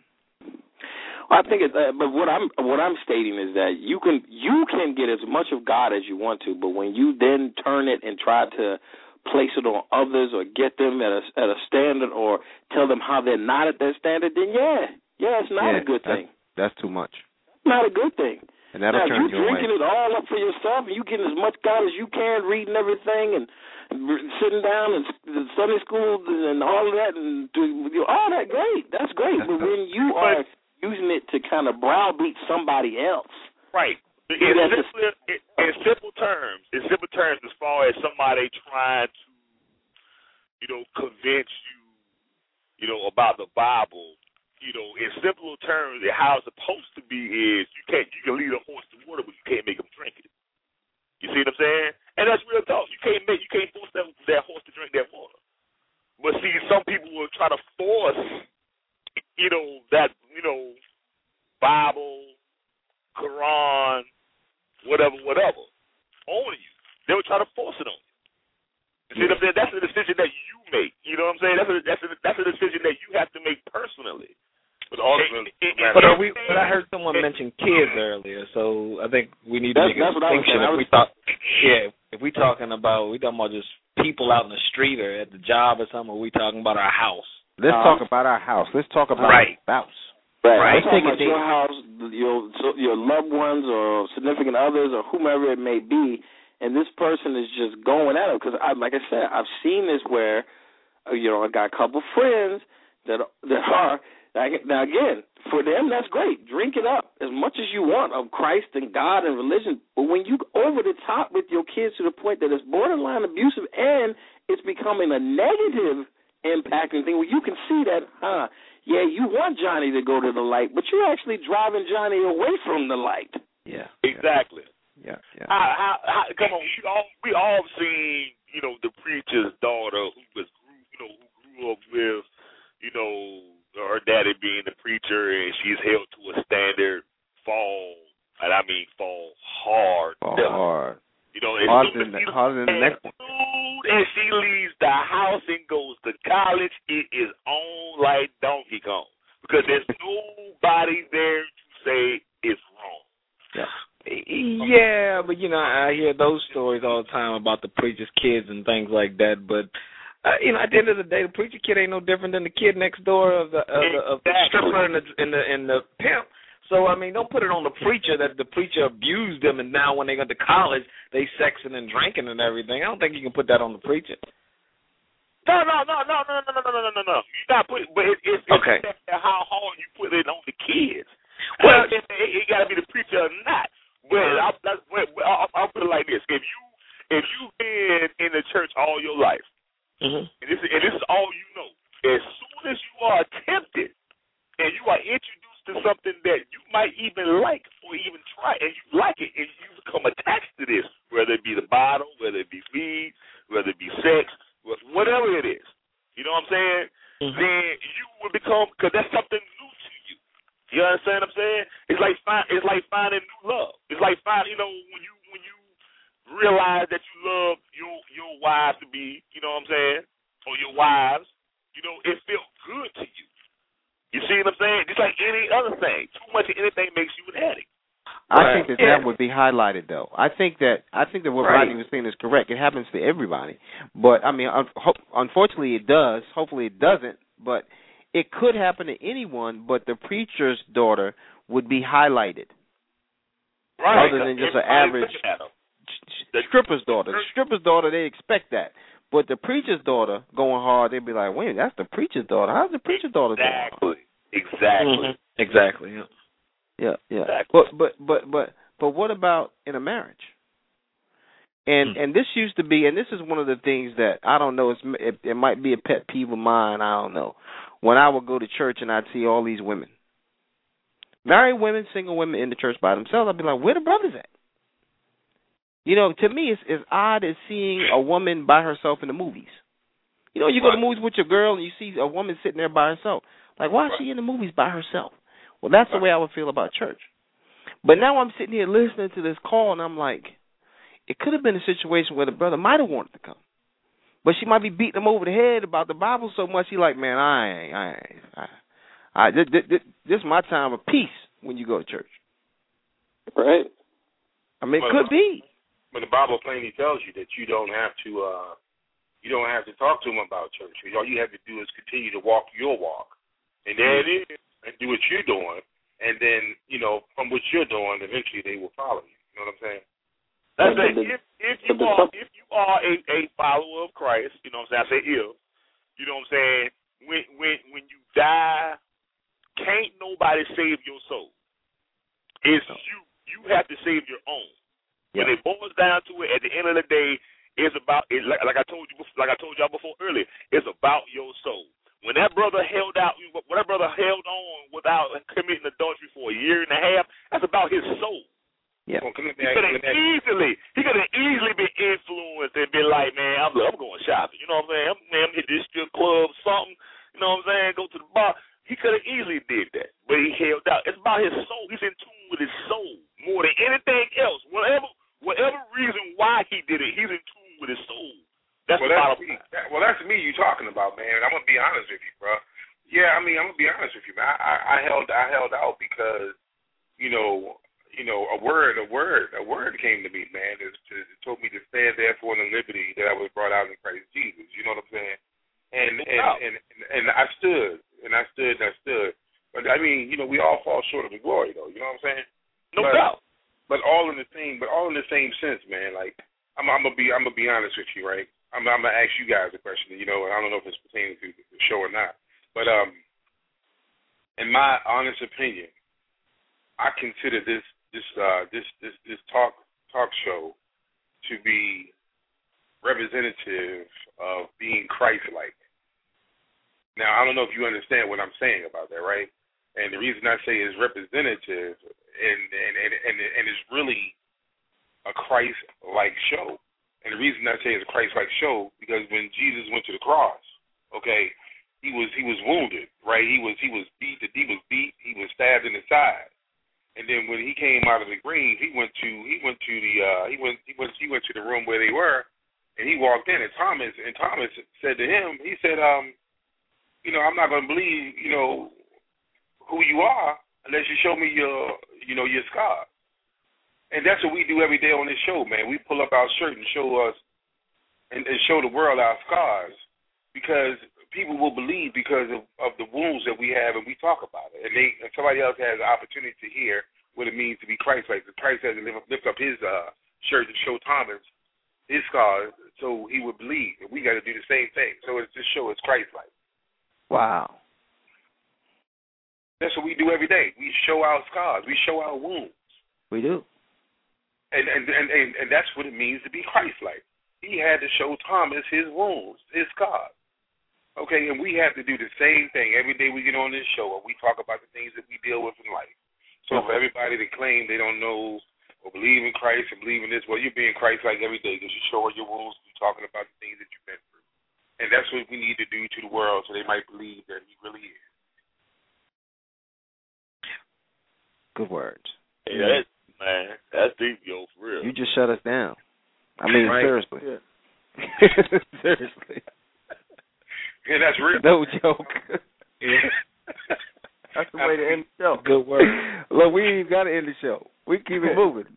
Speaker 9: I think but what I'm stating is that you can get as much of God as you want to, but when you then turn it and try to place it on others or get them at a standard or tell them how they're not at that standard, then it's not a good thing.
Speaker 6: That's too much.
Speaker 9: Not a good thing.
Speaker 6: And that'll
Speaker 9: now,
Speaker 6: turn
Speaker 9: you drinking it all up for yourself, and you getting as much God as you can, reading everything, and sitting down and Sunday school and all of that, and all that, great. That's great. But when you are using it to kind of browbeat somebody else,
Speaker 10: right? In simple terms, as far as somebody trying to, convince you, about the Bible. In simple terms, how it's supposed to be is you can lead a horse to water, but you can't make him drink it. You see what I'm saying? And that's real talk. You can't force that horse to drink that water. But see, some people will try to force, that Bible, Quran, whatever, on you. They will try to force it on you. You see what I'm saying? That's a decision that you make. You know what I'm saying? That's a decision that you have to make personally. But
Speaker 11: I heard someone mention kids earlier, so I think we need to make a distinction. If we talking about just people out in the street or at the job or something, or we talking about our house?
Speaker 6: Let's talk about our house. Let's talk about our spouse.
Speaker 9: Right. Let's talk about your house, your loved ones or significant others or whomever it may be, and this person is just going at it. Because, like I said, I've seen this where, I got a couple friends that are. Now, again, for them, that's great. Drink it up as much as you want of Christ and God and religion. But when you over the top with your kids to the point that it's borderline abusive and it's becoming a negative impacting thing, where you can see that, you want Johnny to go to the light, but you're actually driving Johnny away from the light.
Speaker 6: Yeah.
Speaker 10: Exactly.
Speaker 6: Yeah.
Speaker 10: Come on, we all seen, the preacher's daughter who grew up with, her daddy being the preacher, and she's held to a standard, fall hard.
Speaker 6: Hard.
Speaker 10: Harder than the next one. And she leaves the house and goes to college. It is on like Donkey Kong because there's nobody there to say it's wrong.
Speaker 11: Yeah, but I hear those stories all the time about the preacher's kids and things like that. But at the end of the day, the preacher kid ain't no different than the kid next door of the stripper and the pimp. So don't put it on the preacher that the preacher abused them, and now when they got to college, they sexing and drinking and everything. I don't think you can put that on the preacher.
Speaker 10: No. You not put it, but it's
Speaker 11: okay.
Speaker 10: How hard you put it on the kids. Well, it got to be the preacher or not. Well, I'll put it like this: if you've been in the church all your life, and this is all you know, as soon as you are tempted and you are introduced to something that you might even like or even try, and you like it, and you become attached to this, whether it be the bottle, whether it be weed, whether it be sex, whatever it is. You know what I'm what I'm saying, then you will become, because that's something new to you. You understand what I'm saying? It's like finding new love. It's like finding, when you realize that you love your wives to be, you know what I'm saying, or your wives, it felt good to you. You see what I'm saying? Just like any other thing. Too much of anything makes you an addict.
Speaker 6: I think that would be highlighted, though. I think that what Rodney was saying is correct. It happens to everybody, but I mean, unfortunately, it does. Hopefully, it doesn't. But it could happen to anyone. But the preacher's daughter would be highlighted,
Speaker 10: right?
Speaker 6: Other than just an average stripper's daughter. The stripper's daughter, they expect that. But the preacher's daughter going hard, they'd be like, "Wait, that's the preacher's daughter. How's the preacher's daughter going hard?"
Speaker 11: Exactly.
Speaker 6: Yeah.
Speaker 10: Exactly.
Speaker 6: But what about in a marriage? And this used to be, and this is one of the things that I don't know. It might be a pet peeve of mine. I don't know. When I would go to church and I'd see all these women, married women, single women in the church by themselves, I'd be like, "Where the brothers at?" To me, it's as odd as seeing a woman by herself in the movies. You go to movies with your girl and you see a woman sitting there by herself. Like, why is she in the movies by herself? Well, that's the way I would feel about church. But now I'm sitting here listening to this call, and I'm like, it could have been a situation where the brother might have wanted to come. But she might be beating him over the head about the Bible so much, he's like, man, this is my time of peace when you go to church.
Speaker 9: Right.
Speaker 6: I mean, it could be.
Speaker 5: But the Bible plainly tells you that you don't have to talk to him about church. All you have to do is continue to walk your walk. And there it is. And do what you're doing, and then, from what you're doing, eventually they will follow you. You know what I'm saying?
Speaker 10: That's if you are a follower of Christ, you know what I'm saying? I say if, you know what I'm saying? When you die, can't nobody save your soul. It's you. You have to save your own. When it boils down to it, at the end of the day, it's about it. Like I told y'all before earlier, it's about your soul. When that brother held on without committing adultery for a year and a half, that's about his soul.
Speaker 6: Yeah.
Speaker 10: He could have easily been influenced and been like, man, I'm going shopping. You know what I'm saying? I'm hit this strip club or something. You know what I'm saying? Go to the bar. He could have easily did that, but he held out. It's about his soul. He's in tune with his soul more than anything else. Whatever reason why he did it, he's in tune with his soul. That's
Speaker 5: me you talking about, man. I'm gonna be honest with you, bro. Yeah, I mean, I'm gonna be honest with you, man. I held out because, a word came to me, man. It told me to stand therefore in the liberty that I was brought out in Christ Jesus. You know what I'm saying? And I stood. But I mean, we all fall short of the glory, though. You know what I'm saying?
Speaker 10: No doubt.
Speaker 5: But all in the same sense, man. Like I'm gonna be honest with you, right? I'm gonna ask you guys a question. And I don't know if it's pertaining to the show or not, but in my honest opinion, I consider this talk show to be representative of being Christ-like. Now, I don't know if you understand what I'm saying about that, right? And the reason I say is representative, and it's really a Christ-like show. And the reason I say it's a Christ-like show because when Jesus went to the cross, okay, he was wounded, right? He was beat. He was stabbed in the side. And then when he came out of the grave, he went to the room where they were, and he walked in. And Thomas said to him, he said, I'm not going to believe, who you are unless you show me your scars. And that's what we do every day on this show, man. We pull up our shirt and show us and show the world our scars because people will believe because of the wounds that we have and we talk about it. And somebody else has the opportunity to hear what it means to be Christ-like. Christ has to lift up his shirt and show Thomas his scars so he would believe. And we got to do the same thing. So this show is Christ-like.
Speaker 6: Wow.
Speaker 5: That's what we do every day. We show our scars. We show our wounds.
Speaker 6: We do.
Speaker 5: And that's what it means to be Christ-like. He had to show Thomas his wounds, his scars. Okay, and we have to do the same thing every day we get on this show, and we talk about the things that we deal with in life. So for everybody to claim they don't know or believe in Christ and believe in this, well, you're being Christ-like every day because you're showing your wounds, you're talking about the things that you've been through. And that's what we need to do to the world so they might believe that he really is.
Speaker 6: Good words.
Speaker 10: Yeah, that's deep, yo, for real.
Speaker 6: You just shut us down. I mean, seriously.
Speaker 2: Yeah.
Speaker 6: Seriously.
Speaker 5: Yeah, that's real.
Speaker 6: No joke.
Speaker 2: Yeah. That's the way to end the show.
Speaker 6: Good work. Look, we ain't even got to end the show. We keep it moving.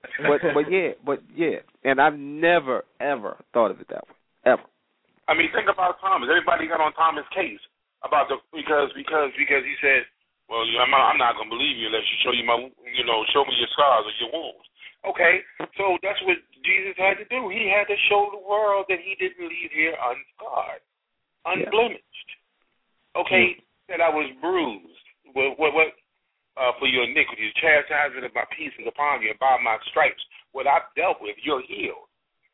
Speaker 6: But yeah. And I've never, ever thought of it that way. Ever.
Speaker 5: I mean, think about Thomas. Everybody got on Thomas' case about because he said, well, I'm not gonna believe you unless you show me your scars or your wounds. Okay, so that's what Jesus had to do. He had to show the world that he didn't leave here unscarred, unblemished. Okay, that I was bruised. What for your iniquities? Chastisement of my peace is upon you, and by my stripes, what I've dealt with, you're healed.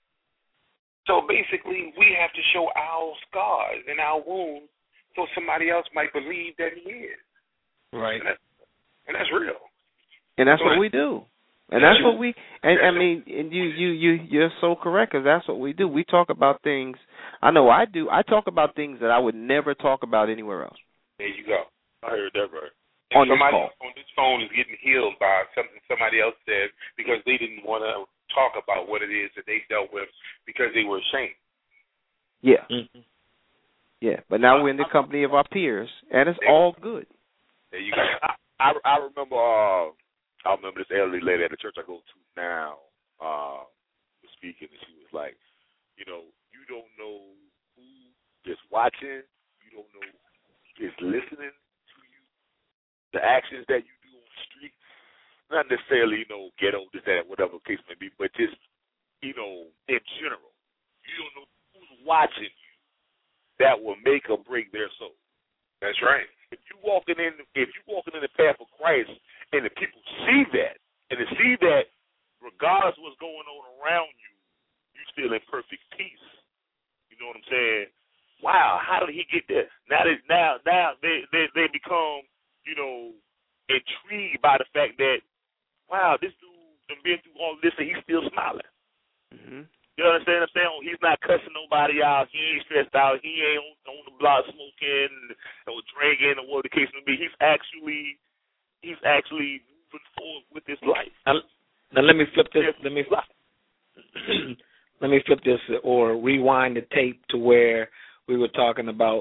Speaker 5: So basically, we have to show our scars and our wounds so somebody else might believe that he is.
Speaker 11: Right.
Speaker 5: And that's real.
Speaker 6: And that's what we do. And that's what we. And I mean, and you're so correct, because that's what we do. We talk about things. I know I do. I talk about things that I would never talk about anywhere else.
Speaker 5: There you go.
Speaker 10: I heard that right.
Speaker 5: And
Speaker 6: on this call.
Speaker 5: On this phone is getting healed by something somebody else said because they didn't want to talk about what it is that they dealt with because they were ashamed.
Speaker 6: Yeah. Mm-hmm. Yeah. But now we're in the company of our peers, and it's all good.
Speaker 5: There you go.
Speaker 10: I remember this elderly lady at the church I go to now was speaking, and she was like, you don't know who is watching, you don't know who is listening to you, the actions that you do on the street, not necessarily, ghetto, this, that, whatever the case may be, but just, in general, you don't know who's watching you that will make or break their soul.
Speaker 5: That's right.
Speaker 10: If you're walking in the path of Christ, and the people see that, and they see that regardless of what's going on around you, you're still in perfect peace. You know what I'm saying? Wow, how did he get there? Now they become, intrigued by the fact that, wow, this dude done been through all this and he's still smiling.
Speaker 6: Mm-hmm.
Speaker 10: You understand what I'm saying? He's not cussing nobody out. He ain't stressed out. He ain't on the block smoking or drinking or whatever the case may be. He's actually moving forward with his life.
Speaker 11: Now let me flip this. Let me flip this or rewind the tape to where we were talking about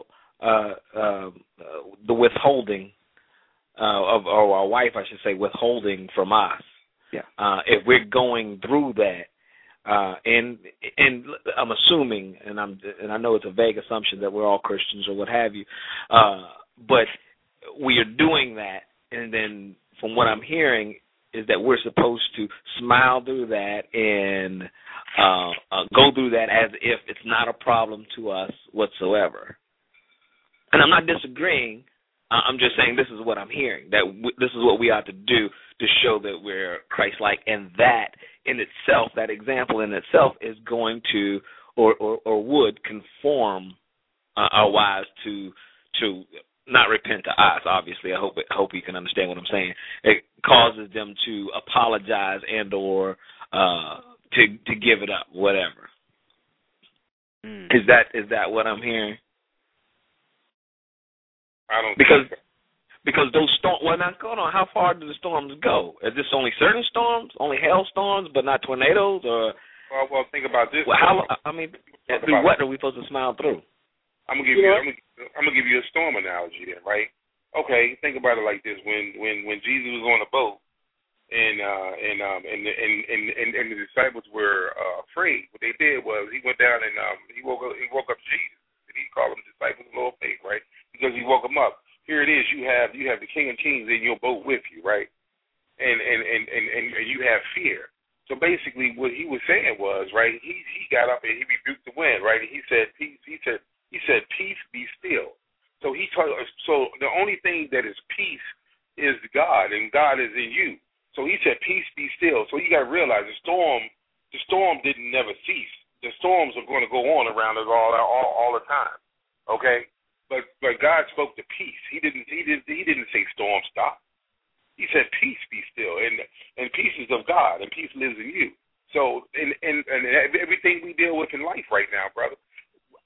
Speaker 11: the withholding of our wife, I should say, withholding from us.
Speaker 6: Yeah.
Speaker 11: If we're going through that, and I'm assuming, and I know it's a vague assumption that we're all Christians or what have you, but we are doing that, and then from what I'm hearing is that we're supposed to smile through that and go through that as if it's not a problem to us whatsoever. And I'm not disagreeing. I'm just saying this is what I'm hearing, that this is what we ought to do to show that we're Christ-like, and that in itself, that example in itself is going to or would conform our wives to not repent to us, obviously. I hope you can understand what I'm saying. It causes them to apologize and or to give it up, whatever. Is that what I'm hearing?
Speaker 5: I don't
Speaker 11: because those storms. Well, now hold on. How far do the storms go? Is this only certain storms, only hailstorms, but not tornadoes, or?
Speaker 5: Well, think about this.
Speaker 11: Well, through what are we supposed to smile through?
Speaker 5: I'm gonna give you a storm analogy then, right? Okay, think about it like this: when Jesus was on the boat, and the disciples were afraid, what they did was he went down and he woke up Jesus, and he called them disciples of low faith, right? Because he woke them up. Here it is: you have the King of Kings in your boat with you, right? And you have fear. So basically, what he was saying was, right? He got up and he rebuked the wind, right? And he said, peace. He said, peace, be still. So so the only thing that is peace is God, and God is in you. So he said, peace, be still. So you got to realize the storm didn't never cease. The storms are going to go on around us all the time. Okay, but God spoke to peace. He didn't say storm stop. He said, peace, be still, and peace is of God, and peace lives in you. So, and everything we deal with in life right now, brother,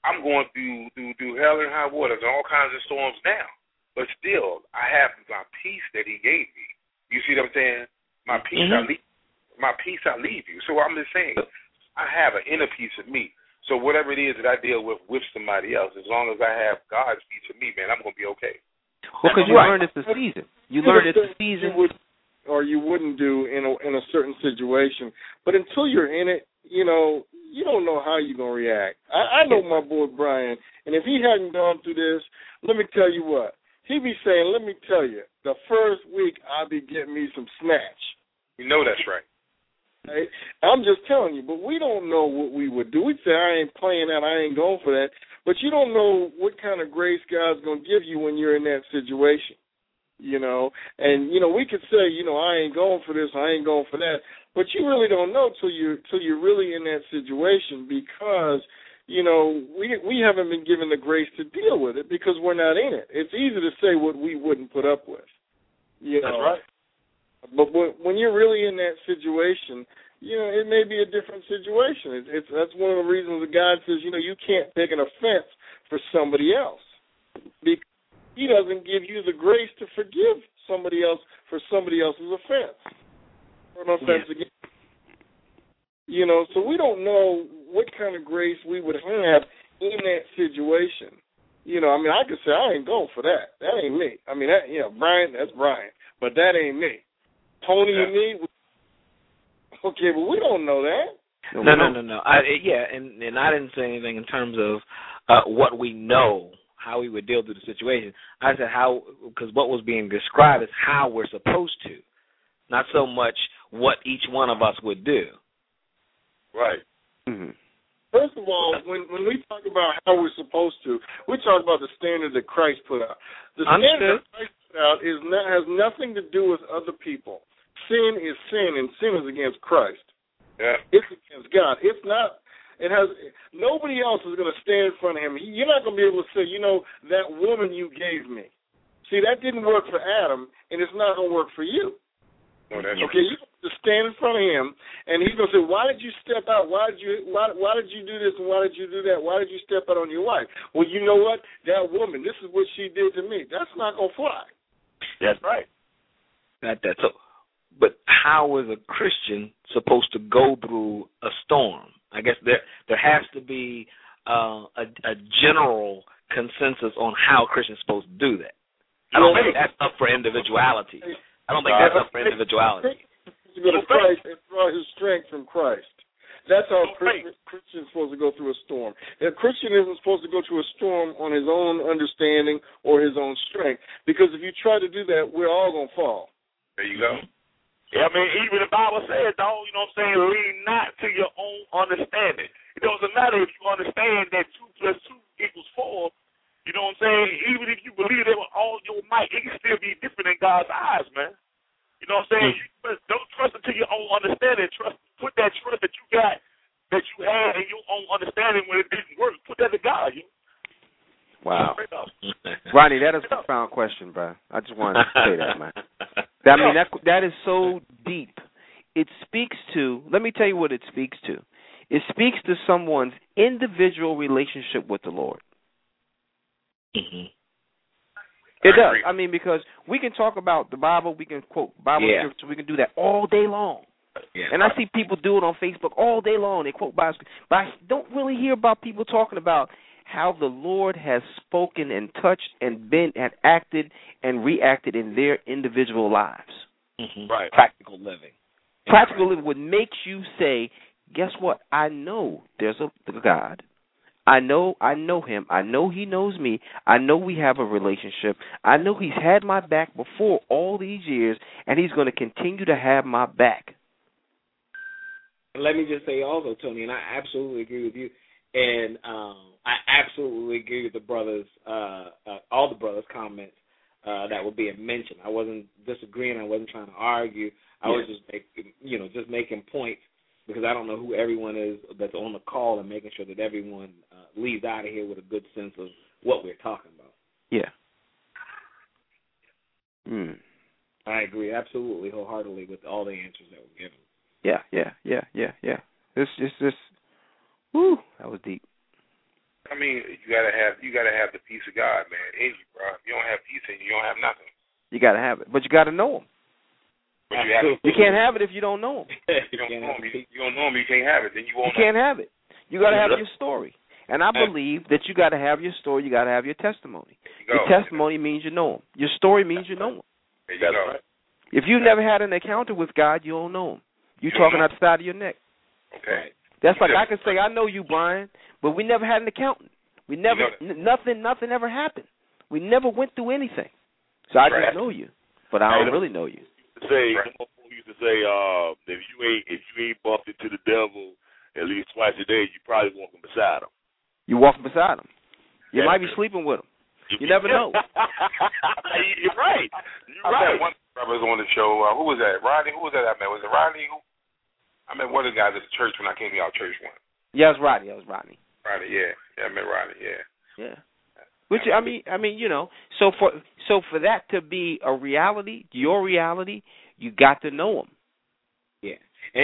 Speaker 5: I'm going through hell and high waters and all kinds of storms now. But still, I have my peace that he gave me. You see what I'm saying? My peace, I leave you. So I'm just saying, I have an inner peace of me. So whatever it is that I deal with somebody else, as long as I have God's peace of me, man, I'm going to be okay.
Speaker 6: Well, because you learned it's the season. You learned it's the season.
Speaker 7: Or you wouldn't do in a certain situation. But until you're in it, you don't know how you're going to react. I know my boy Brian, and if he hadn't gone through this, let me tell you what. He'd be saying, let me tell you, the first week I'll be getting me some snatch.
Speaker 5: You know that's right.
Speaker 7: Right? I'm just telling you, but we don't know what we would do. We'd say, I ain't playing that, I ain't going for that. But you don't know what kind of grace God's going to give you when you're in that situation. And, we could say, I ain't going for this, I ain't going for that. But you really don't know till you're really in that situation because, we haven't been given the grace to deal with it because we're not in it. It's easy to say what we wouldn't put up with.
Speaker 5: That's right.
Speaker 7: But when you're really in that situation, it may be a different situation. That's one of the reasons that God says, you can't take an offense for somebody else because he doesn't give you the grace to forgive somebody else for somebody else's offense. Or an offense again. So we don't know what kind of grace we would have in that situation. I could say, I ain't going for that. That ain't me. Brian, that's Brian. But that ain't me. Tony and me, okay, but we don't know that.
Speaker 11: No. And I didn't say anything in terms of what we know, how we would deal through the situation. I said because what was being described is how we're supposed to, not so much what each one of us would do.
Speaker 5: Right.
Speaker 7: Mm-hmm. First of all, when we talk about how we're supposed to, we talk about the standard that Christ put out. The standard that Christ put out has nothing to do with other people. Sin is sin, and sin is against Christ.
Speaker 5: Yeah.
Speaker 7: It's against God. It's not. Nobody else is going to stand in front of him. You're not going to be able to say, that woman you gave me. See, that didn't work for Adam, and it's not going to work for you.
Speaker 5: No, that's
Speaker 7: okay. You have to stand in front of him, and he's going to say, "Why did you step out? Why did you do this and why did you do that? Why did you step out on your wife?" Well, you know what? That woman, this is what she did to me. That's not going to fly.
Speaker 5: That's right.
Speaker 11: That's so. But how is a Christian supposed to go through a storm? I guess there has to be a general consensus on how Christians are supposed to do that. I don't think that's up for individuality. To
Speaker 7: go to Christ and draw his strength from Christ. That's how a Christian is supposed to go through a storm. A Christian isn't supposed to go through a storm on his own understanding or his own strength, because if you try to do that, we're all going to fall.
Speaker 5: There you go.
Speaker 10: Yeah, even the Bible says, dog, lean not to your own understanding. It doesn't matter if you understand that 2 + 2 = 4. You know what I'm saying? Even if you believe it with all your might, it can still be different in God's eyes, man. You know what I'm saying? Don't trust it to your own understanding. Put that trust that you got, that you had in your own understanding when it didn't work. Put that to God.
Speaker 6: Wow. Ronnie, that is a profound question, bro. I just wanted to say that, man. That is so deep. It speaks to, let me tell you what it speaks to. It speaks to someone's individual relationship with the Lord.
Speaker 11: Mm-hmm.
Speaker 6: It does. Because we can talk about the Bible, we can quote Bible scripture, we can do that all day long.
Speaker 11: Yeah.
Speaker 6: And I see people do it on Facebook all day long. They quote Bible scripture. But I don't really hear about people talking about how the Lord has spoken and touched and acted and reacted in their individual lives.
Speaker 11: Mm-hmm. Right. Practical living.
Speaker 6: Practical living would make you say, guess what? I know there's a God. I know him. I know he knows me. I know we have a relationship. I know he's had my back before all these years, and he's going to continue to have my back.
Speaker 11: Let me just say also, Tony, and I absolutely agree with you, and I absolutely agree with the brothers, all the brothers' comments that were being mentioned. I wasn't disagreeing. I wasn't trying to argue. I was just making points, because I don't know who everyone is that's on the call, and making sure that everyone leaves out of here with a good sense of what we're talking about.
Speaker 6: Yeah.
Speaker 11: I agree absolutely wholeheartedly with all the answers that were given.
Speaker 6: Yeah. This, woo, that was deep.
Speaker 5: I mean, you gotta have the peace of God, man, in you, bro. If you don't have peace in you, you don't have nothing.
Speaker 6: You got to have it, but you got to know him.
Speaker 5: But
Speaker 6: you can't have it if you don't know him.
Speaker 5: You don't know him. You don't know him. You can't have it. Then you won't.
Speaker 6: You can't have it. You got to have your story. And I believe that you got to have your story. You got to have your testimony. Your testimony means you know him. Your story means you know him.
Speaker 5: There you go.
Speaker 6: If you've never had an encounter with God, you don't know him. You're talking out the side of your neck.
Speaker 5: Okay.
Speaker 6: That's like I can say, I know you, Brian, but we never had an accountant. We never, nothing ever happened. We never went through anything. So I just know you, but I don't really know you.
Speaker 10: Say, used to say, if you ain't bumped into the devil at least twice a day, you probably walking beside him.
Speaker 6: You walking beside him. You might be sleeping with him. You never know.
Speaker 10: You're right. You're right.
Speaker 5: One brother was on the show. Who was that? Rodney? Who was that I met? Was it Rodney? I met one of the guys at the church when I came to our church once.
Speaker 6: Yeah, it was Rodney. Rodney, yeah. Yeah, I met Rodney, yeah. Yeah. Which I mean, you know, so for that to be a reality, your reality, you got to know him.
Speaker 11: Yeah.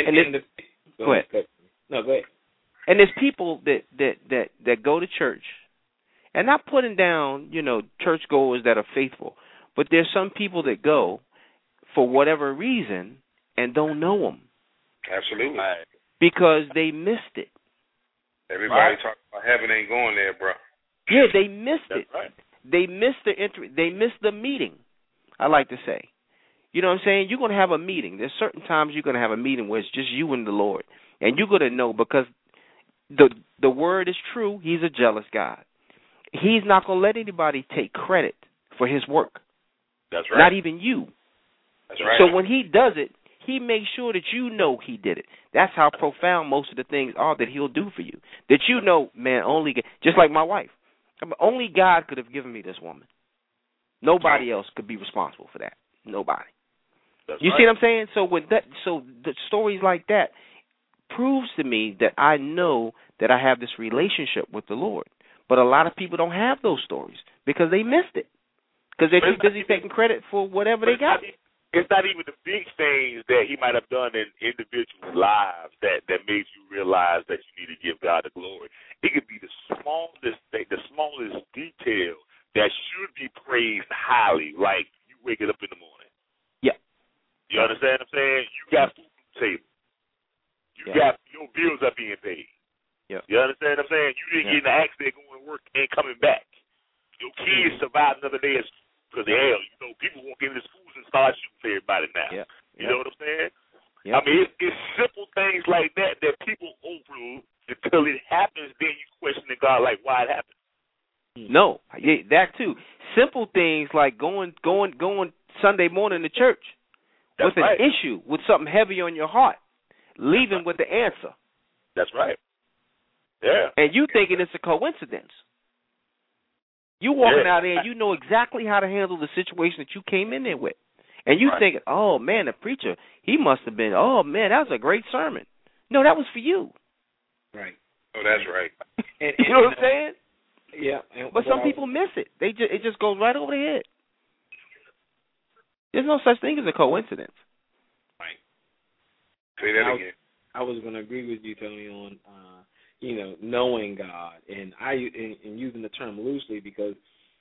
Speaker 6: Go ahead.
Speaker 11: No, go ahead.
Speaker 6: And there's people that go to church, and not putting down, you know, churchgoers that are faithful, but there's some people that go for whatever reason and don't know them.
Speaker 5: Absolutely.
Speaker 6: Because they missed it.
Speaker 5: Everybody talking about heaven ain't going there, bro.
Speaker 6: Yeah, they missed it.
Speaker 10: Right.
Speaker 6: They missed they missed the meeting, I like to say. You know what I'm saying? You're going to have a meeting. There's certain times you're going to have a meeting where it's just you and the Lord. And you're going to know because the word is true. He's a jealous God. He's not going to let anybody take credit for his work.
Speaker 10: That's right.
Speaker 6: Not even you.
Speaker 5: That's right.
Speaker 6: So when he does it, he makes sure that you know he did it. That's how profound most of the things are that he'll do for you. That you know, man, just like my wife. Only God could have given me this woman. Nobody else could be responsible for that. Nobody.
Speaker 10: That's
Speaker 6: you
Speaker 10: right.
Speaker 6: see what I'm saying? So the stories like that proves to me that I know that I have this relationship with the Lord. But a lot of people don't have those stories because they missed it. Because they're too busy taking credit for whatever they got.
Speaker 10: It's not even the big things that he might have done in individuals' lives that made you realize that you need to give God the glory. It could be the smallest thing, the smallest detail that should be praised highly, like you waking up in the morning.
Speaker 6: Yeah.
Speaker 10: You understand what I'm saying? You got food on the table. You got your bills are being paid.
Speaker 6: Yeah.
Speaker 10: You understand what I'm saying? You didn't get in an accident going to work and coming back. Your kids survived another day because of hell. You know, people won't get into schools and start shooting for everybody now.
Speaker 6: Yeah.
Speaker 10: You know what I'm saying?
Speaker 6: Yeah.
Speaker 10: I mean, it's simple things like that people overlook until it happens. Then you questioning God, like, why it happened.
Speaker 6: No, that too. Simple things like going Sunday morning to church with an issue, with something heavy on your heart, leaving with the answer.
Speaker 10: That's right. Yeah.
Speaker 6: And you thinking it's a coincidence. You walking out there and you know exactly how to handle the situation that you came in there with. And you thinking, oh, man, the preacher, he must have been, oh, man, that was a great sermon. No, that was for you.
Speaker 11: Right.
Speaker 5: Oh, that's right.
Speaker 6: You know what I'm saying?
Speaker 11: Yeah.
Speaker 6: But some people miss it. It just goes right over their head. There's no such thing as a coincidence.
Speaker 5: Right. Say that again.
Speaker 11: I was going to agree with you, Tony, on knowing God, and and using the term loosely because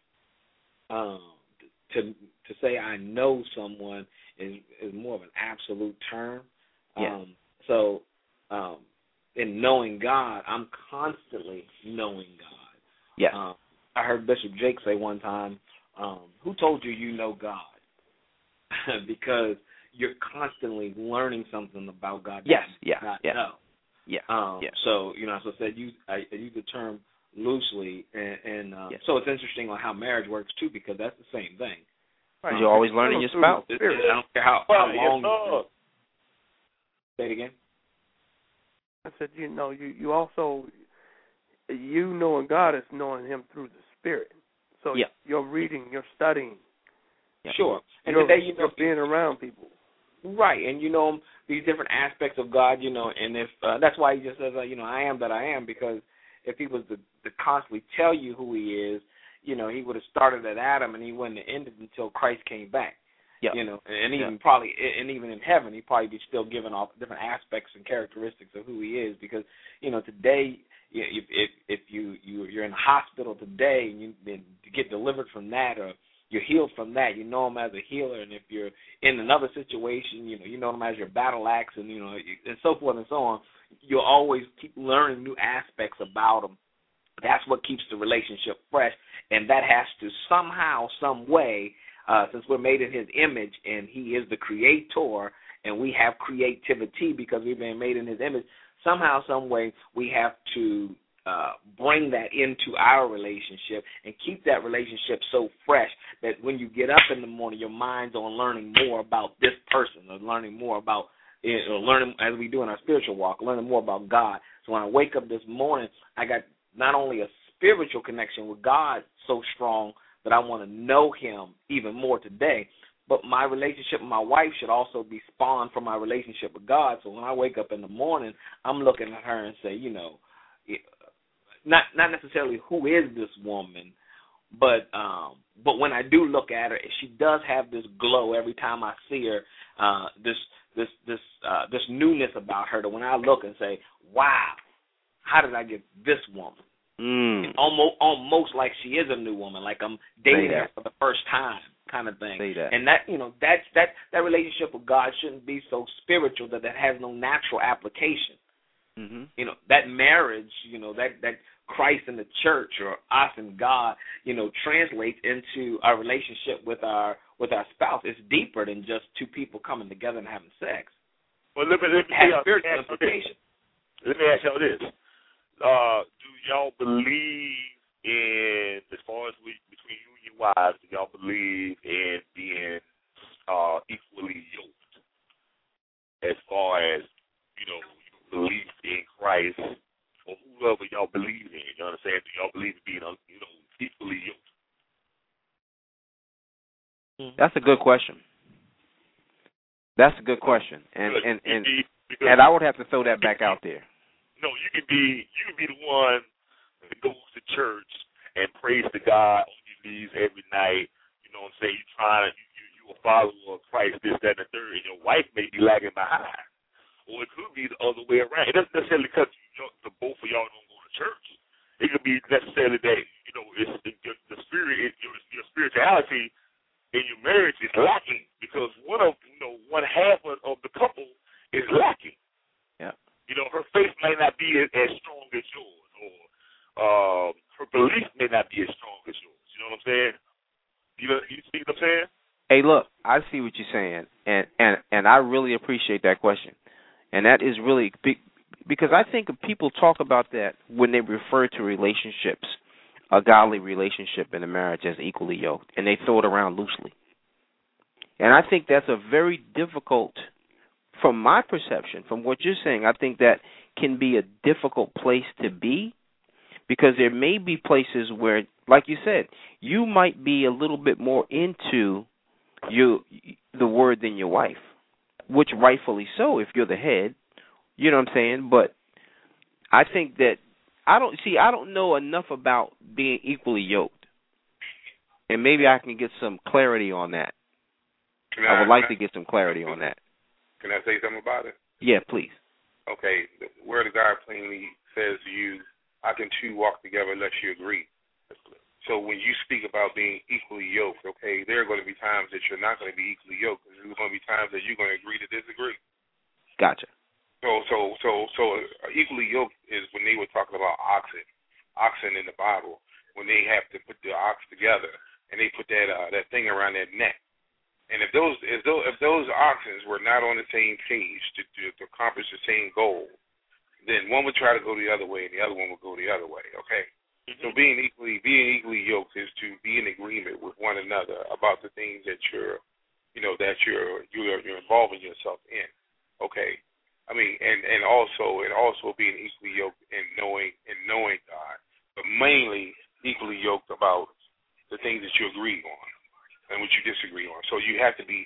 Speaker 11: to say I know someone is more of an absolute term.
Speaker 6: Yeah.
Speaker 11: So in knowing God, I'm constantly knowing God.
Speaker 6: Yeah.
Speaker 11: I heard Bishop Jake say one time, "Who told you know God?" Because you're constantly learning something about God.
Speaker 6: Yes.
Speaker 11: You not know.
Speaker 6: Yeah.
Speaker 11: So as I said, I use the term loosely, and so it's interesting on how marriage works too, because that's the same thing.
Speaker 6: Right. You're always learning your spouse.
Speaker 11: I don't care how long. Say it again.
Speaker 2: I said, you also, knowing God is knowing Him through the Spirit. So you're reading, you're studying.
Speaker 6: Yeah.
Speaker 11: Sure. And
Speaker 2: today
Speaker 11: you're
Speaker 2: being around people.
Speaker 11: Right, and these different aspects of God, and if that's why He just says, I am that I am, because if He was to constantly tell you who He is, He would have started at Adam and He wouldn't have ended until Christ came back.
Speaker 6: Yeah.
Speaker 11: And even in heaven, He'd probably be still giving off different aspects and characteristics of who He is, because today
Speaker 6: if you're in the hospital today and you get delivered from that, or you're healed from that, you know him as a healer. And if you're in another situation, you know him as your battle axe, and and so forth and so on. You'll always keep learning new aspects about him. That's what keeps the relationship fresh, and that has to somehow, some way, since we're made in his image and he is the creator, and we have creativity because we've been made in his image, somehow, some way, we have to bring that into our relationship and keep that relationship so fresh that when you get up in the morning, your mind's on learning more about this person, or learning more about, learning as we do in our spiritual walk, learning more about God. So when I wake up this morning, I got not only a spiritual connection with God so strong that I want to know him even more today, but my relationship with my wife should also be spawned from my relationship with God. So when I wake up in the morning, I'm looking at her and say, not necessarily who is this woman, but when I do look at her, she does have this glow every time I see her, this newness about her, that when I look and say, wow, how did I get this woman? Almost like she is a new woman, like I'm dating her for the first time, kind of thing. And that relationship with God shouldn't be so spiritual that has no natural application. Mm-hmm. That marriage, that Christ and the church, or us and God, translates into our relationship with our spouse. It's deeper than just two people coming together and having sex.
Speaker 10: Well, let me
Speaker 6: has spiritual implications.
Speaker 10: Let me ask y'all this. Do y'all believe in, as far as between you and your wives, do y'all believe in being equally yoked? As far as, belief in Christ, or whoever y'all believe in, you understand? Do y'all believe in being, equally yoked?
Speaker 6: That's a good question. And I would have to throw that back out there.
Speaker 10: No, you can be the one that goes to church and prays to God on your knees every night. You know what I'm saying? You a follower of Christ, this, that, and the third, and your wife may be lagging behind. Or it could be the other way around. It doesn't necessarily cut the both of y'all don't go to church. It could be necessarily that, it's the spirit, your spirituality in your marriage is lacking because one half of the couple is lacking.
Speaker 6: Yeah.
Speaker 10: Her faith may not be as strong as yours, or her belief may not be as strong as yours. You know what I'm saying? You see what I'm saying?
Speaker 6: Hey, look, I see what you're saying, and I really appreciate that question. And that is really big, because I think people talk about that when they refer to relationships, a godly relationship in a marriage, as equally yoked, and they throw it around loosely. And I think that's a very difficult, from my perception, from what you're saying, I think that can be a difficult place to be, because there may be places where, like you said, you might be a little bit more into the word than your wife, which rightfully so if you're the head, you know what I'm saying? But I think that I don't know enough about being equally yoked, and maybe I can get some clarity on that. I would like to get some clarity on that.
Speaker 5: Can I say something about it?
Speaker 6: Yeah, please.
Speaker 5: Okay, the word of God plainly says to you, I can two walk together unless you agree. So when you speak about being equally yoked, okay, there are going to be times that you're not going to be equally yoked. There's going to be times that you're going to agree to disagree.
Speaker 6: Gotcha.
Speaker 5: So equally yoked is when they were talking about oxen in the Bible, when they have to put the ox together and they put that thing around their neck. And if those oxen were not on the same page to accomplish the same goal, then one would try to go the other way and the other one would go the other way. Okay. So being equally yoked is to be in agreement with one another about the things that you're involving yourself in. Okay, I mean, and also being equally yoked in knowing God, but mainly equally yoked about the things that you agree on and what you disagree on. So you have to be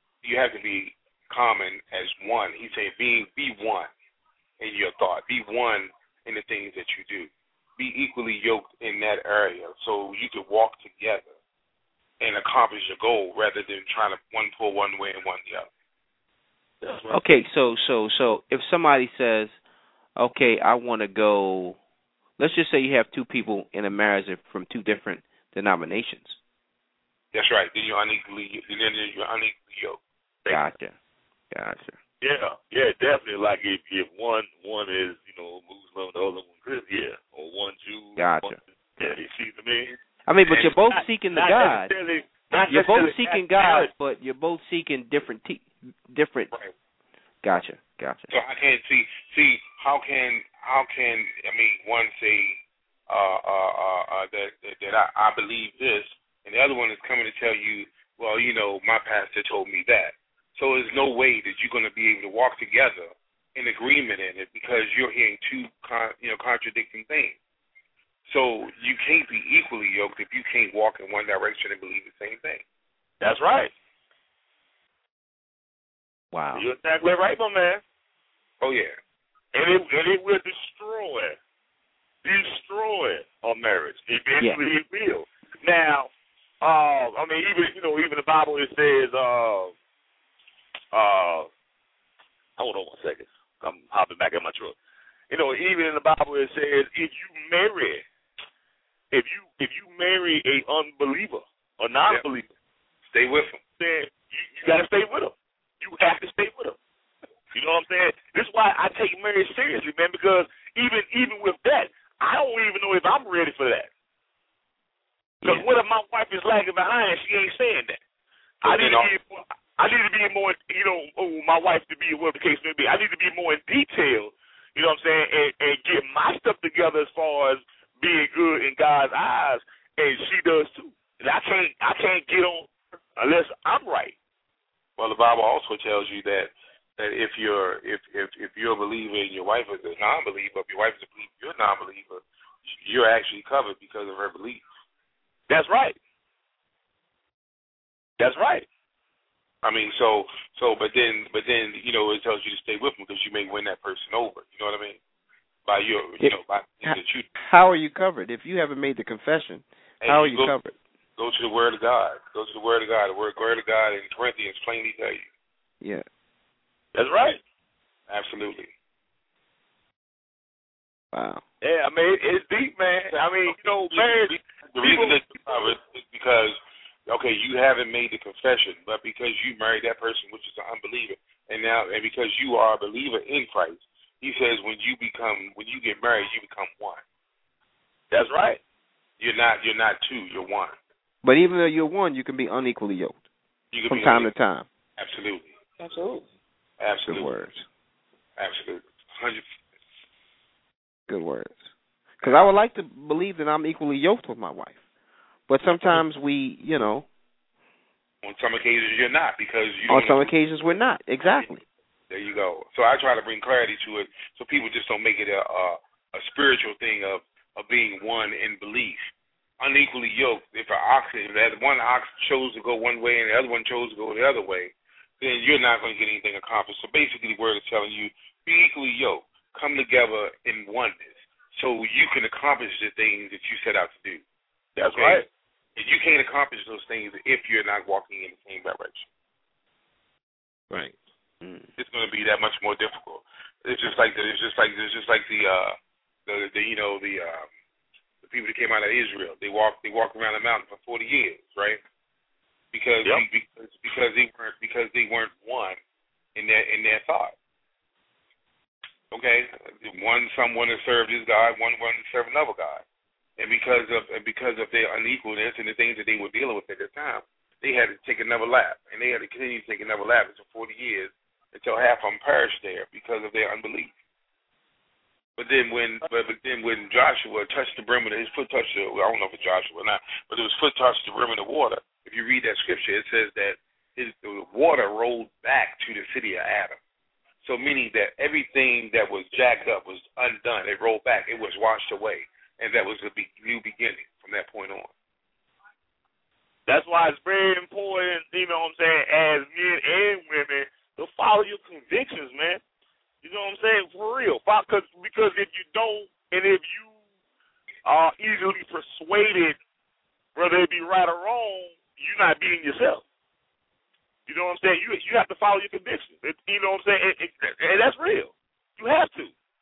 Speaker 5: common as one. He's saying be one in your thought, be one in the things that you do. Be equally yoked in that area so you can walk together and accomplish your goal rather than trying to one pull one way and one the other.
Speaker 6: Okay, so if somebody says, okay, I want to go let's just say you have two people in a marriage from two different denominations.
Speaker 5: That's right. Then you're unequally yoked.
Speaker 6: Gotcha.
Speaker 10: Yeah, definitely. Like if one is, Muslim, the other one Christian, or one Jew.
Speaker 6: Gotcha.
Speaker 10: You see what I mean?
Speaker 6: I mean, but you're both seeking the God. You're both seeking God, but you're both seeking different.
Speaker 5: Right.
Speaker 6: Gotcha.
Speaker 5: So I can't see how can one say that I believe this, and the other one is coming to tell you, well, my pastor told me that. So there's no way that you're going to be able to walk together in agreement in it because you're hearing two contradicting things. So you can't be equally yoked if you can't walk in one direction and believe the same thing.
Speaker 10: That's right.
Speaker 6: Wow.
Speaker 10: You're exactly right, my man.
Speaker 5: Oh yeah.
Speaker 10: And it will destroy a marriage. Eventually it will. Now, even the Bible, it says, hold on 1 second. I'm hopping back in my truck. Even in the Bible it says if you marry a unbeliever or non-believer,
Speaker 5: stay with him.
Speaker 10: Then you got to stay with him. You have to stay with him. You know what I'm saying? This is why I take marriage seriously, man. Because even with that, I don't even know if I'm ready for that. Because what if my wife is lagging behind? She ain't saying that. I need to be more, my wife to be whatever the case may be. I need to be more in detail, you know what I'm saying, and get my stuff together as far as being good in God's eyes, and she does too. And I can't get on unless I'm right.
Speaker 5: Well, the Bible also tells you that if you're a believer and your wife is a non-believer, if your wife is a believer, you're a non-believer, you're actually covered because of her belief.
Speaker 10: That's right. That's right.
Speaker 5: I mean, but then it tells you to stay with them because you may win that person over. You know what I mean?
Speaker 6: How are you covered if you haven't made the confession? How are you covered?
Speaker 5: Go to the Word of God. Go to the Word of God. The Word of God in Corinthians plainly tell you.
Speaker 6: Yeah.
Speaker 10: That's right.
Speaker 5: Absolutely.
Speaker 6: Wow.
Speaker 10: Yeah, I mean, it's deep, man. I mean, marriage.
Speaker 5: The reason that you covered is because, okay, you haven't made the confession, but because you married that person, which is an unbeliever, and because you are a believer in Christ, he says when you get married, you become one.
Speaker 10: That's right.
Speaker 5: You're not two. You're one.
Speaker 6: But even though you're one, you can be unequally yoked from time to time.
Speaker 5: Absolutely.
Speaker 6: Good words.
Speaker 5: Absolutely. 100%.
Speaker 6: Good words. Because I would like to believe that I'm equally yoked with my wife. But sometimes we,
Speaker 5: on some occasions you're not because you
Speaker 6: on some occasions we're not. Exactly.
Speaker 5: There you go. So I try to bring clarity to it so people just don't make it a spiritual thing of being one in belief. Unequally yoked, if one ox chose to go one way and the other one chose to go the other way, then you're not going to get anything accomplished. So basically the word is telling you, be equally yoked. Come together in oneness so you can accomplish the things that you set out to do.
Speaker 10: That's right.
Speaker 5: And you can't accomplish those things if you're not walking in the same direction.
Speaker 6: Right.
Speaker 5: It's going to be that much more difficult. It's just like the people that came out of Israel. They walked around the mountain for 40 years, right? Because they weren't one in their thought. Okay, some wanted to serve this God, one wanted to serve another God, and because of their unequalness and the things that they were dealing with at the time, they had to take another lap, and they had to continue to take another lap until 40 years until half of them perished there because of their unbelief. But then when Joshua touched the brim of his foot touched I don't know if it's Joshua or not, but his foot touched the rim of the water. If you read that scripture, it says that the water rolled back to the city of Adam. So meaning that everything that was jacked up was undone. It rolled back. It was washed away. And that was a new beginning from that point on.
Speaker 10: That's why it's very important, as men and women, to follow your convictions, man. You know what I'm saying? For real. Because if you don't, and if you are easily persuaded, whether it be right or wrong, you're not being yourself. You know what I'm saying? You have to follow your convictions. You know what I'm saying? And that's real. You have to.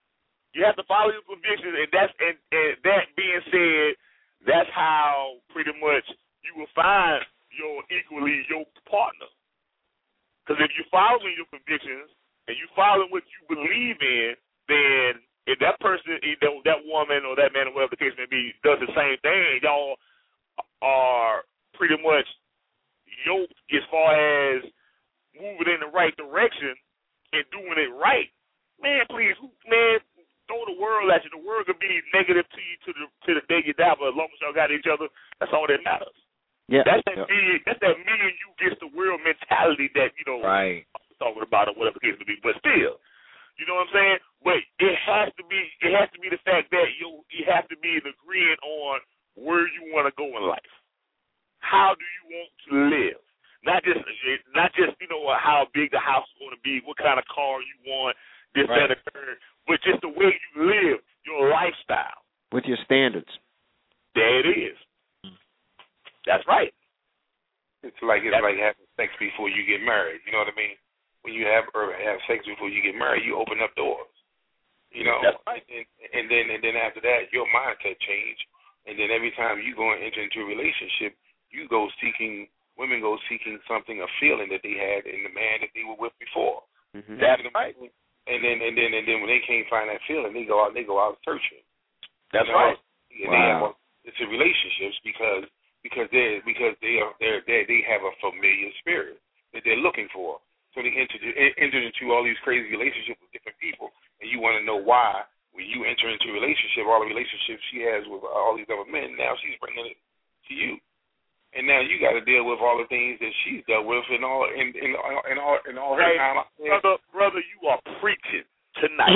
Speaker 10: You have to follow your convictions, and that being said, that's how pretty much you will find your partner. Because if you're following your convictions and you follow what you believe in, then if that person, that woman or that man or whatever the case may be, does the same thing, y'all are pretty much yoked as far as moving in the right direction and doing it right. Man, please, man, throw the world at you. The world could be negative to you to the day you die, but as long as y'all got each other, that's all that matters.
Speaker 6: Yeah.
Speaker 10: That's that me and you against the world mentality that,
Speaker 6: right.
Speaker 10: I'm talking about or whatever the case may be. But still, you know what I'm saying? But it has to be the fact that you have to be agreeing on where you want to go in life. How do you want to live? Not just how big the house is going to be, what kind of car you want, this, that, and third, but just the way you live, your lifestyle.
Speaker 6: With your standards.
Speaker 10: There it is. That's right.
Speaker 5: It's like having sex before you get married. You know what I mean? When you have sex before you get married, you open up doors.
Speaker 10: That's right.
Speaker 5: And then after that, your mindset change. And then every time you go and enter into a relationship, women go seeking something, a feeling that they had in the man that they were with before.
Speaker 6: Mm-hmm.
Speaker 10: That's right.
Speaker 5: And then when they can't find that feeling, they go out searching.
Speaker 10: That's right.
Speaker 5: And they have it's a relationships because they have a familiar spirit that they're looking for. So they entered into all these crazy relationships with different people, and you want to know why. When you enter into a relationship, all the relationships she has with all these other men, now she's bringing it to you, and now you got to deal with all the things that she's dealt with and all her time.
Speaker 10: Brother, you are preaching tonight.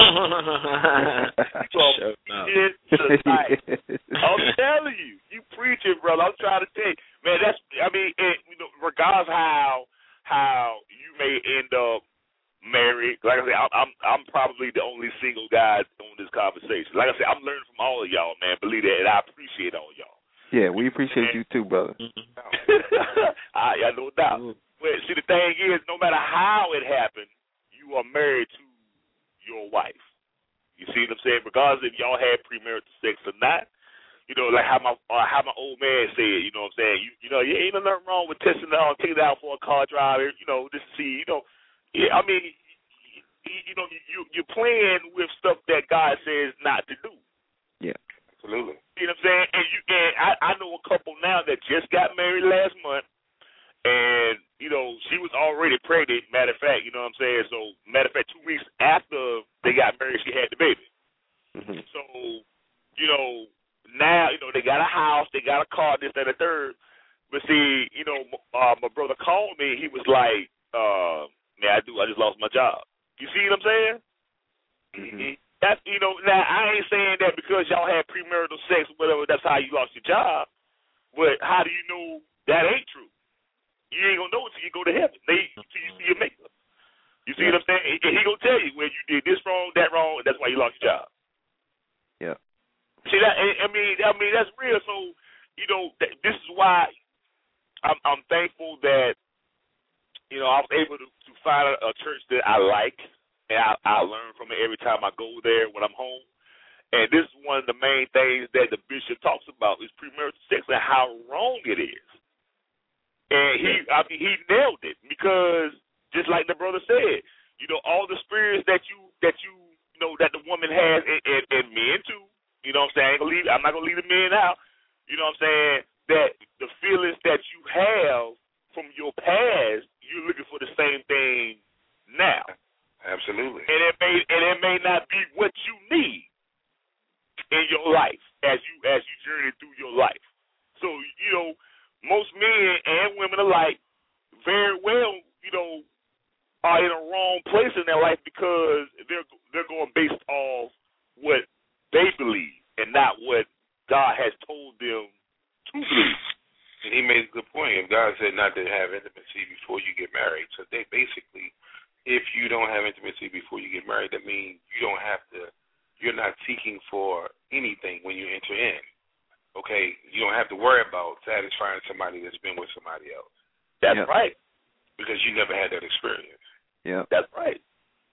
Speaker 10: Tonight. I'm telling you, you preaching, brother. I'm trying to tell you, man. Regardless how you may end up married. Like I said, I'm probably the only single guy on this conversation. Like I said, I'm learning from all of y'all, man. Believe that, and I appreciate all y'all.
Speaker 6: Yeah, we appreciate you too, brother.
Speaker 10: I no doubt. But see, the thing is, no matter how it happened, you are married to your wife. You see what I'm saying? Regardless if y'all had premarital sex or not. Like how my old man said, you know what I'm saying? You ain't nothing wrong with taking it out for a car drive, just to see, Yeah, I mean, you're playing with stuff that God says not to do.
Speaker 6: Yeah,
Speaker 5: absolutely.
Speaker 10: You know what I'm saying? And I know a couple now that just got married last month, and she was already pregnant. Matter of fact, you know what I'm saying? So, matter of fact, 2 weeks after they got married, she had the baby.
Speaker 6: Mm-hmm. So,
Speaker 10: now they got a house, they got a car, this, that, and the third. But see, my brother called me. He was like, "Man, I just lost my job." You see what I'm saying?
Speaker 6: Mm-hmm.
Speaker 10: That's now I ain't saying that because y'all had premarital sex or whatever. That's how you lost your job. But how do you know that ain't true? You ain't gonna know until you go to heaven. Until you see your maker. You see what I'm saying? And he gonna tell you, well, you did this wrong, that wrong, and that's why you lost your job.
Speaker 6: Yeah.
Speaker 10: See that? I mean that's real. So this is why I'm thankful that I was able to find a church that I like, and I learn from it every time I go there when I'm home. And this is one of the main things that the bishop talks about is premarital sex and how wrong it is. And he nailed it because just like the brother said, all the spirits that the woman has and men too. You know what I'm saying? I'm not gonna leave the men out. You know what I'm saying? That the feelings that you have from your past, you're looking for the same thing now.
Speaker 5: Absolutely.
Speaker 10: And it may not be what you need in your life as you journey through your life. So most men and women alike very well are in a wrong place in their life because they're going based off what they believe and not what God has told them to believe.
Speaker 5: And he made a good point. If God said not to have intimacy before you get married, so they basically, if you don't have intimacy before you get married, that means you're not seeking for anything when you enter in. Okay? You don't have to worry about satisfying somebody that's been with somebody else.
Speaker 10: That's right.
Speaker 5: Because you never had that experience.
Speaker 6: Yeah.
Speaker 10: That's right.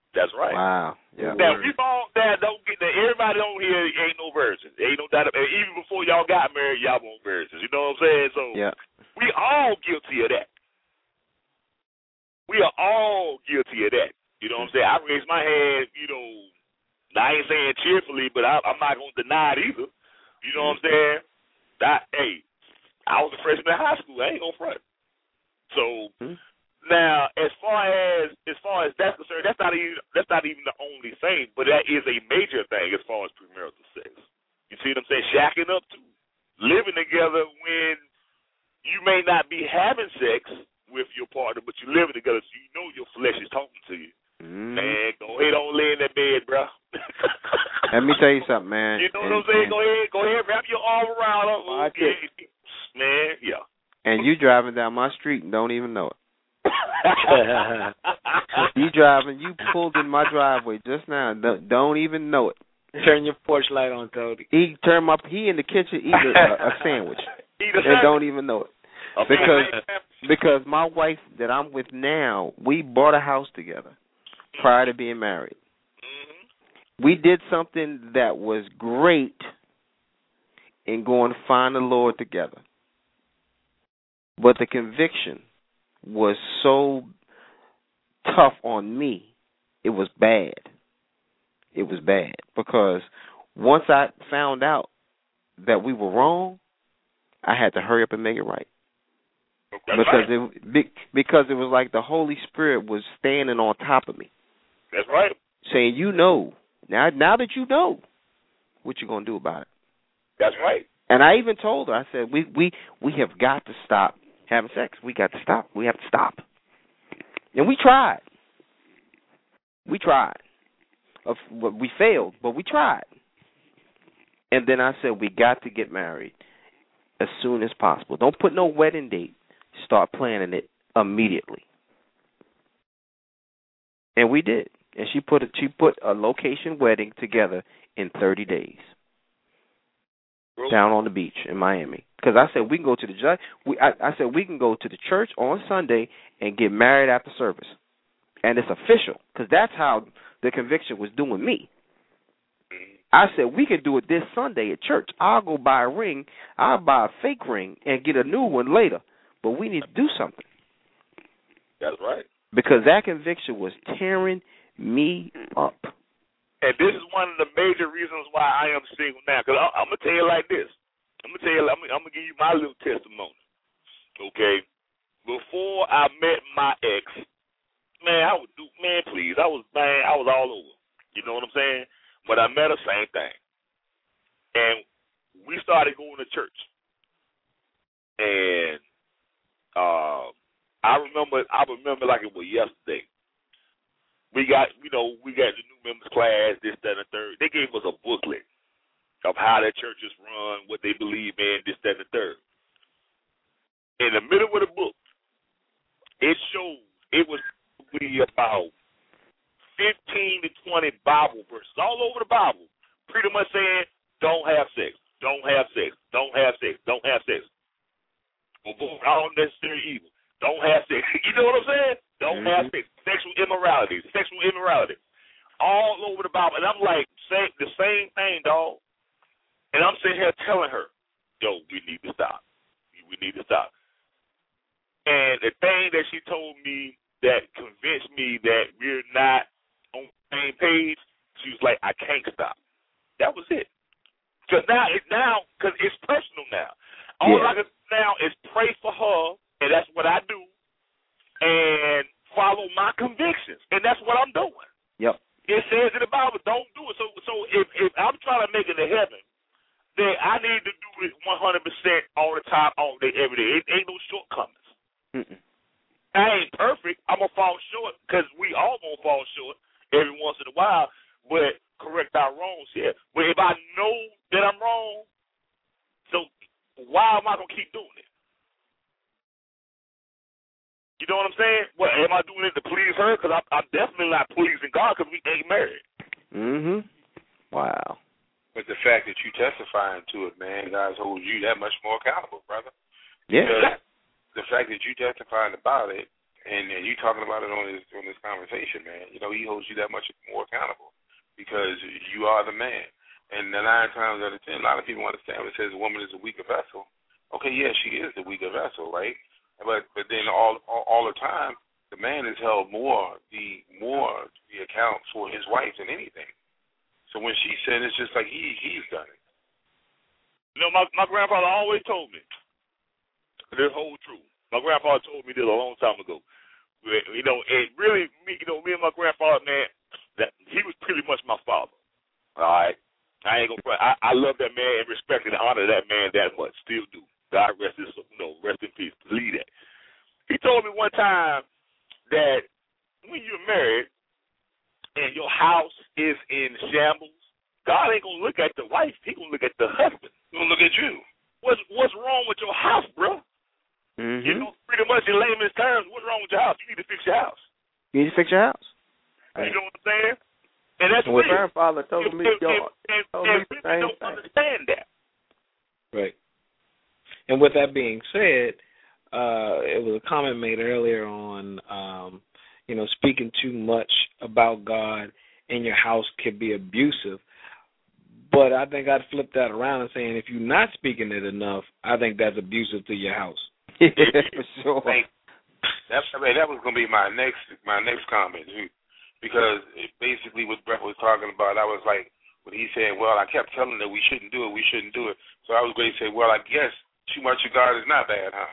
Speaker 10: That's right.
Speaker 6: Wow. Yeah.
Speaker 10: Now we all that don't get that. Everybody on here ain't no virgins. Ain't no doubt. Even before y'all got married, y'all weren't virgins. You know what I'm saying? So we all guilty of that. We are all guilty of that. You know what I'm saying? I raised my hand. You know, I ain't saying cheerfully, but I'm not gonna deny it either. You know what I'm saying? I was a freshman in high school. I ain't gonna front. So. Now, as far as that's concerned, that's not even the only thing, but that is a major thing as far as premarital sex. You see what I'm saying? Shacking up to living together when you may not be having sex with your partner, but you're living together, so you know your flesh is talking to you. Man, go ahead, don't lay in that bed, bro.
Speaker 6: Let me tell you something, man.
Speaker 10: You know what I'm saying? Go ahead, wrap your arm around her. Man, yeah.
Speaker 6: And you driving down my street and don't even know it. You driving, you pulled in my driveway just now, don't even know it.
Speaker 11: Turn your porch light on, Cody.
Speaker 6: He in the kitchen eating a sandwich and don't even know it. Because my wife that I'm with now, we bought a house together prior to being married. We did something that was great in going to find the Lord together. But the conviction was so tough on me, it was bad. It was bad because once I found out that we were wrong, I had to hurry up and make it right. Because it was like the Holy Spirit was standing on top of me.
Speaker 10: That's right.
Speaker 6: Saying, you know, now that you know, what you gonna do about it?
Speaker 10: That's right.
Speaker 6: And I even told her, I said, we have got to stop having sex. We got to stop. We have to stop. And we tried. We failed, but we tried. And then I said, we got to get married as soon as possible. Don't put no wedding date. Start planning it immediately. And we did. And she put a location wedding together in 30 days. Down on the beach in Miami. Because I said we can go to the judge. I said we can go to the church on Sunday and get married after service, and it's official. Because that's how the conviction was doing me. I said we can do it this Sunday at church. I'll go buy a ring. I'll buy a fake ring and get a new one later. But we need to do something.
Speaker 10: That's right.
Speaker 6: Because that conviction was tearing me up.
Speaker 10: And this is one of the major reasons why I am single now. Because I'm going to tell you like this. I'm going to give you my little testimony. Okay? Before I met my ex, man, I was all over. You know what I'm saying? But I met her, same thing. And we started going to church. And I remember like it was yesterday. We got the new members class, this, that, and the third. They gave us a booklet of how their churches run, what they believe in, this, that, and the third. In the middle of the book, it showed it was probably about 15 to 20 Bible verses all over the Bible, pretty much saying, don't have sex, don't have sex, don't have sex, don't have sex. Avoid all necessary evil. Don't have sex. You know what I'm saying? Don't have sex. Sexual immorality. All over the Bible. And I'm like, the same thing, dog. And I'm sitting here telling her, yo, we need to stop. We need to stop. And the thing that she told me that convinced me that we're not on the same page, she was like, I can't stop. That was it. Because because it's personal now. All I can do now is pray for her, and that's what I do, and follow my convictions, and that's what I'm doing.
Speaker 6: Yep.
Speaker 10: It says in the Bible, don't do it. So if I'm trying to make it to heaven, then I need to do it 100% all the time, all day, every day. It ain't no shortcomings. I ain't perfect. I'm going to fall short because we all going to fall short every once in a while, but correct our wrongs, yeah. But if I know that I'm wrong, so why am I going to keep doing it? You know what I'm saying? Well, am I doing it to please her? Because I'm definitely not pleasing God because we ain't married.
Speaker 6: Wow.
Speaker 5: But the fact that you testifying to it, man, God holds you that much more accountable, brother.
Speaker 6: Yeah.
Speaker 5: Because the fact that you testifying about it And you talking about it on this conversation, man. You know, he holds you that much more accountable because you are the man. And 9 times out of 10, a lot of people understand when it says a woman is a weaker vessel. Okay, yeah, she is the weaker vessel, right? But then all the time, the man is held more the account for his wife than anything. So when she said, it's just like he's done it.
Speaker 10: You know, my grandfather always told me this whole truth. My grandfather told me this a long time ago. You know, and really, me and my grandfather, man, that he was pretty much my father. All right, I ain't gonna. I love that man and respect and honor that man that much. Still do. God rest his, rest in peace. Believe that. He told me one time that when you're married and your house is in shambles, God ain't gonna look at the wife. He gonna look at the husband. He gonna look at you. What's wrong with your house, bro?
Speaker 6: Mm-hmm.
Speaker 10: You know, pretty much in layman's terms, what's wrong with your house? You need to fix your house.
Speaker 6: You need to fix your house.
Speaker 10: You know what I'm saying? And that's
Speaker 1: what my grandfather told me.
Speaker 10: And people don't understand that.
Speaker 11: Right. And with that being said, it was a comment made earlier on, speaking too much about God in your house could be abusive. But I think I'd flip that around and saying if you're not speaking it enough, I think that's abusive to your house.
Speaker 6: For sure.
Speaker 5: That was going to be my next comment, because basically what Brett was talking about, I was like, when he said, well, I kept telling her we shouldn't do it. So I was going to say, well, I guess too much of God is not bad, huh?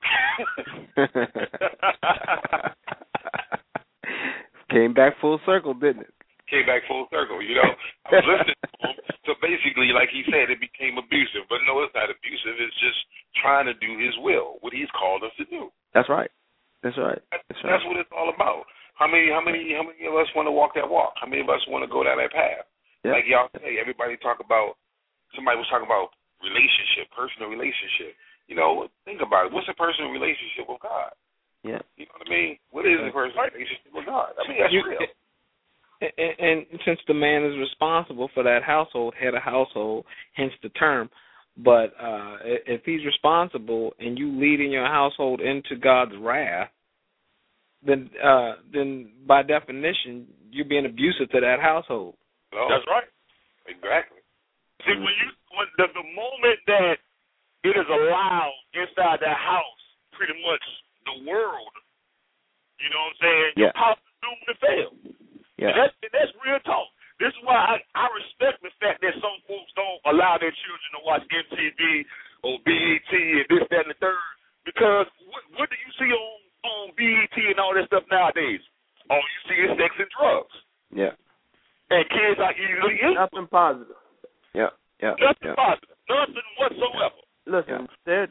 Speaker 6: Came back full circle, didn't it?
Speaker 5: Came back full circle, you know. I was listening to him. So basically, like he said, it became abusive. But no, it's not abusive. It's just trying to do his will, what he's called us to do.
Speaker 6: That's right. That's
Speaker 5: what it's all about. How many of us want to walk that walk? How many of us want to go down that path? Yep. Like y'all say, somebody was talking about relationship, personal relationship. You know, think about it. What's a personal relationship with God?
Speaker 6: Yeah.
Speaker 5: You know what I mean? What is a personal relationship with God? I mean, that's real.
Speaker 11: And since the man is responsible for that household, head of household, hence the term, but if he's responsible and you lead in your household into God's wrath, then by definition you're being abusive to that household.
Speaker 5: Oh,
Speaker 10: that's right.
Speaker 5: Exactly.
Speaker 10: See, when the moment that it is allowed inside that house, pretty much the world, you know what I'm saying?
Speaker 6: Yeah.
Speaker 10: Your house is doomed to fail.
Speaker 6: Yeah.
Speaker 10: And that's real talk. This is why I respect the fact that some folks don't allow their children to watch MTV or BET and this, that, and the third. Because what do you see on BET and all that stuff nowadays? All you see is sex and drugs.
Speaker 6: Yeah.
Speaker 10: And kids are easily influenced.
Speaker 1: Nothing positive.
Speaker 6: Yeah.
Speaker 10: Nothing positive. Nothing whatsoever.
Speaker 1: Listen,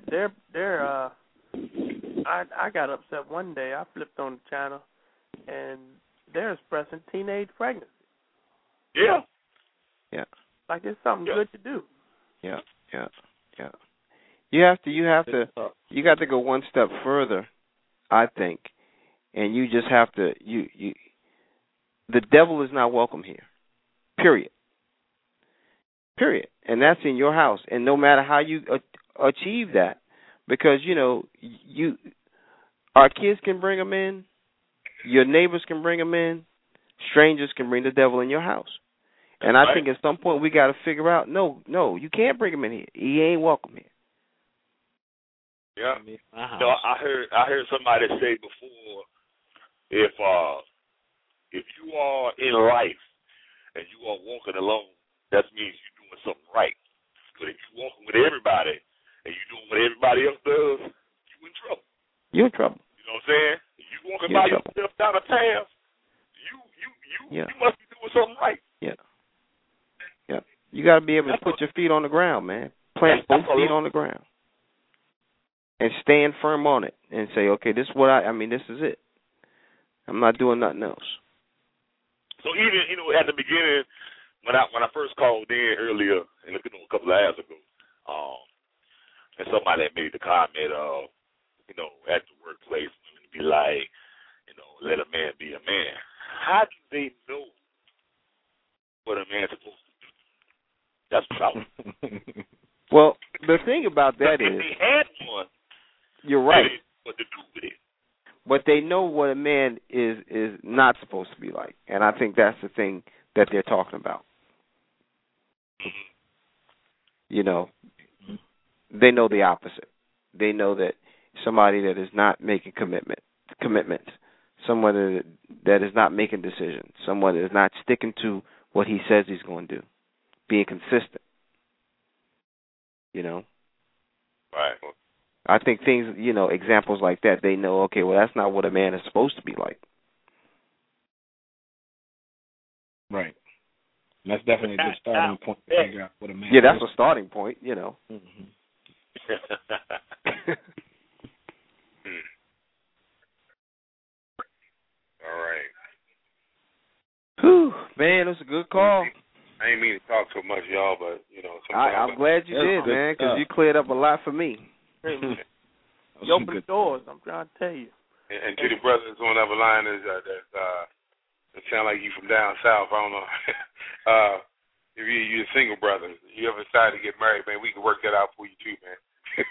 Speaker 1: I got upset one day. I flipped on the channel, and they're expressing teenage pregnancy.
Speaker 10: Yeah.
Speaker 6: Yeah.
Speaker 1: Like it's something good to do.
Speaker 6: Yeah. You got to go one step further, I think, and you just have to. The devil is not welcome here. Period. And that's in your house, and no matter how you achieve that, because our kids can bring them in, your neighbors can bring them in, strangers can bring the devil in your house. And I think at some point we got to figure out, no, you can't bring him in here. He ain't welcome here.
Speaker 10: Yeah. I heard somebody say before, if you are in life and you are walking alone, that means you're doing something right. But if you're walking with everybody and you're doing what everybody else does, you're in trouble.
Speaker 6: You're in trouble.
Speaker 10: You know what I'm saying? You walking by yourself down a path, you must be doing something right.
Speaker 6: Yeah. You got to be able to put your feet on the ground, man. Plant both feet on the ground. And stand firm on it and say, okay, this is what this is it. I'm not doing nothing else.
Speaker 10: So even, at the beginning, when I first called in earlier, and a couple of hours ago, and somebody had made the comment of, at the workplace, women be like, let a man be a man. How do they know what a man's supposed to do? That's what I was.
Speaker 6: Well, the thing about that is,
Speaker 10: if they had one,
Speaker 6: you're right.
Speaker 10: what to do with it?
Speaker 6: But they know what a man is not supposed to be like, and I think that's the thing that they're talking about. You know, they know the opposite. They know that somebody that is not making commitments, someone that is not making decisions, someone that is not sticking to what he says he's going to do, being consistent. You know?
Speaker 10: Right.
Speaker 6: I think things, you know, examples like that, they know, okay, well, that's not what a man is supposed to be like.
Speaker 11: Right. And that's definitely a good starting point to figure out what a man is.
Speaker 6: Yeah, that's a starting point, you know.
Speaker 11: Mm-hmm.
Speaker 5: All right.
Speaker 6: Whew, man, it was a good call.
Speaker 5: I ain't mean to talk so much, y'all, but, you know.
Speaker 6: I'm glad you did, man, because you cleared up a lot for me.
Speaker 2: You open doors, I'm trying to tell you.
Speaker 5: And to the brothers on the other line that sound like you from down south, I don't know. If you're a single brother, you ever decide to get married, man, we can work that out for you too, man.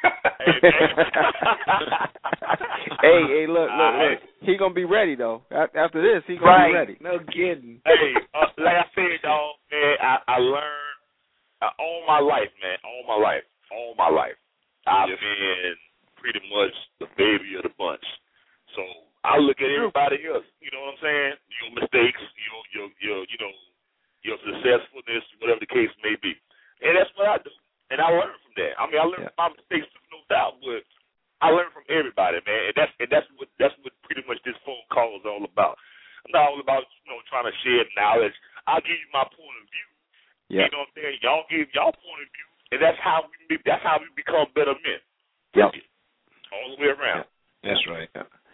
Speaker 6: Hey, look. He gonna be ready though. After this, he gonna be ready.
Speaker 11: No kidding.
Speaker 10: Hey, like I said, dog, man, I learned all my life, man, all my life. I've been pretty much the baby of the bunch. So I look at everybody else. You know what I'm saying? Your mistakes, your successfulness, whatever the case may be, and that's what I do. And I learned from that. I mean, I learned from my mistakes too, no doubt, but I learned from everybody, man. And that's what pretty much this phone call is all about. I'm not all about trying to share knowledge. I'll give you my point of view.
Speaker 6: Yeah.
Speaker 10: You know what I'm saying? Y'all give y'all point of view, and that's how we become better men.
Speaker 6: Yep.
Speaker 10: All the way around.
Speaker 11: Yeah. That's right.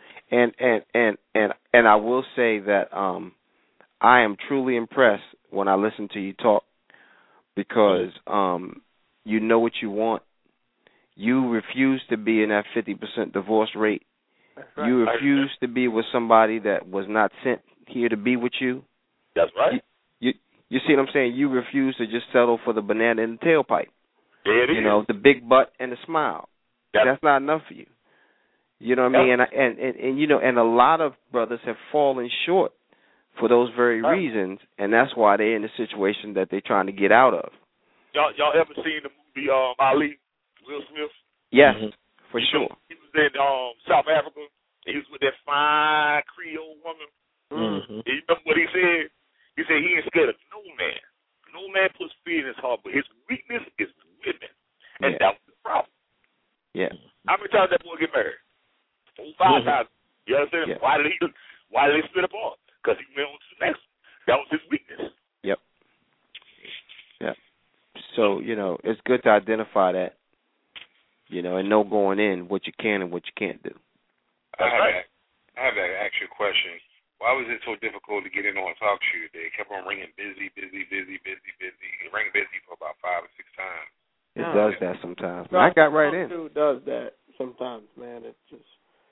Speaker 6: And I will say that I am truly impressed when I listen to you talk, because you know what you want. You refuse to be in that 50% divorce rate.
Speaker 2: That's right.
Speaker 6: You refuse to be with somebody that was not sent here to be with you.
Speaker 10: That's right.
Speaker 6: You see what I'm saying? You refuse to just settle for the banana in the tailpipe.
Speaker 10: There it is.
Speaker 6: You know, the big butt and the smile. That's not enough for you. You know what I mean? And a lot of brothers have fallen short for those very reasons, and that's why they're in the situation that they're trying to get out of.
Speaker 10: Y'all ever seen the movie Ali, Will Smith?
Speaker 6: Yes, for sure.
Speaker 10: He was in South Africa. He was with that fine Creole woman.
Speaker 11: Mm-hmm.
Speaker 10: And you remember what he said? He said he ain't scared of no man. No man puts fear in his heart, but his weakness is women. And that was the problem.
Speaker 6: Yeah.
Speaker 10: How many times did that boy get married? 4, 5 times. You understand?
Speaker 6: Yeah.
Speaker 10: Why did they split apart? Because he went on to the next one. That was his weakness.
Speaker 6: Yep. Yep. So, it's good to identify that, and know going in what you can and what you can't do.
Speaker 5: I have to ask you a question. Why was it so difficult to get in on Talk Show today? It kept on ringing busy. It rang busy for about 5 or 6 times.
Speaker 6: It does that sometimes. I got right in.
Speaker 2: It does that sometimes, man. It just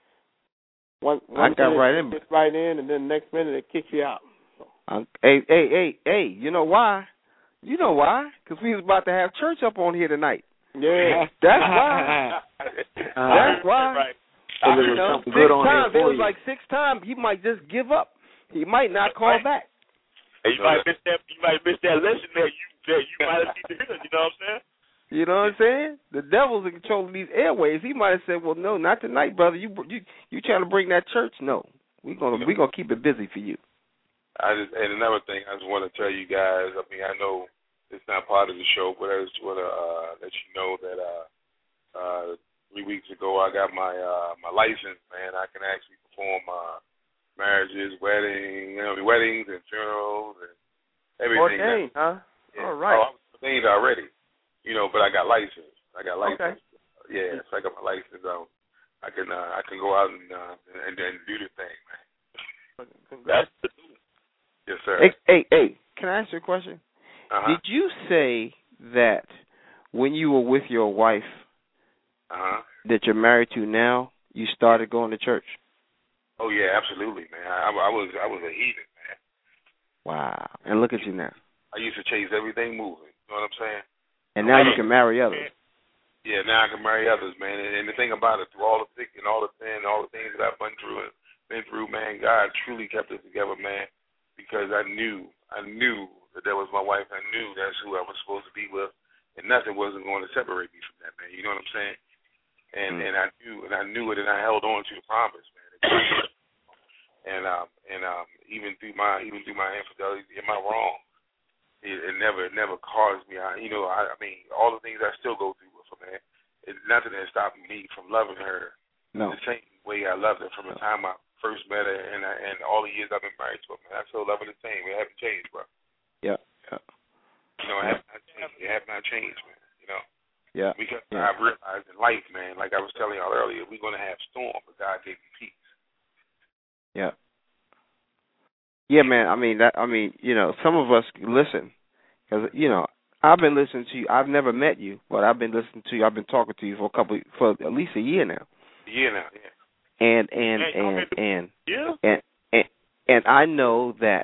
Speaker 6: I got right in.
Speaker 2: Gets right in, and then next minute it kicks you out. So.
Speaker 6: Hey! You know why? You know why? Because we was about to have church up on here tonight.
Speaker 2: Yeah,
Speaker 6: that's why. That's why.
Speaker 10: Right.
Speaker 6: It was like 6 times. He might just give up. He might not call back.
Speaker 10: Hey, you might miss that lesson that you might have need to hear. You know what I'm saying?
Speaker 6: You know what I'm saying? The devil's in control of these airways. He might have said, "Well, no, not tonight, brother. You trying to bring that church? No, we gonna keep it busy for you."
Speaker 5: And another thing, I just want to tell you guys. I mean, I know it's not part of the show, but I just want to let you know that 3 weeks ago I got my license, man. I can actually perform marriages, weddings and funerals and everything.
Speaker 2: Ordained, huh?
Speaker 5: Yeah.
Speaker 2: All right.
Speaker 5: I was ordained already. But I got licensed.
Speaker 2: Okay.
Speaker 5: Yeah, so I got my license. I can go out and do the thing, man.
Speaker 2: Congrats.
Speaker 5: Yes, sir.
Speaker 6: Hey, can I ask you a question?
Speaker 5: Uh-huh.
Speaker 6: Did you say that when you were with your wife that you're married to now, you started going to church?
Speaker 5: Oh yeah, absolutely, man. I was a heathen, man.
Speaker 6: Wow. And look at you now.
Speaker 5: I used to chase everything moving. You know what I'm saying?
Speaker 6: And now you can marry others.
Speaker 5: Yeah, now I can marry others, man. And the thing about it, through all the thick and all the thin, all the things that I've been through, truly kept it together, man, because I knew that was my wife. I knew that's who I was supposed to be with, and nothing wasn't going to separate me from that, man. You know what I'm saying? And I knew it, and I held on to the promise, man. And even through my infidelity, am I wrong? It never caused me. I mean, all the things I still go through with her, man. Nothing has stopped me from loving her the same way I loved her from the time I first met her, and all the years I've been married to her, man. I still love her the same. It haven't changed, bro.
Speaker 6: Yeah.
Speaker 5: You know, it has not changed, man. You know.
Speaker 6: Yeah.
Speaker 5: Because I've realized in life, man, like I was telling y'all earlier, we're gonna have storm, but God gave me peace.
Speaker 6: Yeah. Yeah, man. I mean, you know, some of us listen because, you know, I've been listening to you. I've never met you, but I've been listening to you. I've been talking to you for at least a year now. And I know that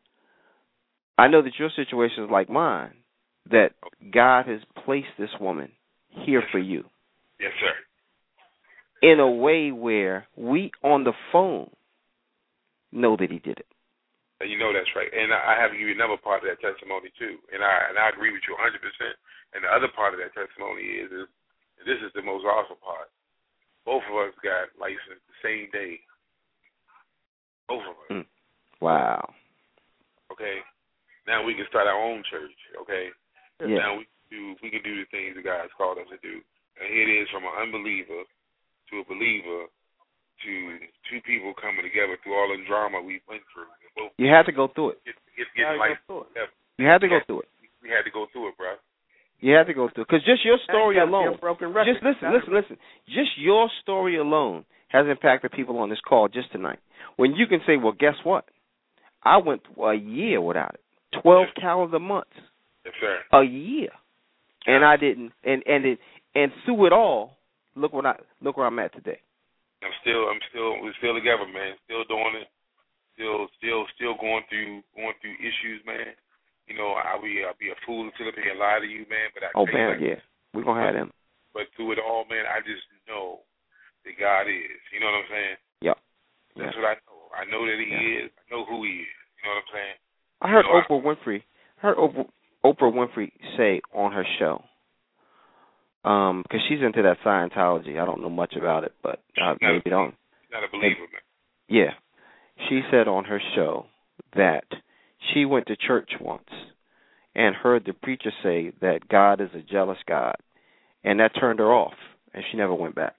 Speaker 6: your situation is like mine. That God has placed this woman here for you.
Speaker 5: Yes, sir.
Speaker 6: In a way where we on the phone know that He did it.
Speaker 5: You know that's right. And I have to give you another part of that testimony too. And I agree with you 100%. And the other part of that testimony is this is the most awesome part. Both of us got licensed the same day. Both of us.
Speaker 6: Wow.
Speaker 5: Okay. Now we can start our own church. Okay.
Speaker 6: Yeah.
Speaker 5: Now we can do the things that God's called us to do. And here it is, from an unbeliever to a believer to two people coming together through all the drama we went through.
Speaker 6: You had to go through it.
Speaker 5: Get life.
Speaker 6: You had to go through it.
Speaker 5: We had to go through it, bro.
Speaker 6: You had to go through it. Because just your story alone. Just listen. Just your story alone has impacted people on this call just tonight. When you can say, well, guess what? I went a year without it. 12 calendar months.
Speaker 5: Yes, sir.
Speaker 6: A year. And I didn't. And through it all, look where I'm at today.
Speaker 5: We're still together, man. Still doing it. Still going through issues, man. You know, I'll be a fool to sit and lie to you, man. But
Speaker 6: we're gonna have them.
Speaker 5: But through it all, man, I just know that God is. You know what I'm saying?
Speaker 6: Yeah.
Speaker 5: That's what I know. I know that He is. I know who He is. You know what I'm saying?
Speaker 6: I heard Oprah Winfrey say on her show, because she's into that Scientology. I don't know much about it, but maybe don't.
Speaker 5: She's not a believer, man.
Speaker 6: Yeah. She said on her show that she went to church once and heard the preacher say that God is a jealous God, and that turned her off, and she never went back.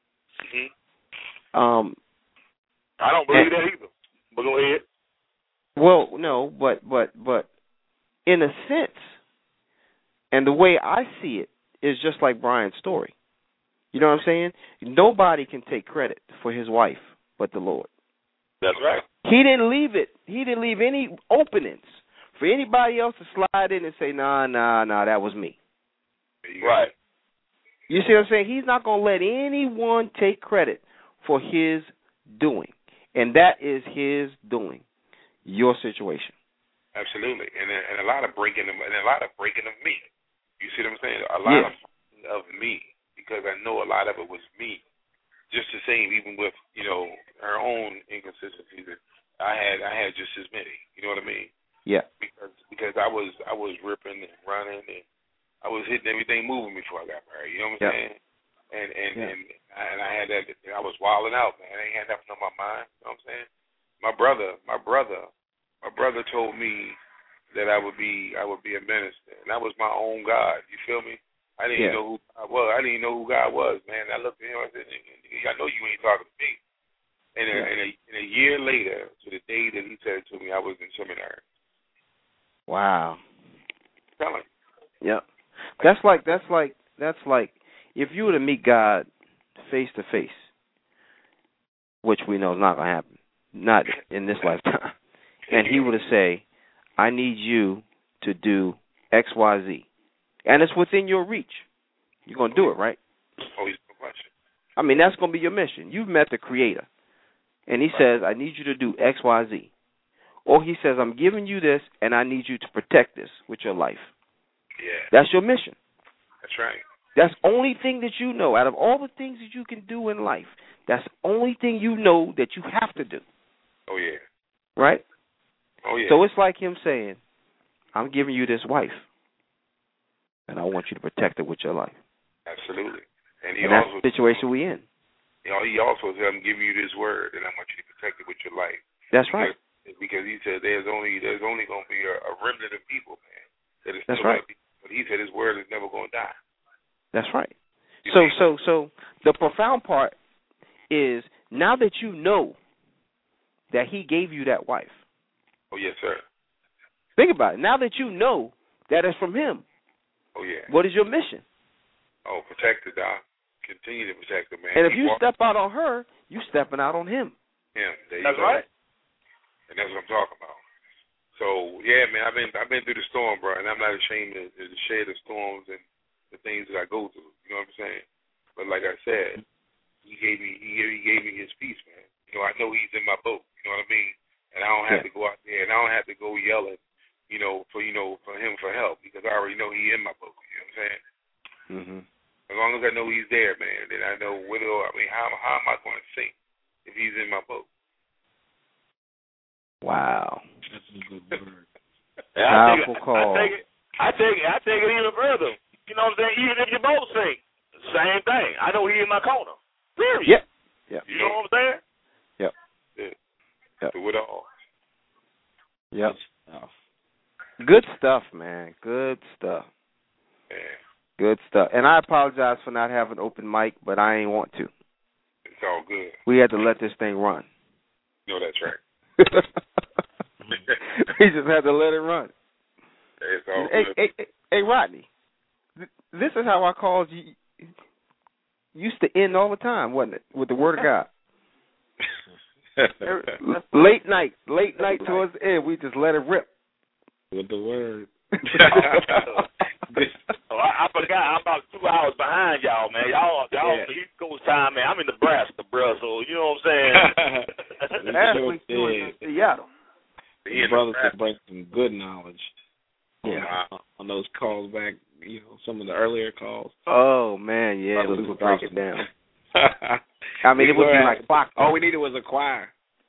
Speaker 5: Mm-hmm. I don't believe that either. But go ahead.
Speaker 6: Well, no, but in a sense, and the way I see it is just like Brian's story. You know what I'm saying? Nobody can take credit for his wife but the Lord.
Speaker 5: That's right.
Speaker 6: He didn't leave it. He didn't leave any openings for anybody else to slide in and say, nah, that was me.
Speaker 5: Right.
Speaker 6: You see what I'm saying? He's not going to let anyone take credit for his doing. And that is his doing, your situation.
Speaker 5: Absolutely. And a lot of breaking of me. You see what I'm saying? A lot of me, because I know a lot of it was me. Just the same, even with, you know, her own inconsistencies. I had just as many. You know what I mean?
Speaker 6: Yeah.
Speaker 5: Because I was ripping and running, and I was hitting everything moving before I got married. You know what I'm saying? And I had that. I was wilding out, man. I ain't had nothing on my mind. You know what I'm saying? My brother told me that I would be a minister, and that was my own God. You feel me? I didn't know who I was. I didn't know who God was, man. I looked at him. I said, "I know you ain't talking to me." And a year later, to the day that he said it to me, I was in seminary.
Speaker 6: Wow.
Speaker 5: Tell him.
Speaker 6: Yeah. That's like if you were to meet God face to face, which we know is not going to happen, not in this lifetime, and he were to say, I need you to do X, Y, Z, and it's within your reach, you're going to do it, right?
Speaker 5: Oh, he's no question.
Speaker 6: I mean, that's going to be your mission. You've met the Creator, and he says, I need you to do X, Y, Z. Or he says, I'm giving you this, and I need you to protect this with your life.
Speaker 5: Yeah.
Speaker 6: That's your mission.
Speaker 5: That's right.
Speaker 6: That's the only thing that you know. Out of all the things that you can do in life, that's the only thing you know that you have to do.
Speaker 5: Oh, yeah.
Speaker 6: Right?
Speaker 5: Oh, yeah.
Speaker 6: So it's like him saying, I'm giving you this wife, and I want you to protect her with your life.
Speaker 5: Absolutely. And
Speaker 6: that's the situation we in.
Speaker 5: He also said, I'm giving you this word, and I want you to protect it with your life.
Speaker 6: That's right.
Speaker 5: Because he said there's only going to be a remnant of people, man. That is
Speaker 6: That's
Speaker 5: still
Speaker 6: right.
Speaker 5: But he said his word is never going to die.
Speaker 6: That's right. So the profound part is now that you know that he gave you that wife.
Speaker 5: Oh, yes, sir.
Speaker 6: Think about it. Now that you know that it's from him.
Speaker 5: Oh, yeah.
Speaker 6: What is your mission?
Speaker 5: Oh, protect her, Doc. Continue to protect her, man.
Speaker 6: And if you step out on her, you stepping out on him.
Speaker 5: Yeah,
Speaker 10: that's right.
Speaker 5: And that's what I'm talking about. So, yeah, man, I've been through the storm, bro, and I'm not ashamed to share the storms and the things that I go through. You know what I'm saying? But like I said, he gave me his peace, man. You know, I know he's in my boat. You know what I mean? And I don't have to go out there, and I don't have to go yelling, for him for help, because I already know he's in my boat. You know what I'm saying?
Speaker 6: Mm-hmm.
Speaker 5: As long as I know he's there, man, then I know how am I going to sink if he's in my boat?
Speaker 6: Wow.
Speaker 10: Powerful
Speaker 6: call.
Speaker 10: I take it even further. You know what I'm saying? Even if you both sink, same thing. I know he's in my corner. Period.
Speaker 6: Yep.
Speaker 10: You know what I'm saying?
Speaker 6: Yep.
Speaker 5: Do it all.
Speaker 6: Yep. Good stuff, man. Good stuff.
Speaker 5: Yeah.
Speaker 6: Good stuff. And I apologize for not having open mic, but I ain't want to.
Speaker 5: It's all good.
Speaker 6: We had to let this thing run.
Speaker 5: No, that's right.
Speaker 6: We just had to let it run.
Speaker 5: It's all good.
Speaker 6: Hey, Rodney, this is how our calls used to end all the time, wasn't it? With the word of God. Late night towards the end, we just let it rip.
Speaker 11: With the word.
Speaker 10: I forgot. I'm about 2 hours behind y'all, man. Y'all on the East Coast time, man. I'm in Nebraska, bro. So you know what I'm saying.
Speaker 6: Last week you were in Seattle.
Speaker 11: The brothers could bring some good knowledge.
Speaker 6: Yeah.
Speaker 11: On those calls back, some of the earlier calls.
Speaker 6: Oh man, yeah, we would break it down.
Speaker 11: I mean,
Speaker 6: it would be like clock.
Speaker 11: All we needed was a choir.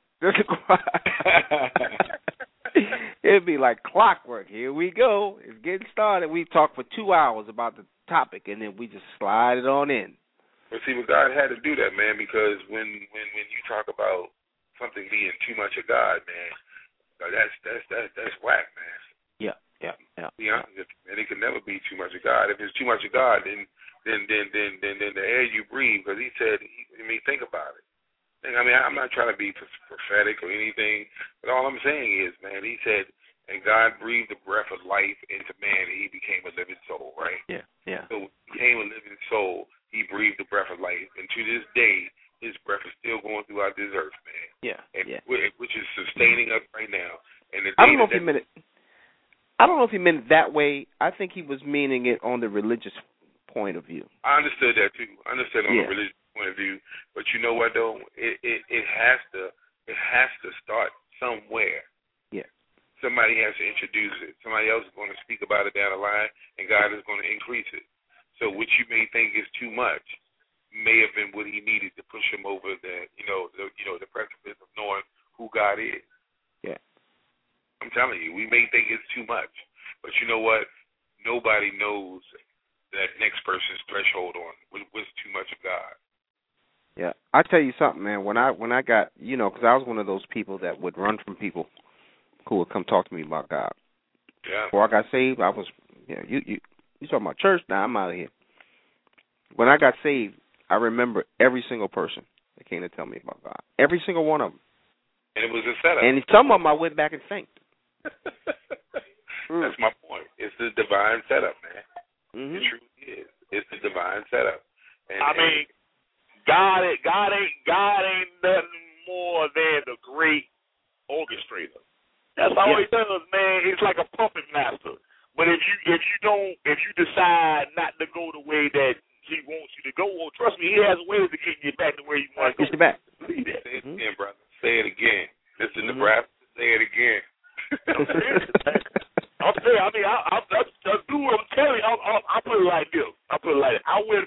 Speaker 6: It'd be like clockwork. Here we go. It's getting started. We talk for 2 hours about the topic, and then we just slide it on in.
Speaker 5: But see, God had to do that, man, because when you talk about something being too much of God, man, that's whack, man.
Speaker 6: Yeah.
Speaker 5: Be honest, and it can never be too much of God. If it's too much of God, then the air you breathe, because He said, think about it. I'm not trying to be prophetic or anything, but all I'm saying is, man, He said, and God breathed the breath of life into man, and he became a living soul, right?
Speaker 6: Yeah.
Speaker 5: So he became a living soul. He breathed the breath of life, and to this day, His breath is still going throughout this earth, man. Which is sustaining us right now. And
Speaker 6: I don't know if he meant it that way. I think he was meaning it on the religious point of view.
Speaker 5: I understood that too. I understood on the religious point of view. But you know what though? It has to start somewhere.
Speaker 6: Yeah.
Speaker 5: Somebody has to introduce it. Somebody else is going to speak about it down the line, and God is going to increase it. So what you may think is too much may have been what He needed to push him over the precipice of knowing who God is.
Speaker 6: Yeah.
Speaker 5: I'm telling you, we may think it's too much, but you know what? Nobody knows that next person's threshold on what's too much of God.
Speaker 6: Yeah, I tell you something, man. When I got, because I was one of those people that would run from people who would come talk to me about God.
Speaker 5: Yeah.
Speaker 6: Before I got saved, I was, you talking about church? Nah, I'm out of here. When I got saved, I remember every single person that came to tell me about God. Every single one of them.
Speaker 5: And it was a setup.
Speaker 6: And some of them I went back and thanked.
Speaker 5: That's my point. It's the divine setup, man.
Speaker 6: Mm-hmm.
Speaker 5: It truly is. It's the divine setup. And,
Speaker 10: God ain't nothing more than the great orchestrator. That's all He does, man. It's like a puppet master. But if you decide not to go the way that He wants you to go, well, trust me, He has ways to get you back to where you want to go.
Speaker 6: Get you back.
Speaker 5: Say it again, brother. Say it again. Mr. Nebraska, say it again.
Speaker 10: I'll tell you. I mean, I do what I'm telling you. I'll put it like this. I went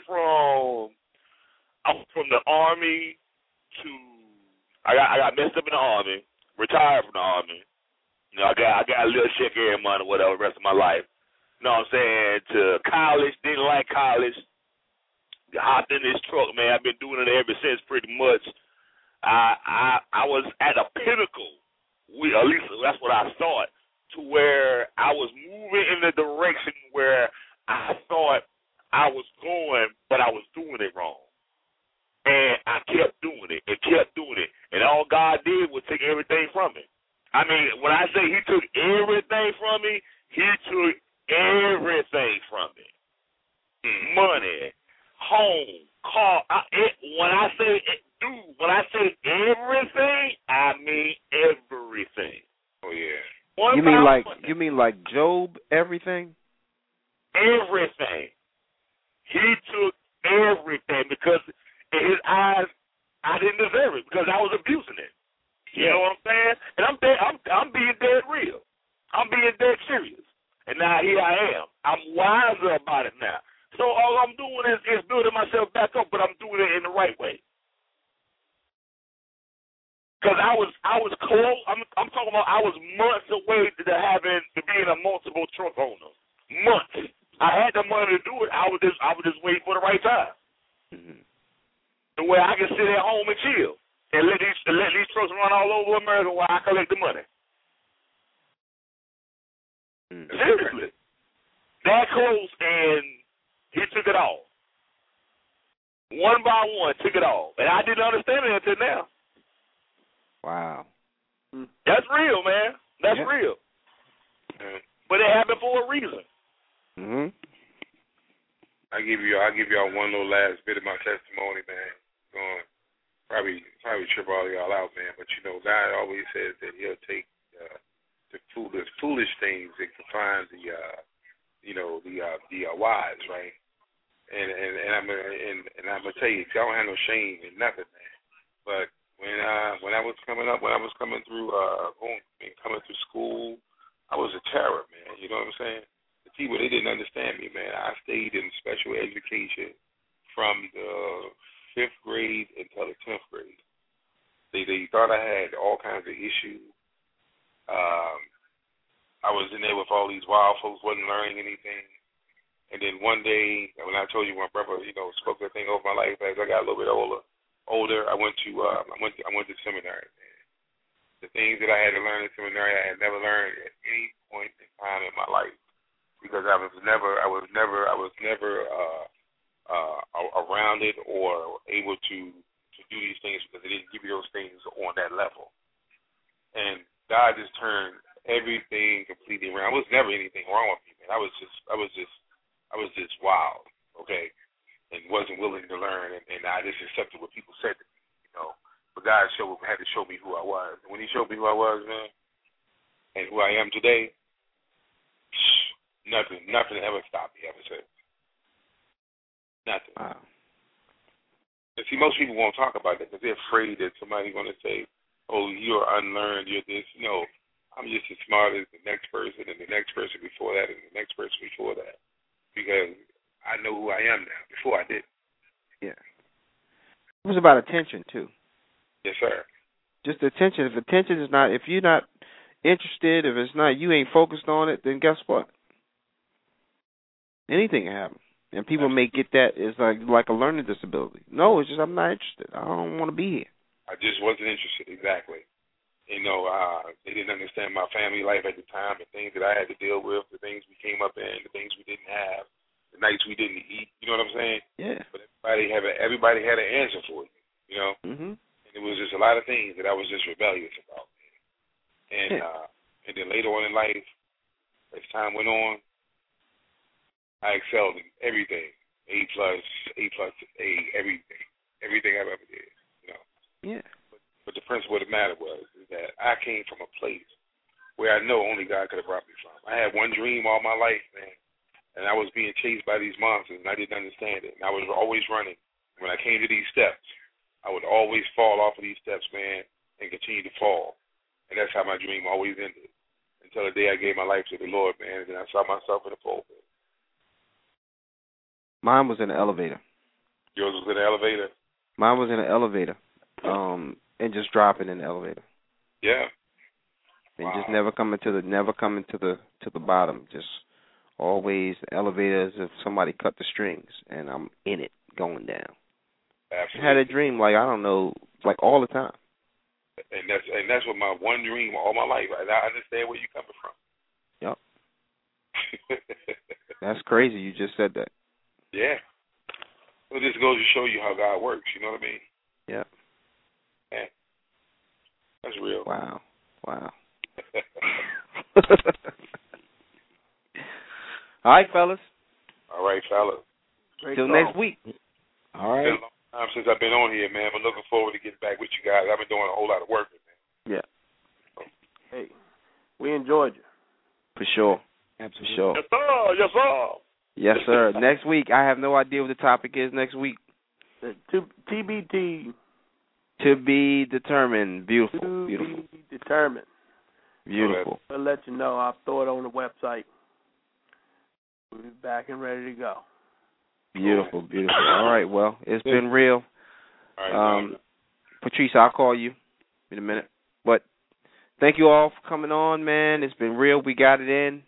Speaker 10: from the Army to I got messed up in the Army.
Speaker 4: retired from the Army. You know, I got a little check every month or whatever the rest of my life. You know what I'm saying? To college, didn't like college. Hopped in this truck, man. I've been doing it ever since pretty much. I was at a pinnacle. At least that's what I thought, to where I was moving in the direction where I thought I was going, but I was doing it wrong. And I kept doing it and kept doing it. And all God did was take everything from me. I mean, when I say he took everything from me, he took everything from me. Money, home, car. When I say everything, I mean everything.
Speaker 5: Oh yeah.
Speaker 6: You mean like Job? Everything.
Speaker 4: Everything. He took everything because in his eyes, I didn't deserve it because I was abusing it. You know what I'm saying? And I'm being dead real. I'm being dead serious. And now here I am. I'm wiser about it now. So all I'm doing is building myself back up, but I'm doing it in the right way. Because I was close. I'm talking about I was months away to being a multiple truck owner. Months. I had the money to do it. I was just waiting for the right time.
Speaker 6: Mm-hmm.
Speaker 4: The way I can sit at home and chill and let these trucks run all over America while I collect the money.
Speaker 6: Mm-hmm.
Speaker 4: Seriously. That close, and he took it all. One by one, took it all. And I didn't understand it until now.
Speaker 6: Wow.
Speaker 4: That's real, man. That's real. But it happened for a reason.
Speaker 6: Mm-hmm.
Speaker 5: I'll give y'all one little last bit of my testimony, man. Going probably trip all y'all out, man. But you know, God always says that He'll take the foolish things and confine the wise, right? And I'm gonna tell you, I don't have no shame in nothing, man. But when I was coming up, when I was coming through school, I was a terror, man. You know what I'm saying? The people, they didn't understand me, man. I stayed in special education from the 5th grade until the 10th grade. They thought I had all kinds of issues. I was in there with all these wild folks, wasn't learning anything. And then one day, when I told you my brother, spoke that thing over my life as I got a little bit older, I went to seminary, man. The things that I had to learn in seminary, I had never learned at any point in time in my life, because I was never around it or able to do these things because they didn't give you those things on that level. And God just turned everything completely around. There was never anything wrong with me, man. I was just wild, okay, and wasn't willing to learn, and I just accepted what people said to me, But God had to show me who I was. And when He showed me who I was, man, and who I am today, nothing ever stopped me ever since. Nothing.
Speaker 6: Wow.
Speaker 5: And see, most people won't talk about that because they're afraid that somebody's going to say, "Oh, you're unlearned. You're this." No, I'm just as smart as the next person, and the next person before that, and the next person before that, because I know who I am now. Before I didn't.
Speaker 6: Yeah. It was about attention too.
Speaker 5: Yes, sir.
Speaker 6: Just attention. If you're not interested, if it's not, you ain't focused on it, then guess what? Anything can happen. And people may get that as like a learning disability. No, it's just I'm not interested. I don't want to be here.
Speaker 5: I just wasn't interested, exactly. They didn't understand my family life at the time, the things that I had to deal with, the things we came up in, the things we didn't have, the nights we didn't eat. You know what I'm saying?
Speaker 6: Yeah.
Speaker 5: But everybody had an answer for you,
Speaker 6: Mm-hmm.
Speaker 5: And it was just a lot of things that I was just rebellious about. And and then later on in life, as time went on, I excelled in everything. A+, everything I've ever did.
Speaker 6: Yeah.
Speaker 5: But the principle of the matter is that I came from a place where I know only God could have brought me from. I had one dream all my life, man, and I was being chased by these monsters, and I didn't understand it. And I was always running. When I came to these steps, I would always fall off of these steps, man, and continue to fall. And that's how my dream always ended. Until the day I gave my life to the Lord, man, and I saw myself in the pulpit.
Speaker 6: Mine was in the elevator.
Speaker 5: Yours was in the elevator?
Speaker 6: Mine was in the elevator, and just dropping in the elevator.
Speaker 5: Yeah.
Speaker 6: and just never coming to the bottom. Just always elevator as if somebody cut the strings, and I'm in it, going down.
Speaker 5: Absolutely.
Speaker 6: I had a dream, like, I don't know, like all the time.
Speaker 5: And that's what my one dream all my life. I understand where you're coming from.
Speaker 6: Yep. That's crazy. You just said that.
Speaker 5: Yeah. Well, this goes to show you how God works. You know what I mean?
Speaker 6: Yeah.
Speaker 5: Yeah. That's real.
Speaker 6: Wow. All right, fellas.
Speaker 5: All right, fellas.
Speaker 6: Till next week.
Speaker 11: All right.
Speaker 5: It's been a long time since I've been on here, man. I'm looking forward to getting back with you guys. I've been doing a whole lot of work, man.
Speaker 6: Yeah.
Speaker 2: Hey, we enjoyed you.
Speaker 6: For sure.
Speaker 11: Absolutely.
Speaker 6: For sure.
Speaker 10: Yes, sir. Yes, sir.
Speaker 6: Yes, sir. Next week, I have no idea what the topic is next week.
Speaker 2: TBT.
Speaker 6: To be determined. Beautiful.
Speaker 2: To
Speaker 6: Beautiful.
Speaker 2: be determined.
Speaker 6: Beautiful.
Speaker 2: I'll let you know. I'll throw it on the website. We'll be back and ready to go.
Speaker 6: Beautiful. All right, well, it's been real.
Speaker 5: All right,
Speaker 6: Patrice, I'll call you in a minute. But thank you all for coming on, man. It's been real. We got it in.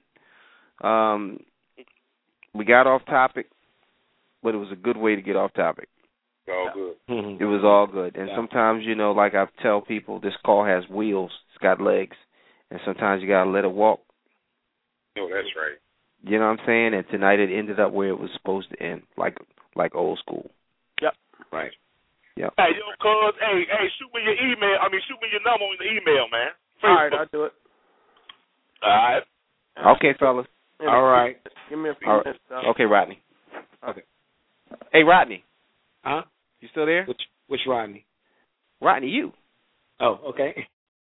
Speaker 6: We got off topic, but it was a good way to get off topic.
Speaker 5: It's all good.
Speaker 6: It was all good. And sometimes, like I tell people, this call has wheels. It's got legs. And sometimes you got to let it walk.
Speaker 5: No, that's right.
Speaker 6: You know what I'm saying? And tonight it ended up where it was supposed to end, like old school.
Speaker 2: Yep.
Speaker 6: Right. Yep.
Speaker 10: Hey, yo, cuz, hey, shoot me your email. Shoot me your number on the email, man.
Speaker 2: All right, I'll do it.
Speaker 10: All right.
Speaker 6: Okay, fellas.
Speaker 11: All right.
Speaker 2: Give me a few
Speaker 6: All right.
Speaker 2: minutes.
Speaker 6: Okay, Rodney.
Speaker 11: Okay.
Speaker 6: Hey, Rodney.
Speaker 11: Huh?
Speaker 6: You still there?
Speaker 11: Which Rodney?
Speaker 6: Rodney, you.
Speaker 11: Oh, okay.